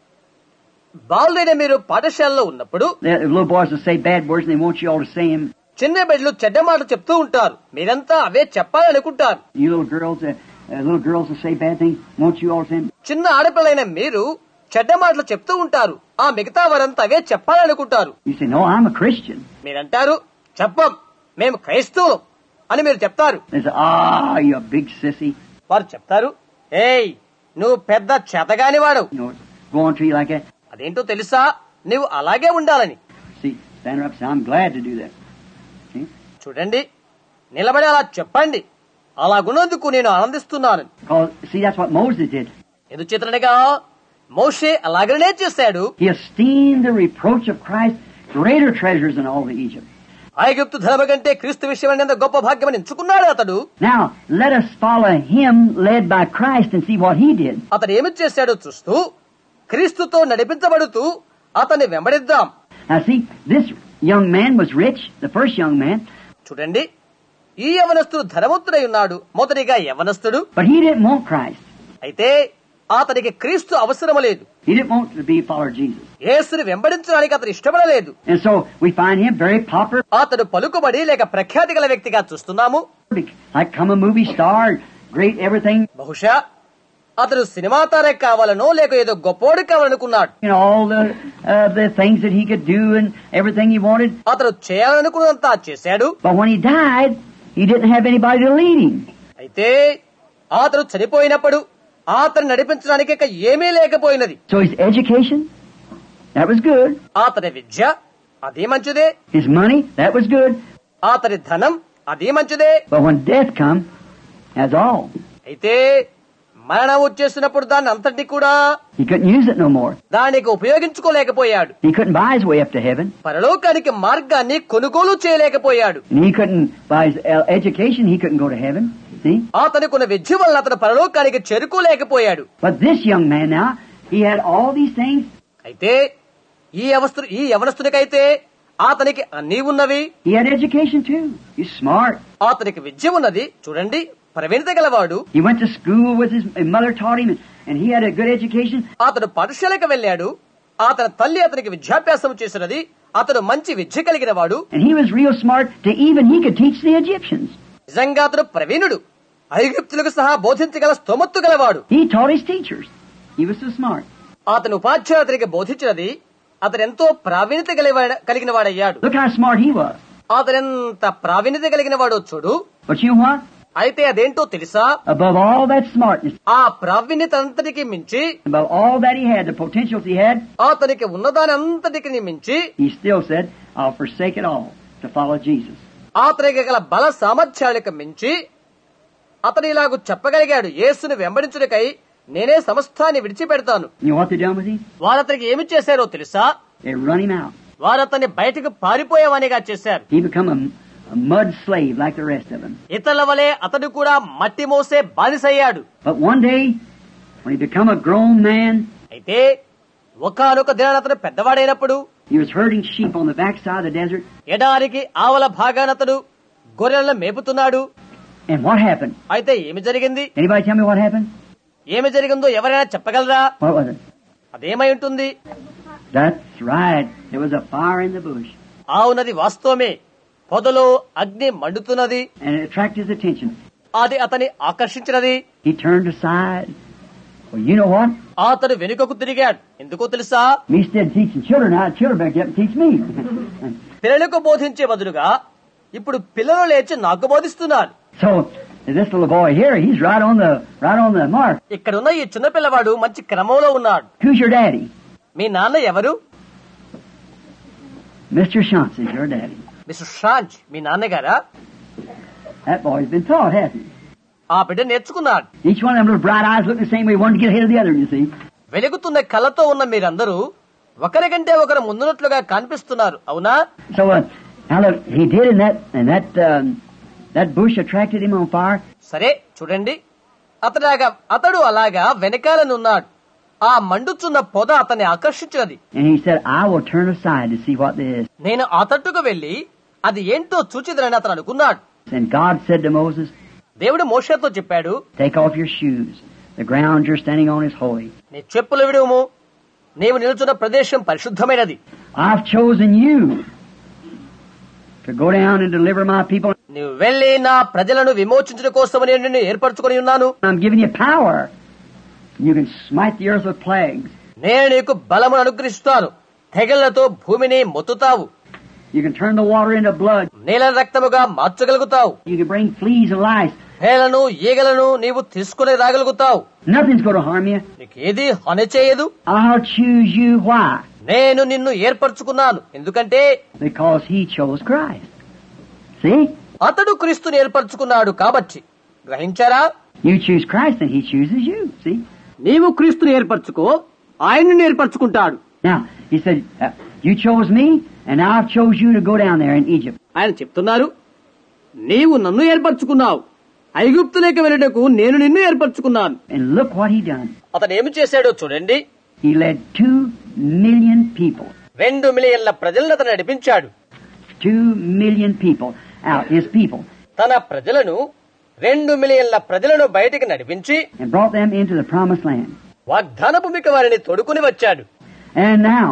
బాలుడైన మీరు పాఠశాలలో ఉన్నప్పుడు the little boys will say bad words and they want you all to say them. చిన్న బిడ్డలు చెడ్డ మాటలు చెప్తూ ఉంటారు. మీరంతా అవే చెప్పాలనుకుంటారు. You little girls, uh, uh, little girls will say bad things, want you all to say them. చిన్న ఆడపిల్లైన మీరు చెడ్డ మాటలు చెప్తూ ఉంటారు. ఆ మిగతా వారంతా అవే చెప్పాలనుకుంటారు. You say, no, I'm a Christian. మీరంటారు, చెప్పం, మేము క్రైస్తవులం అని మీరు చెప్తారు. They say, ah, you a big sissy. వారు చెప్తారు, ఏయ్ నువ్వు పెద్ద చేతగాని వాడు. You know, go on to you like that. అదేంటో తెలుసా, నువ్వు అలాగే ఉండాలని. See, stand up and say, I'm glad to do that. See? చూడండి, నిలబడి అలా చెప్పండి, అలాగున్నందుకు నేను ఆనందిస్తున్నాను. Because, see, that's what Moses did. ఎందుచేతనగా మోషే అలాగనే చేశాడు. He esteemed the reproach of Christ greater treasures than all the Egypt. ఐగుప్తు ధనము కంటే క్రీస్తు విషయమైన గొప్ప భాగ్యమని ఎంచుకున్నాడు అతడు. Now, let us follow him led by Christ and see what he did. అతడు ఏమి చేశాడో చూస్తూ క్రీస్తుతో నడిపించబడుతూ అతన్ని వెంబడిద్దాం. Now see, this young man was rich, the first young man. చూడండి, ఈ యవనస్తుడు ధనవంతుడై ఉన్నాడు, మొదటిగా యవనస్తుడు. But he didn't want Christ. అయితే అతనికి క్రీస్తు అవసరం లేదు. He didn't want to be a follower of Jesus. యేసుని వెంబడించడానికి అతను ఇష్టపడలేదు. And so we find him very popular. అతడు పలుకుబడి లేక ప్రఖ్యాతి గల వ్యక్తిగా చూస్తున్నాము. Like come a movie star, great everything. బహుశా అతడు సినిమా తార కావాలనో లేక ఏదో గొప్పోడు కావాలనుకున్నాడు. You know, all the uh, the things that he could do and everything he wanted. అతడు చేయాలనుకున్నంతా చేశాడు. But when he died, he didn't have anybody to lead him. అయితే అతడు చనిపోయినప్పుడు అతను నడిపించడానికి ఇక ఏమీ లేకపోయినది. So his education, that was good. అతని విద్య అదే మంచిదే. His money, that was good. అతని ధనం అదే మంచిదే. But when death come, that's all. అయితే మరణం వచ్చేసినప్పుడు దాన్ని అంతటి కూడా He couldn't use it no more. దానికి ఉపయోగించుకోలేకపోయాడు. He couldn't buy his way up to heaven. పరలోకానికి మార్గాన్ని కొనుగోలు చేయలేకపోయాడు. And he couldn't buy his uh, education. He couldn't go to heaven. See? అతనికి ఉన్న విద్య వల్ల అతను పరలోకానికి చేరుకోలేకపోయాడు. But this young man now, he had all these things. అయితే ఈ అవస్థ ఈ యవనస్తునికైతే అతనికి అన్నీ ఉన్నవి. He had education too. He's smart. అతనికి విద్య ఉన్నది. చూడండి, ప్రవీణత గలవాడు. He went to school with his, his mother taught him, and, and he had a good education. అతడు పాఠశాలకు వెళ్ళాడు. అతని తల్లి అతనికి విద్యాభ్యాసం చేసినది. అతడు మంచి విద్య కలిగిన వాడు. And he was real smart to even he could teach the Egyptians. నిజంగా అతడు ప్రవీణుడు. ఐగుప్తులకు సహా బోధించగల స్తోమత్తు గలవాడు. He taught his teachers. He was so smart. అతను ఉపాధ్యాయుడు అతనికి బోధించినది. అతను ఎంతో ప్రావీణ్యత కలిగిన వాడయ్యాడు. Look how smart he was. అతనెంత ప్రావీణ్యత కలిగిన వాడో చూడు. But you know what? అయితే అదేంటో తెలుసా? Above all that smartness, ఆ ప్రావీణ్యత అంతటికి మించి, above all that he had, the potentials he had, అతనికి ఉన్నదాని అంతటికి మించి, he still said, I'll forsake it all to follow Jesus. అతనికి గల బల సామర్థ్యాలకు మించి అతను ఇలాగూ చెప్పగలిగాడు, యేసుని వెంబడించుటకై నేనే సమస్తాన్ని విడిచిపెడతాను. You know what they done with him? వారు అతనికి ఏమి చేశారో తెలుసా? They run him out. వారు అతన్ని బయటకు పారిపోయేవానిగా చేశారు. He become a, a mud slave like the rest of them. ఇతరుల వలె అతడు కూడా మట్టి మోసే బానిసయ్యాడు. But one day, when he become a grown man, అయితే ఒకానొక దినాన అతడు పెద్దవాడైనప్పుడు he was herding sheep on the backside of the desert. ఎడారికి ఆవల భాగానతడు గొర్రెలను మేపుతున్నాడు. And what happened? అయితే ఏమి జరిగింది? Anybody tell me what happened? ఏమి జరిగిందో ఎవరైనా చెప్పగలరా? What was it? అదేమై ఉంటుంది? That's right. There was a fire in the bush. అవునది వాస్తవమే. పొదలో అగ్ని మండుతున్నది. And it attracted his attention. అది అతని ఆకర్షించినది. He turned aside. Well, you know what? అతడు వెనుకకు తిరిగాడు. ఎందుకో తెలుసా? Me instead of teaching children, now children better get up and teach me. పిల్లలకు బోధించే బదులుగా ఇప్పుడు పిల్లలు లేచి నాకు బోధిస్తున్నారు. So this little boy here, he's right on the right on the mark. ఇక్కడ ఉన్న ఈ చిన్న పిల్లవాడు మంచి క్రమంలో ఉన్నాడు. Who's your daddy? మీ నాన్న ఎవరు? Mister Shantz is your daddy. Mister Shantz మీ నాన్నగారా? That boy's been taught, hasn't he? ఆ బిడ్డ నేర్చుకున్నాడు. Each one of them little bright eyes looking the same way, one to get ahead of the other, you see. వెలుగుతున్న కళ్ళతో ఉన్న మీరందరూ ఒకరికంటే ఒకరు ముందున్నట్లుగా కనిపిస్తున్నారు, అవునా? So uh, now look, he did in that and that um, that bush attracted him on fire. సరే చూడండి, అతడాగా అతడు అలాగా వెనకాలనున్నాడు. ఆ మండుచున్న పొద అతన్ని ఆకర్షించినది. And he said, I will turn aside to see what this is. నేను ఆ తట్టుకు వెళ్లి అది ఏంటో చూచిదనని అతను అనుకున్నాడు. And God said to Moses, దేవుడు మోషేతో చెప్పాడు, take off your shoes. The ground you're standing on is holy. నీ చెప్పులు విడుము, నీవు నిలుచున్న ప్రదేశం పరిశుద్ధమైనది. I've chosen you to go down and deliver my people. నీవు వెళ్లి నా ప్రజలను విమోచించడం కోసం నేను నిన్ను ఏర్పరచుకొని ఉన్నాను. I'm giving you power. You can smite the earth with plagues. నేను నీకు బలమును అనుగ్రహిస్తాను. తెగళ్లతో భూమిని మొత్తుతావు. You can turn the water into blood. Neela రక్తముగా మార్చగలుగుతావు. You can bring fleas and lice. పేలను ఈగలను నీవు తీసుకుని రాగలుగుతావు. Nothing's going to harm you. నీకేది హాని చేయదు. I'll choose you. Why? నేను నిన్ను ఏర్పరచుకున్నాను. ఎందుకంటే Because he chose Christ. See? అతడు క్రీస్తుని ఏర్పరచుకున్నాడు కాబట్టి. గ్రహించారా? You choose Christ and he chooses you. See? నీవు క్రీస్తుని ఏర్పరచుకో, ఆయన్ని ఏర్పరచుకుంటాడు. Now, he said, uh, you chose me, and now I've chose you to go down there in Egypt. ఆయన చెప్తున్నారు, నీవు నన్ను ఏర్పరచుకున్నావు, ఐగుప్తులోకి వెళ్ళటకు నేను నిన్ను ఏర్పరచుకున్నాను. And look what he done. అతను ఏమి చేశాడో చూడండి. He led two million people. రెండు మిలియన్ల ప్రజలను అతను నడిపించాడు. Two million people out, his people. తన ప్రజలను రెండు మిలియన్ల ప్రజలను బయటికి నడిపించి And brought them into the promised land. వాగ్దాన భూమికి వారిని తోడుకుని వచ్చాడు. And now,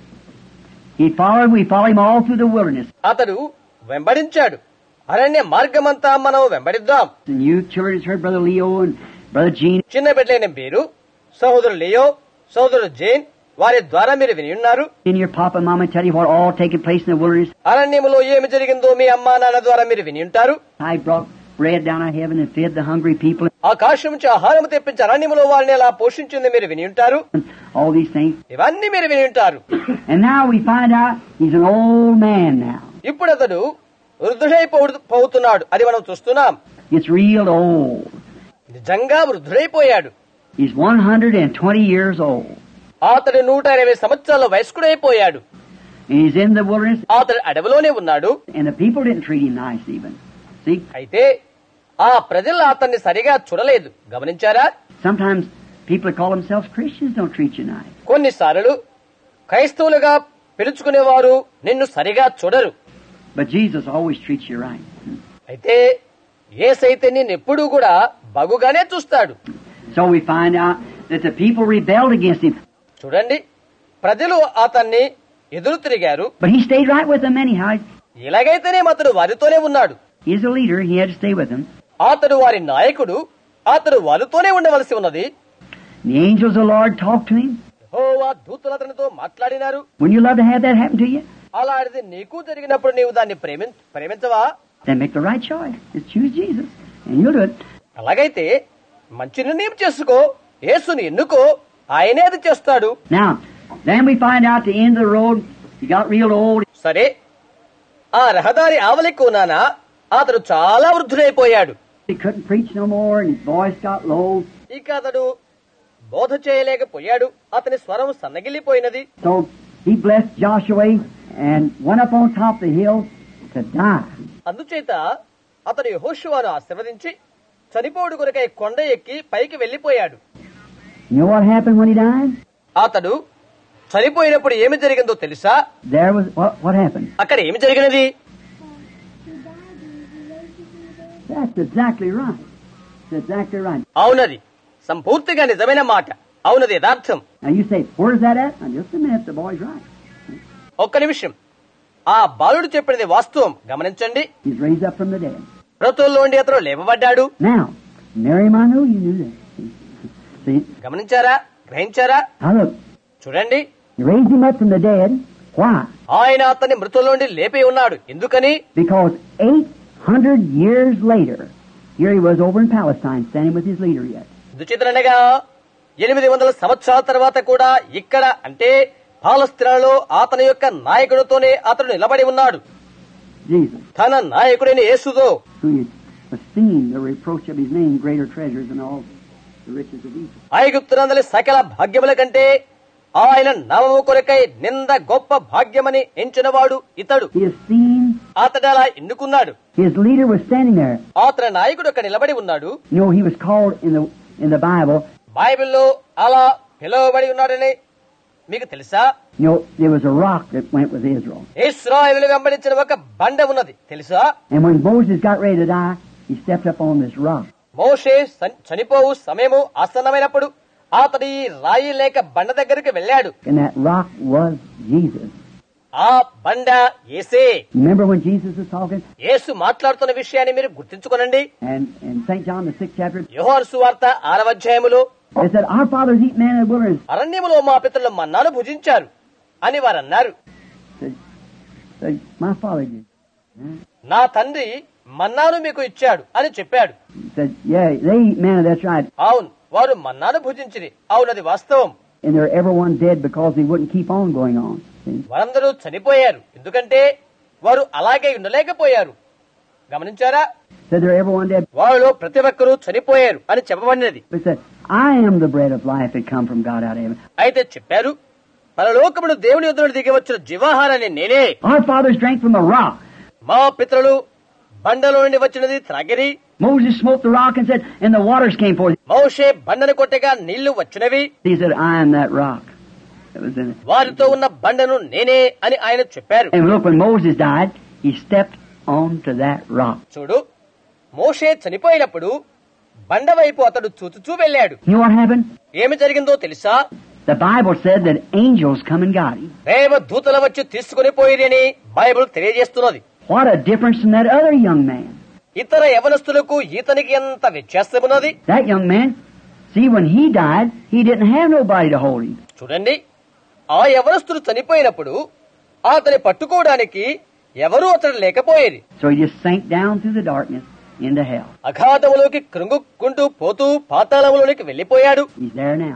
he followed, we follow him all through the wilderness. అతడు వెంబడించాడు. అరణ్య మార్గమంతా మనం వెంబడిద్దాం. And you children has heard Brother Leo and Brother Gene. చిన్న బిడ్డలైన మీరు సహోదరు లియో, సహోదరు జైన్ వారి ద్వారా మీరు విని ఉన్నారు. And your papa and mama tell you what all taking place in the wilderness. అరణ్యములో ఏమి జరిగిందో మీ అమ్మా నాన్న ద్వారా మీరు విని ఉంటారు. I brought bread down out of heaven and fed the hungry people. ఆకాశం నుంచి ఆహారం తెప్పించి అరణ్యములో వారిని ఎలా పోషించింది మీరు విని ఉంటారు. All these things. ఇవన్నీ మీరు విని ఉంటారు. And now we find out he's an old man now. ఇప్పుడు అతడు వృద్ధుడైపోతున్నాడు. అది మనం చూస్తున్నాం. It's real old. నిజంగా వృద్ధుడైపోయాడు. He's one hundred twenty years old. అతడు నూట ఇరవై సంవత్సరాల వయస్కుడైపోయాడు. And he's in the wilderness. అతడు అడవిలోనే ఉన్నాడు. And the people didn't treat him nice even. See? అయితే ఆ ప్రజలు అతన్ని సరిగా చూడలేదు. గమనించారా? Sometimes people that call themselves Christians don't treat you nice. కొన్నిసార్లు క్రైస్తవులుగా పిలుచుకునేవారు నిన్ను సరిగా చూడరు. But Jesus always treats you right. అయితే యేసైతే నిన్నెప్పుడూ కూడా బాగుగానే చూస్తాడు. So we find out that the people rebelled against him. చూడండి, ప్రజలు అతన్ని ఎదురు తిరిగారు. But he stayed right with them anyhow. ఇలాగైతేనే అతడు వారితోనే ఉన్నాడు. He's a leader. He had to stay with them. అతడు వారి నాయకుడు. అతడు వారితోనే ఉండవలసి ఉన్నది. The angels of the Lord talked to him. యెహోవా దూతలు అతనితో మాట్లాడినారు. Wouldn't you love to have that happen to you? అలాంటిది నీకు జరిగినప్పుడు నీవు దాన్ని ప్రేమి ప్రేమించవా? Then make the right choice. Just choose Jesus, and you'll do it. అలాగైతే మంచి నిర్ణయం చేసుకో, యేసుని ఎన్నుకో, ఆయనే అది చేస్తాడు. Now, then we find out the end of the road. He got real old. సరే, ఆ రహదారి ఆవలి కోనాన అతడు చాలా వృద్ధుడైపోయాడు. He couldn't preach no more, and his voice got low. ఇక అతడు బోధ చేయలేకపోయాడు. అతని స్వరం సన్నగిల్లిపోయినది. So he blessed Joshua and went up on top of the hill to die. అందుచేత అతడు యెహోషువను ఆశీర్వదించి చనిపోడు కొరకై కొండ ఎక్కి పైకి వెళ్లిపోయాడు. You know what happened when he died? అతడు చనిపోయినప్పుడు ఏమి జరిగిందో తెలుసా? There was what, what happened? అక్కడ ఏమి జరిగినది? That's exactly right. That's exactly right. అవునది సంపూర్తిగా నిజమైన మాట. అవునది యథార్థం. Now you say, where's that at? Now just a minute, the boy's right. ఒక్క నిమిషం. ఆ బాలుడు చెప్పినది వాస్తవం. గమనించండి. He's raised up from the dead. మృతుల్లోండి అతడు లేవబడ్డాడు. Now, Miriam, I know you knew that. See? గమనించారా? గ్రహించారా? Now look, చూడండి, you raised him up from the dead. Why? ఆయన అతన్ని మృతుల్లోండి లేపి ఉన్నాడు. ఎందుకని? Because eight hundred years later, here he was over in Palestine, standing with his leader yet. దుచితనగా ఎనిమిది వందల సంవత్సరాల తర్వాత కూడా ఇక్కడ అంటే పాలస్తీనాలో అతని యొక్క నాయకుడితోనే అతడు నిలబడి ఉన్నాడు. Jesus, తన నాయకుడైన యేసుతో. who esteemed the reproach of his name greater treasures than all the riches of Egypt. ఐగుప్తునందలి సకల భాగ్యముల కంటే ఆయన నామము కొరకై నింద గొప్ప భాగ్యమని ఎంచినవాడు ఇతడు. He esteemed. అతడు అలా ఎన్నుకున్నాడు. His leader was standing there. అతని నాయకుడు అక్కడ నిలబడి ఉన్నాడు. You know, he was called in the in the Bible. బైబిల్లో అలా పిలువబడి ఉన్నాడని మీకు తెలుసా? You know, there was a rock that went with Israel. ఇశ్రాయేలును వెంబడించిన ఒక బండ ఉన్నది తెలుసా? And when Moses got ready to die, he stepped up on this rock. మోషే చనిపోవు సమయము ఆసన్నమైనప్పుడు అతడు ఈ రాయి లేక బండ దగ్గరికి వెళ్ళాడు. And that rock was Jesus. ఆ బండ యేసే. Remember when Jesus was talking? యేసు మాట్లాడుతున్న విషయాన్ని మీరు గుర్తించుకోనండి. And in Saint John the sixth chapter, యోహాను సువార్త ఆరవ అధ్యాయములో they said, our fathers eat manna in the wilderness. అరణ్యములో మా పితరులు మన్నాను భుజించారు అని వారు అన్నారు. Said, said, my father did. Huh? నా తండ్రి మన్నాను మీకు ఇచ్చాడు అని చెప్పాడు. Said, yeah, they eat manna, that's right. అవును, వారు మన్నాను భుజించిరి. అవునది వాస్తవం. And they're everyone dead because they wouldn't keep on going on. See? వారందరూ చనిపోయారు ఎందుకంటే వారు అలాగే ఉండలేకపోయారు. గమనించారా? Said they're everyone dead. వారిలో ప్రతి ఒక్కరూ చనిపోయారు అని చెప్పబడినది. But said, I am the bread of life that come from God out of heaven. అయితే చెప్పారు, పరలోకమును దేవుని యొద్ద నుండి దిగి వచ్చిన జీవాహారాన్ని నేనే. Our fathers drank from a rock. మా పితరులు బండలో నుండి వచ్చినది త్రాగిరి. Moses smote the rock and said, and the waters came forth. మోషే బండను కొట్టగా నీళ్లు వచ్చినవి. He said, I am that rock that was in it. వారితో ఉన్న బండను నేనే అని ఆయన చెప్పారు. And look, when Moses died, he stepped onto that rock. చూడు, మోషే చనిపోయినప్పుడు బండ వైపు అతడు చూచుచూ వెళ్ళాడు. You know what happened? ఏమి జరిగిందో తెలుసా? The Bible said that angels come and got him. దేవ దూతలు వచ్చి తీసుకుని పోయిరని బైబిల్ తెలియజేస్తున్నది. What a difference from that other young man. ఇతర యవనస్తులకు ఈతనికి ఎంత వ్యత్యాసమున్నది. That young man, see, when he died, he didn't have nobody to hold him. చూడండి, ఆ యవనస్తుడు చనిపోయినప్పుడు అతని పట్టుకోవడానికి ఎవరూ అతడు లేకపోయేది. So he just sank down through the darkness into hell. అఘాతములోకి కృంగుకుంటూ పోతూ పాతాళములోనికి వెళ్లిపోయాడు. He's there now.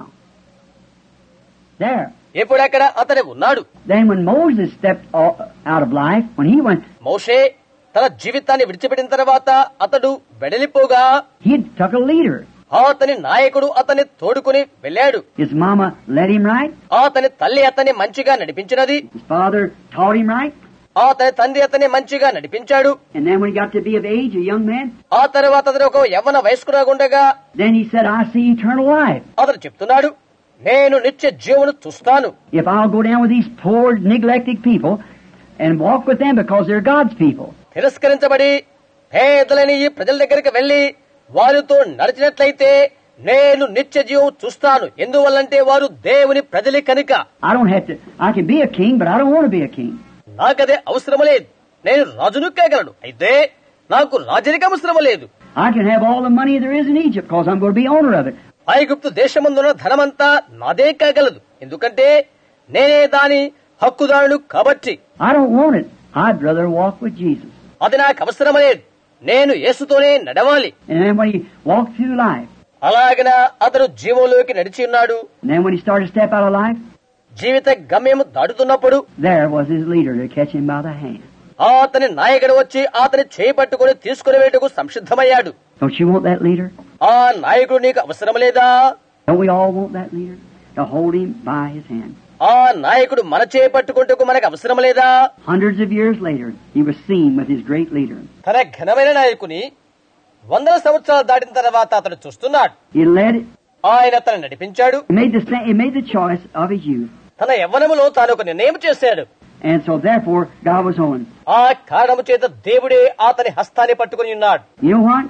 There. ఇప్పుడు అక్కడ అతడు ఉన్నాడు. Then when Moses stepped out of life, when he went, మోషే తన జీవితాన్ని విడిచిపెట్టిన తర్వాత అతడు వెడలిపోగా he took a leader. అతని నాయకుడు అతన్ని తోడుకుని వెళ్ళాడు. His mama led him right. అతని తల్లి అతన్ని మంచిగా నడిపించినది. His father taught him right. అతని తండ్రి అతన్ని మంచిగా నడిపించాడు. And then when he got to be of age, a young man, ఆ తర్వాత అతను ఒక యవ్వన వయస్కురాగుండగా then he said, I see eternal life. అతను చెప్తున్నాడు, నేను నిత్య జీవను చూస్తాను. If I'll go down with these poor, neglected people and walk with them because they're God's people. తిరస్కరించబడి పేదలని ఈ ప్రజల దగ్గరికి వెళ్లి వారితో నడిచినట్లయితే నేను నిత్య జీవం చూస్తాను. ఎందువల్లంటే వారు దేవుని ప్రజలే కనుక. I don't have to, I can be a king, but I don't want to be a king. నాకదే అవసరం లేదు. నేను రాజును కాగలను, అయితే నాకు రాజరికం అవసరం లేదు. I can have all the money there is in Egypt because I'm going to be owner of it. ఐగుప్తు దేశమందున్న ధనమంతా నాదే కాగలదు, ఎందుకంటే నేనే దాని హక్కుదారుడు కాబట్టి. I don't want it. I'd rather walk with Jesus. అది నాకు అవసరం లేదు. నేను యేసుతోనే నడవాలి. And then when he walked through life, అలాగన అతడు జీవంలోకి నడిచి ఉన్నాడు. and then when he started to step out of life, జీవిత గమ్యం దాటుతున్నప్పుడు there was his leader to catch him by the hand. అతని నాయకుడు వచ్చి అతని చేయి పట్టుకుని తీసుకుని వేటకు సంసిద్ధమయ్యాడు. Don't you want that leader? ఆ నాయకుడు నీకు అవసరం లేదా? Don't we all want that leader? To hold him by his hand. ఆ నాయకుడు మన చేయి పట్టుకుంటూ మనకు అవసరం లేదా? Hundreds of years later, he was seen with his great leader. తన ఘనమైన నాయకుని వందల సంవత్సరాలు దాటిన తర్వాత అతడు చూస్తున్నాడు. He led, ఆయన అతను నడిపించాడు. he made the, he made the choice of his youth. తన యవ్వనములో తాను ఒక నిర్ణయం చేశాడు. And so therefore, God was on him. ఆ కారణము చేత దేవుడే అతని హస్తాన్ని పట్టుకుని ఉన్నాడు. You know what?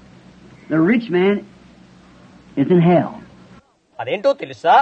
The rich man is in hell. అదేంటో తెలుసా?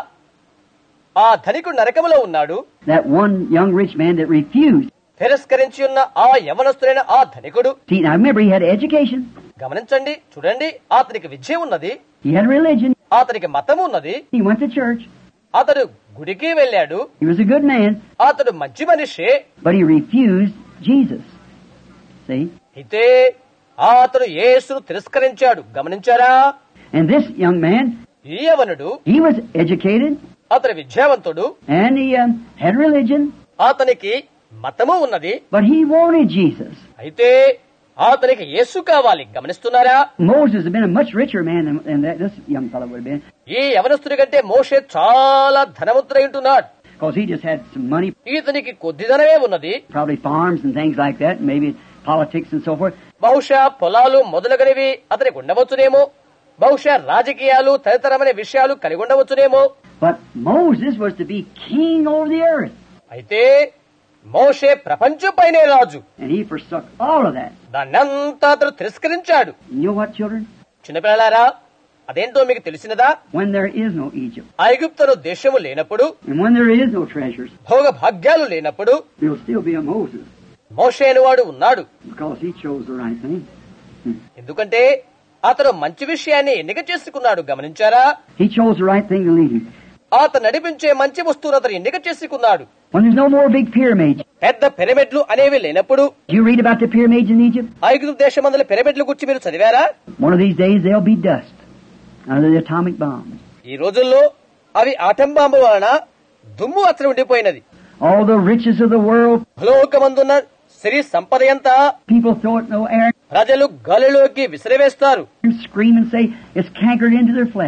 ఆ ధనికుడు నరకములో ఉన్నాడు. That one young rich man that refused. తిరస్కరించి ఉన్న ఆ యవనస్తుడైన ఆ ధనికుడు. See, now remember, he had education. గమనించండి, చూడండి, అతనికి విద్య ఉన్నది, He had religion. అతనికి మతం ఉన్నది, He went to church. అతడు గుడికి వెళ్ళాడు, He was a good man, అతడు మంచి మనిషే. but he refused Jesus. See? అయితే అతడు యేసును తిరస్కరించాడు. గమనించారా? And this young man, ఈ యవనుడు, he was educated, అతని విద్యావంతుడు, and he um, had religion, అతనికి మతము ఉన్నది, but he wanted Jesus. అయితే అతనికి యేసు కావాలి. గమనిస్తున్నారా? Moses had been a much richer man than, than that, this young fellow would have been, ఈ యవనస్తుడి కంటే మోషే చాలా ధనవంతుడై ఉంటున్నాడు. because he just had some money, ఇతనికి కొద్ది ధనమే ఉన్నది, probably farms and things like that, and maybe politics and so forth. బహుశా పొలాలు మొదలగునవి అతనికి ఉండవచ్చునేమో, బహుశా రాజకీయాలు తదితరమైన విషయాలు కలిగి ఉండవచ్చునేమో. But Moses was to be king over the earth, అయితే మోషే ప్రపంచపైనే రాజు. and he forsook all of that. దాన్నంతా అతడు తిరస్కరించాడు. You know what, children? చిన్నపిల్లలారా, అదేంటో మీకు తెలిసినదా? When there is no Egypt, ఐగుప్తులో దేశము లేనప్పుడు, and when there is no treasures, భోగ భాగ్యాలు లేనప్పుడు there'll still be a Moses, మోషే అనేవాడు ఉన్నాడు. because he chose the right thing. ఎందుకంటే అతడు మంచి విషయాన్ని ఎన్నిక చేసుకున్నాడు. గమనించారా? He chose the right thing to lead him. అతను నడిపించే మంచి వస్తువును అతను ఎన్నిక చేసుకున్నాడు. When there's no more big pyramids, పెద్ద పిరమిడ్లు అనేవి లేనప్పుడు, do you read about the pyramids in Egypt? ఐగుప్తు దేశమందుల పిరమిడ్ల గురించి మీరు చదివారా? One of these days they'll be dust under the atomic bombs. ఈ రోజుల్లో అవి ఆటం బాంబు వలన దుమ్ము అతను ఉండిపోయినది. All the riches of the world, భూలోకమందున్న సిరి సంపద ఎంత people throw it in the air ప్రజలు గాలిలోకి విసిరివేస్తారు. and scream and say it's cankered into their flesh.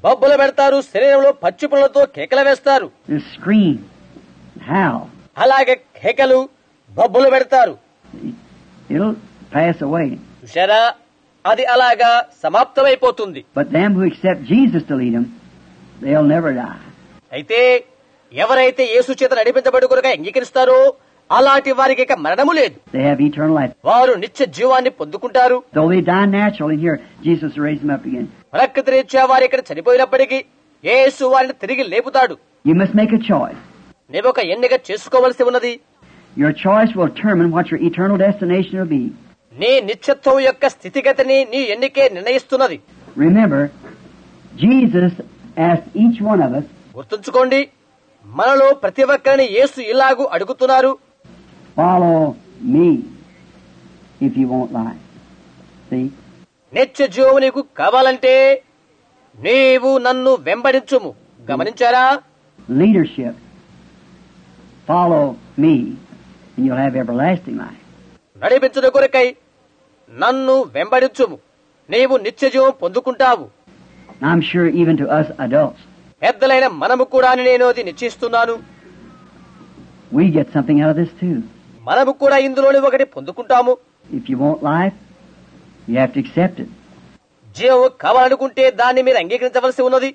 బొబ్బలు పెడతారు, శరీరంలో పచ్చి పుల్లతో కేకలు వేస్తారు. They scream, howl. అలాగే కేకలు, బొబ్బలు పెడతారు. It'll pass away. చూశారా, అది అలాగా సమాప్తమైపోతుంది. But them who accept Jesus to lead them, they'll never die. అయితే ఎవరైతే యేసు చేత నడిపించబడి కొరగా అంగీకరిస్తారో అలాంటి వారికి ఇక మరణము లేదు. They have eternal life. వారు నిత్య జీవాన్ని పొందుకుంటారు. Though they die naturally here, Jesus will raise them up again. ప్రకృతి రీత్యా వారు ఇక్కడ చనిపోయినప్పటికీ యేసు వారిని తిరిగి లేపుతాడు. You must make a choice. నీవు ఒక ఎన్నిక చేసుకోవలసి ఉన్నది. Your choice will determine what your eternal destination will be. నీ నిత్యత్వం యొక్క స్థితిగతిని నీ ఎన్నికే నిర్ణయిస్తున్నది. Remember, Jesus asked each one of us, గుర్తుంచుకోండి, మనలో ప్రతి ఒక్కరిని యేసు ఇలాగూ అడుగుతున్నారు. follow me if you won't lie. See? నిత్య జీవము నీకు కావాలంటే నీవు నన్ను వెంబడించుము. గమనించారా? Leadership. Follow me and you'll have everlasting life. నడిపించుట కొరకై నన్ను వెంబడించుము, నీవు నిత్య జీవం పొందుకుంటావు. I'm sure even to us adults, పెద్దలైన మనము కూడా నేను అది నిశ్చయిస్తున్నాను. we get something out of this too. మనము కూడా ఇందులోని ఒకటి పొందుకుంటాము. If you want life, you have to accept it. జీవము కావాలనుకుంటే దాన్ని మీరు అంగీకరించవలసి ఉన్నది.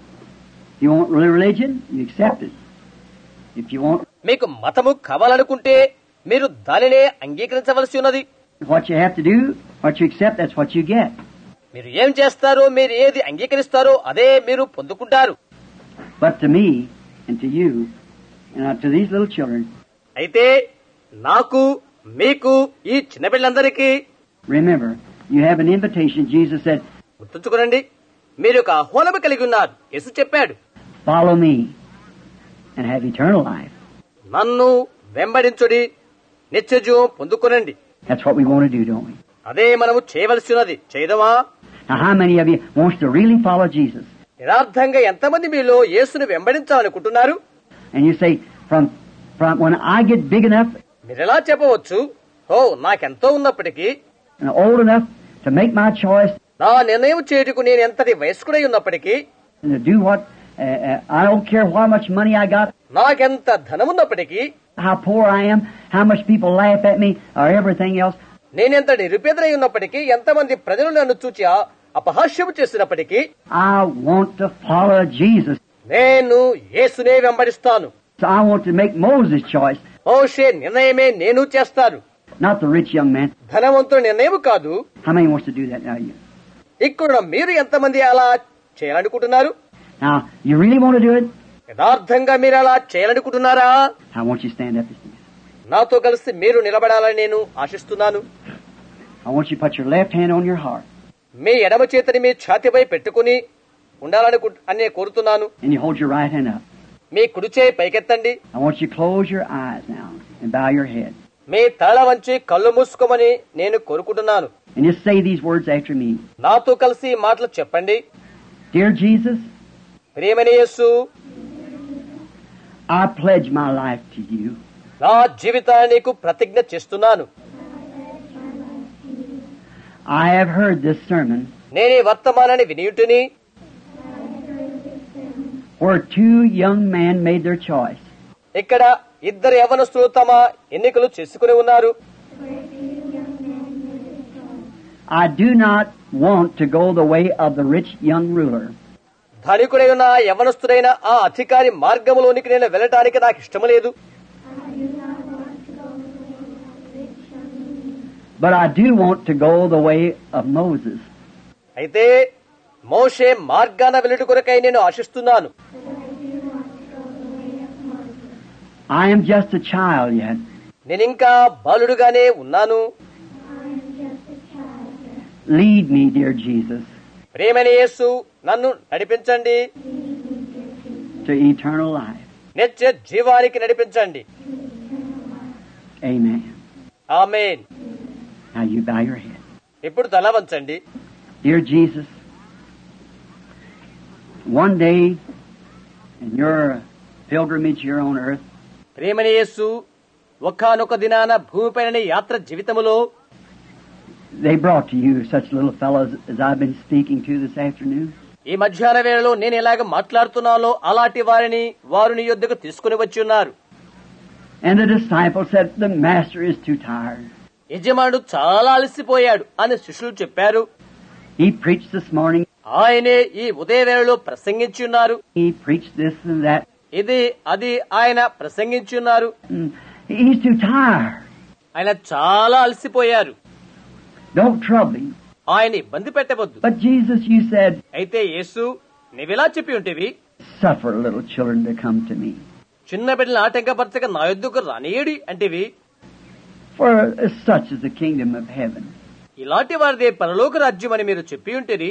If you want religion, you accept it. If you want మీకు మతము కావాలనుకుంటే మీరు దానినే అంగీకరించవలసి ఉన్నది. what you have to do, what you accept, that's what you get. మీరు ఏం చేస్తారో, మీరు ఏది అంగీకరిస్తారో అదే మీరు పొందుకుంటారు. But to me and to you and to these little children, అయితే నాకు, మీకు, ఈ చిన్నపిల్లలందరికీ remember, you have an invitation. Jesus said, గుర్తుంచుకోనండి, మీరు ఒక ఆహ్వానము కలిగి ఉన్నారు. యేసు చెప్పాడు, follow me and have eternal life. నన్ను వెంబడించుడి, నిత్య జీవం పొందుకొనండి. That's what we want to do, don't we? అదే మనము చేయవలసి ఉన్నది. చేయదమా? Now, how many of you wants to really follow Jesus? యథార్థంగా ఎంతమంది మీలో యేసుని వెంబడించాలనుకుంటున్నారు? And you say, from from when I get big enough మీరెలా చెప్పవచ్చు, ఓ నాకెంతో ఉన్నప్పటికీ, and old enough to make my choice నా నిర్ణయం చేయుటకు నేను ఎంతటి వయస్కుడై ఉన్నప్పటికీ, and to do what uh, uh, I don't care how much money I got, నాకెంత ధనమున్నప్పటికీ, how poor I am, how much people laugh at me, or everything else. నేనెంత నిరుపేదలై ఉన్నప్పటికీ, ఎంతమంది ప్రజలు నన్ను చూచి అపహాస్యము చేసినప్పటికీ, I want to follow Jesus. నేను యేసునే వెంబడిస్తాను. So I want to make Moses' choice, మోషే నిర్ణయమే నేను చేస్తాను, not the rich young man. ధనవంతుల నిర్ణయం కాదు. How many wants to do that now? You. ఇక్కడ మీరు ఎంతమంది అలా చేయాలనుకుంటున్నారు? Now, you really want to do it? యథార్థంగా మీరు అలా చేయాలనుకుంటున్నారా? I want you to stand up. నాతో కలిసి మీరు నిలబడాలని నేను ఆశిస్తున్నాను. I want you to put your left hand on your heart. మీ ఎడమ చేతిని మీ ఛాతీపై పెట్టుకుని ఉండాలని అని కోరుతున్నాను. And you hold your right hand up. మీ కుడి చేయి పైకెత్తండి. I want you to close your eyes now and bow your head. మీ తల వంచి కళ్ళు మూసుకోమని నేను కోరుకుంటున్నాను. And just say these words after me. నాతో కలిసి ఈ మాటలు చెప్పండి. Dear Jesus, ప్రియమైన యేసు, I pledge my life to you. నా జీవితాన్ని నీకు ప్రతిజ్ఞ చేస్తున్నాను. I have heard this sermon నేను ఈ వర్తమానాన్ని వినియుటిని, where two young men made their choice. ఇక్కడ ఇద్దరు యవనస్తులు తమ ఎన్నికలు చేసుకుని ఉన్నారు. I do not want to go the way of the rich young ruler. ధనికుడై ఉన్న యవనస్తుడైన ఆ అధికారి మార్గంలోనికి నేను వెళ్ళటానికి నాకు ఇష్టం లేదు. But I do want to go the way of Moses. అయితే మోషే మార్గాన వెళ్ళుట కొరకై నేను ఆశిస్తున్నాను. I am just a child yet. నేనింకా బాలుడుగానే ఉన్నాను. Lead me, dear Jesus, ప్రియమైన యేసు, నన్ను నడిపించండి, to eternal life. నిత్య జీవానికి నడిపించండి. Amen. Amen. Now you bow your head. ఇప్పుడు తల వంచండి. Dear Jesus, one day in your pilgrimage here on earth, ప్రియమైన యేసు, ఒకానొక దినాన భూమిపైన యాత్ర జీవితములో they brought to you such little fellows as I've been speaking to this afternoon. ఈ మధ్యాహ్న వేళలో నేను ఎలాగ మాట్లాడుతున్నానో అలాంటి వారిని వారు నీ యొద్దకు తీసుకుని వచ్చి ఉన్నారు. And the disciple said, the master is too tired. యజమానుడు చాలా అలసిపోయాడు అని శిష్యులు చెప్పారు. He preached this morning. ఆయనే ఈ ఉదయ వేళలో ప్రసంగించి ఉన్నారు. He preached this and that. ఇది అది ఆయన ప్రసంగించి ఉన్నారు. He's too tired. ఆయన చాలా అలసిపోయారు. Don't trouble him. ఆయన ఇబ్బంది పెట్టవద్దు. But Jesus, you said, అయితే యేసు నీవిలా చెప్పి ఉంటేవి, suffer little children to come to me. చిన్న బిడ్డలను ఆటంకపరచక నా యొద్దకు రానియేడి అంటేవి. For such is the kingdom of heaven. ఇలాంటి వారిదే పరలోక రాజ్యం అని మీరు చెప్పి ఉంటేది.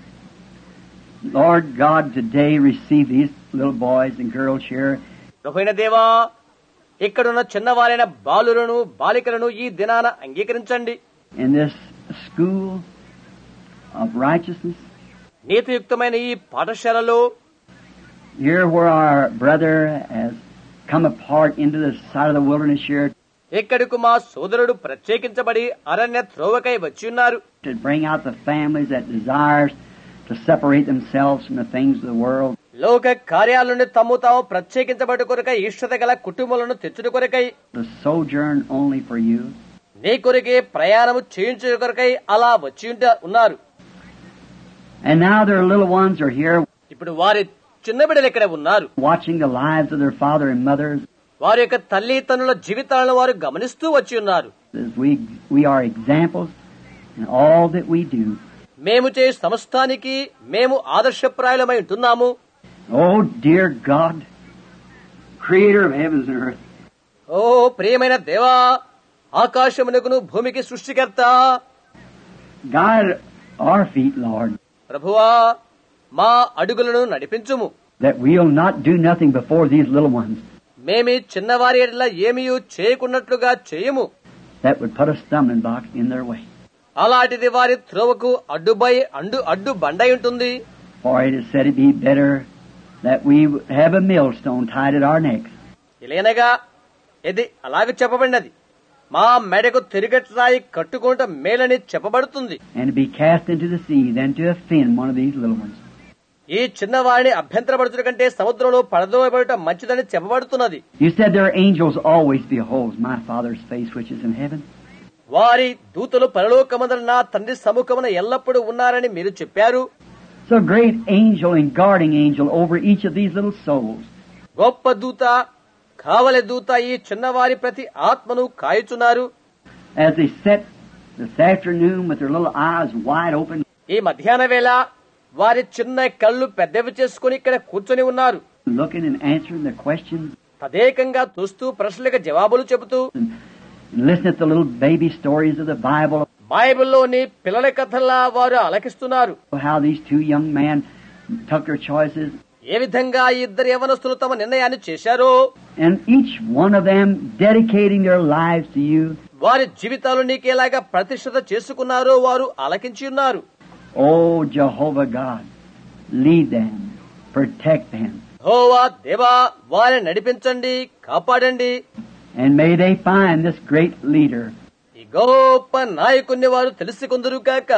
Lord God, today receive these little boys and girls here. ప్రభువైన దేవా, ఇక్కడున్న చిన్నవారైన బాలులను బాలికలను ఈ దినాన అంగీకరించండి. In this school of righteousness, నీతియుక్తమైన ఈ పాఠశాలలో, here where our brother has come apart into the side of the wilderness here, ఇక్కడకు మా సోదరుడు ప్రత్యేకించబడి అరణ్య త్రోవకై వచ్చి ఉన్నారు. to bring out the families that desires to separate themselves from the things of the world. లోక కార్యాల నుండి తమ్ము తాము ప్రత్యేకించబడి కొరకై ఇష్టత గల కుటుంబాలను తెచ్చుట కొరకై, To sojourn only for you. నీ కొరకే ప్రయాణము చేయించు కొరకై అలా వచ్చి ఉన్నారు. And now their little ones are here ఇప్పుడు వారి చిన్న బిడ్డలు ఇక్కడ ఉన్నారు. watching the lives of their father and mothers. వారి యొక్క తల్లి తల్లుల జీవితాలను వారు గమనిస్తూ వచ్చి ఉన్నారు. As we we are examples in all that we do. మేము చే సమస్తానికి మేము ఆదర్శప్రాయులమై ఉంటున్నాము. Oh dear God, creator of heavens and earth. ఓ ప్రియమైన దేవా, ఆకాశమునకును భూమికి సృష్టికర్త, Guide our feet, Lord, ప్రభువా మా అడుగులను నడిపించుము. that we'll not do nothing before these little ones మేమి చిన్నవారి ఎడల ఏమీయూ చేయకున్నట్లుగా చేయము. that would put a stumbling block in their way. అలాంటిది వారి త్రోవకు అడ్డుబై అండు అడ్డు బండై ఉంటుంది. For it is said it'd be better that we have a millstone tied at our necks. ఇలానగా ఇది అలాగ చెప్పబడినది, మా మెడకు తిరిగట్రాయి కట్టుకుంట మేలని చెప్పబడుతుంది. And to be cast into the sea than to offend one of these little ones. ఈ చిన్నవారిని అభ్యంతరపరచుట కంటే సముద్రంలో పడదోయబడట మంచిదని చెప్పబడుతున్నది. You said their angels always behold my Father's face which is in heaven. వారి దూతలు పరలోకమందున నా తండ్రి సముఖమున ఎల్లప్పుడూ ఉన్నారని మీరు చెప్పారు. So great angel and guarding angel over each of these little souls. గొప్ప దూత, కావలి దూత ఈ చిన్నవారి ప్రతి ఆత్మను కాయుచున్నారు. As they sit this afternoon with their little eyes wide open, ఈ మధ్యాహ్న వేళ వారి చిన్న కళ్ళు పెద్దవి చేసుకుని ఇక్కడ కూర్చొని ఉన్నారు. looking and answering the questions, తదేకంగా చూస్తూ ప్రశ్నలకు జవాబులు చెబుతూ, and, and listening to the little baby stories of the Bible, బైబిల్లోని పిల్లల కథల్లా వారు ఆలకిస్తున్నారు. how these two young men took their choices, ఏ విధంగా ఈ ఇద్దరు యవనస్తులు తమ నిర్ణయాన్ని చేశారో, and each one of them dedicating their lives to you. వారి జీవితాలు నీకేలాగా ప్రతిష్ఠిత చేసుకున్నారో వారు ఆలకించి ఉన్నారు. Oh Jehovah God, lead them, protect them, యెహోవా దేవా, వారిని నడిపించండి, కాపాడండి. and may they find this great leader, ఈ గొప్ప నాయకుణ్ణి వారు తెలుసుకుందరు కాక,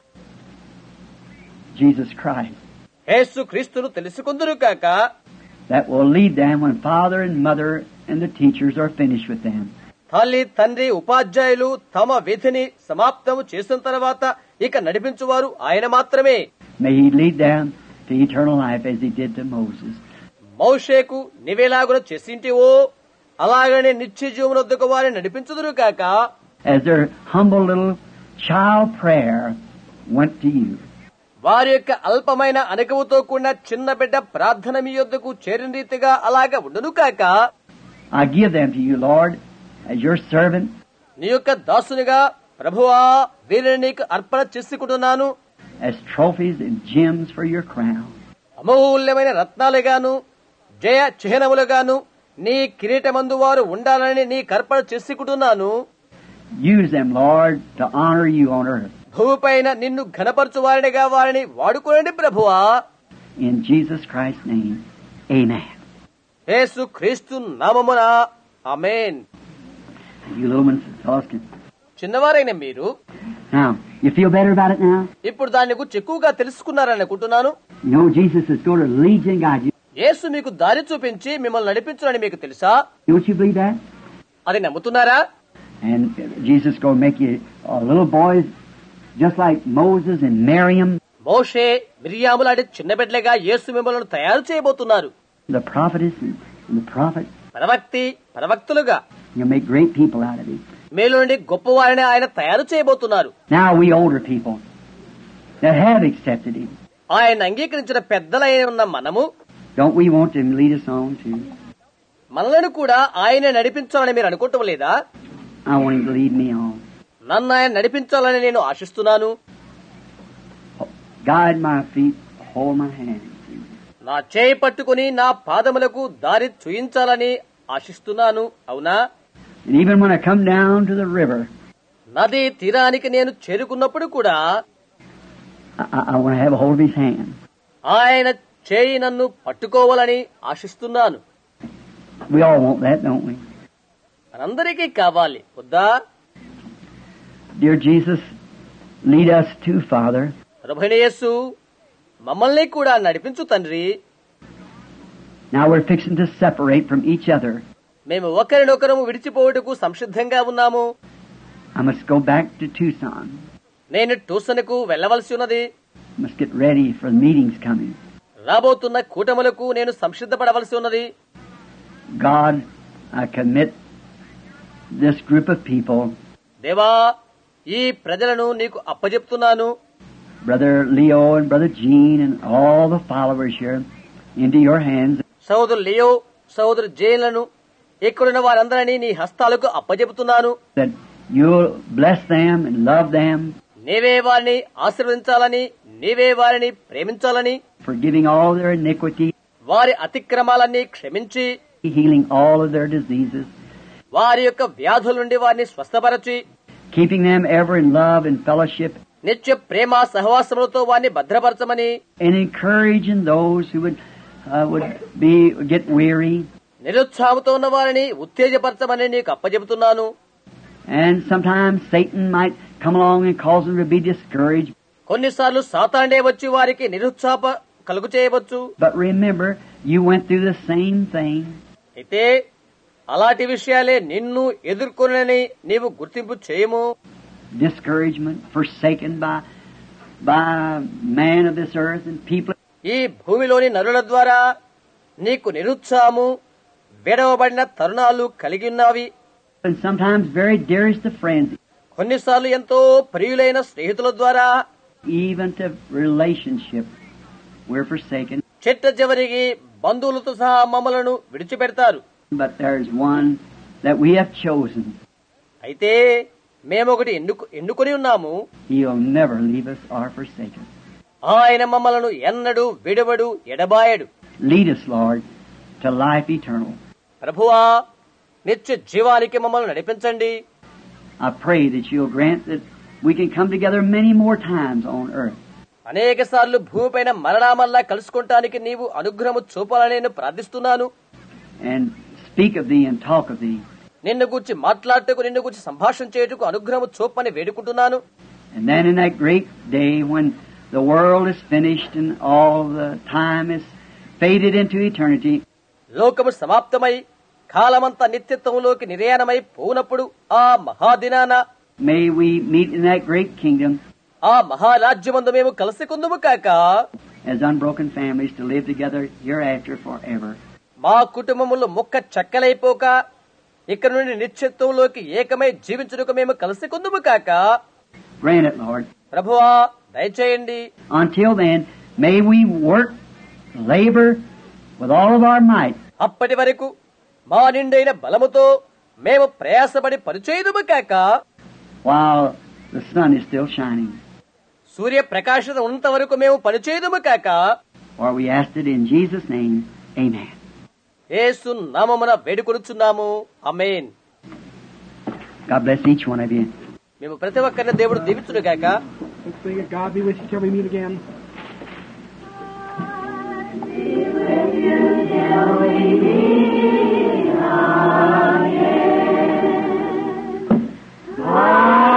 Jesus Christ, యేసు క్రీస్తును తెలుసుకుందరు కాక, that will lead them when father and mother and the teachers are finished with them. తల్లి తండ్రి ఉపాధ్యాయులు తమ విధిని సమాప్తము చేసిన తర్వాత ఇక నడిపించువారు ఆయన మాత్రమే. May he lead them to eternal life as he did to Moses. మోషేకు నీవేలాగున చేసింటివో అలాగనే నిత్య జీవనొద్దకు వారిని నడిపించుదురు కాక, As their humble little child prayer went to you. వారి యొక్క అల్పమైన అనుకవుతో కూడిన చిన్న బిడ్డ ప్రార్థన మీ యొద్దకు చేరిన రీతిగా అలాగ ఉండును కాక, I give them to you, Lord, as your servant, నీ యొక్క దాసునిగా ప్రభువా వీరిని నీకు అర్పణ చేసుకుంటున్నాను. as trophies and gems for your crown. అమూల్యమైన రత్నాలుగాను జయ చిహ్నములుగాను నీ కిరీటమందు వారు ఉండాలని నీ కర్పణ చేసుకుంటున్నాను. Use them, Lord, to honor you on earth. భూమిపైన నిన్ను ఘనపరచు వారినిగా వారిని వాడుకోండి ప్రభువా. In Jesus Christ's name, amen. యేసు క్రీస్తు నామమున ఆమేన్. You little ones, fellows can చిన్నవారైన మీరు Now, you feel better about it now? ఇప్పుడు దాని గురించి ఎక్కువగా తెలుసుకున్నారని అనుకుంటున్నాను. You know Jesus is going to lead you and guide you. యేసు మీకు దారి చూపించి మిమ్మల్ని నడిపించునని మీకు తెలుసా? Don't you believe that? అది నమ్ముతున్నారా? And Jesus is going to make you uh, little boys just like Moses and Miriam. మోషే మిరియాము లాంటి చిన్న బిడ్డలుగా యేసు మిమ్మల్ని తయారు చేయబోతున్నారు. The prophetess and the prophet. ప్రవక్తి ప్రవక్తులుగా You'll make great people out of it. మీలో నుండి గొప్పవారిని ఆయన తయారు చేయబోతున్నారు. Now we older people that have accepted Him. ఆయన అంగీకరించిన పెద్దలైన ఉన్న మనము Don't we want Him to lead us on too? మనలను కూడా ఆయనే నడిపించాలని మీరు అనుకోవటం లేదా? I want Him to lead me on. నన్ను ఆయన నడిపించాలని నేను ఆశిస్తున్నాను. Guide my feet, hold my hand. నా చేయి పట్టుకుని నా పాదములకు దారి చూయించాలని ఆశిస్తున్నాను. అవునా? And even when I come down to the river, నది తీరానికి నేను చేరుకున్నప్పుడు కూడా I, I want to have a hold of His hand. ఆయన చేయి నన్ను పట్టుకోవాలని ఆశిస్తున్నాను. We all want that, don't we? మనందరికీ కావాలి వద్దా? Dear Jesus, lead us to Father. ప్రభువైన యేసు మమ్మల్ని కూడా నడిపించు తండ్రి. Now we're fixing to separate from each other. మేము ఒకరినొకరము విడిచిపోవుటకు సంసిద్ధంగా ఉన్నాము. I must go back to Tucson. నేను ట్యూషన్కు వెళ్ళవలసి ఉన్నది. I must get ready for the meetings coming. రాబోతున్న కూటములకు నేను సంసిద్ధపడవలసి ఉన్నది. God, I commit this group of people. దేవా, ఈ ప్రజలను నీకు అప్పజెప్తున్నాను. Brother Leo and Brother Gene and all the followers here into your hands. సోదరు లియో, సోదరు జేన్లను ఇక్కడున్న వారందరినీ నీ హస్తాలకు అప్పజెపుతున్నాను. That you'll bless them and love them. నీవే వారిని ఆశీర్వదించాలని, నీవే వారిని ప్రేమించాలని, forgiving all their iniquity, వారి అతిక్రమాలన్నీ క్షమించి, healing all of their diseases, వారి యొక్క వ్యాధుల నుండి వారిని స్వస్థపరచి, keeping them ever in love and fellowship, నిత్య ప్రేమ సహవాసములతో వారిని భద్రపరచమని, and encouraging those who would uh, would be get weary. నిరుత్సాహంతో ఉన్న వారిని ఉత్తేజపరచమని నీకు అప్పజెపుతున్నాను. And sometimes Satan might come along and cause them to be discouraged. కొన్నిసార్లు సాతానుడే వచ్చి వారికి నిరుత్సాహ కలుగు చేయవచ్చు. But remember, you went through the same thing. అయితే అలాంటి విషయాలే నిన్ను ఎదుర్కొనని నీవు గుర్తింపు చేయము. Discouragement, forsaken by by man of this earth and people. ఈ భూమిలోని నరుల ద్వారా నీకు నిరుత్సాహము, విడవబడిన తరుణాలు కలిగి ఉన్నవి. And sometimes very dearest of friends. కొన్నిసార్లు ఎంతో ప్రియులైన స్నేహితుల ద్వారా, even to relationship, we're forsaken. చెట్ట చివరికి బంధువులతో సహా మమ్మలను విడిచిపెడతారు. But there is one that we have chosen. అయితే మేమొకటి ఎన్నుకు ఎన్నుకొని ఉన్నాము. He'll never leave us or forsake us. ఆయన మమ్మలను ఎన్నడూ విడవడు, ఎడబాయడు. Lead us, Lord, to life eternal. ప్రభువా, నిత్య జీవానికి మమ్మల్ని నడిపించండి. I pray that you'll grant that we can come together many more times on earth. అనేక సార్లు భూమిపైన మరణామల్లా కలుసుకుంటానికి నీవు అనుగ్రహము చూపాలని నేను ప్రార్థిస్తున్నాను. And speak of thee and talk of thee. నిన్ను గురించి మాట్లాడటకు, నిన్ను గురించి సంభాషణ చేయుటకు అనుగ్రహము చూపని వేడుకుంటున్నాను. And then in that great day when the world is finished and all the time is faded into eternity, లోకము సమాప్తమై కాలమంతా నిత్యత్వంలోకి నిర్యాణమై పోనప్పుడు ఆ మహాదినాన may we meet in that great kingdom ఆ మహారాజ్యమందు మేము కలుసుకుందుము కాక, as unbroken families to live together hereafter forever. మా కుటుంబములు ముక్క చెక్కలైపోక ఇక్కడ నుండి నిత్యత్వంలోకి ఏకమై జీవించుటకు మేము కలుసుకుందుము కాక. Grant it, Lord. ప్రభువా, దయచేయండి. Until then, may we work, labor with all of our might. అప్పటి వరకు మా నిండైన బలముతో మేము ప్రయాసపడి పనిచేయుదుము కాక, while the sun is still shining. సూర్య ప్రకాశత ఉన్నంత వరకు మేము పనిచేయుదుము కాక. For we asked it in Jesus' name. Amen. యేసు నామమున వేడుకొనుచున్నాము. ఆమేన్. God bless each one of you. మేము ప్రతి ఒక్కరిని దేవుడు దీవించును గాక. Let's sing it. God be with you till we meet again. Ah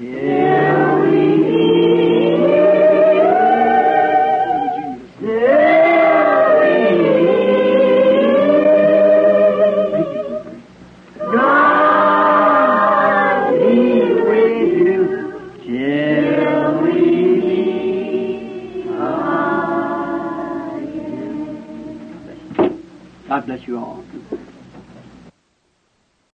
Yeah.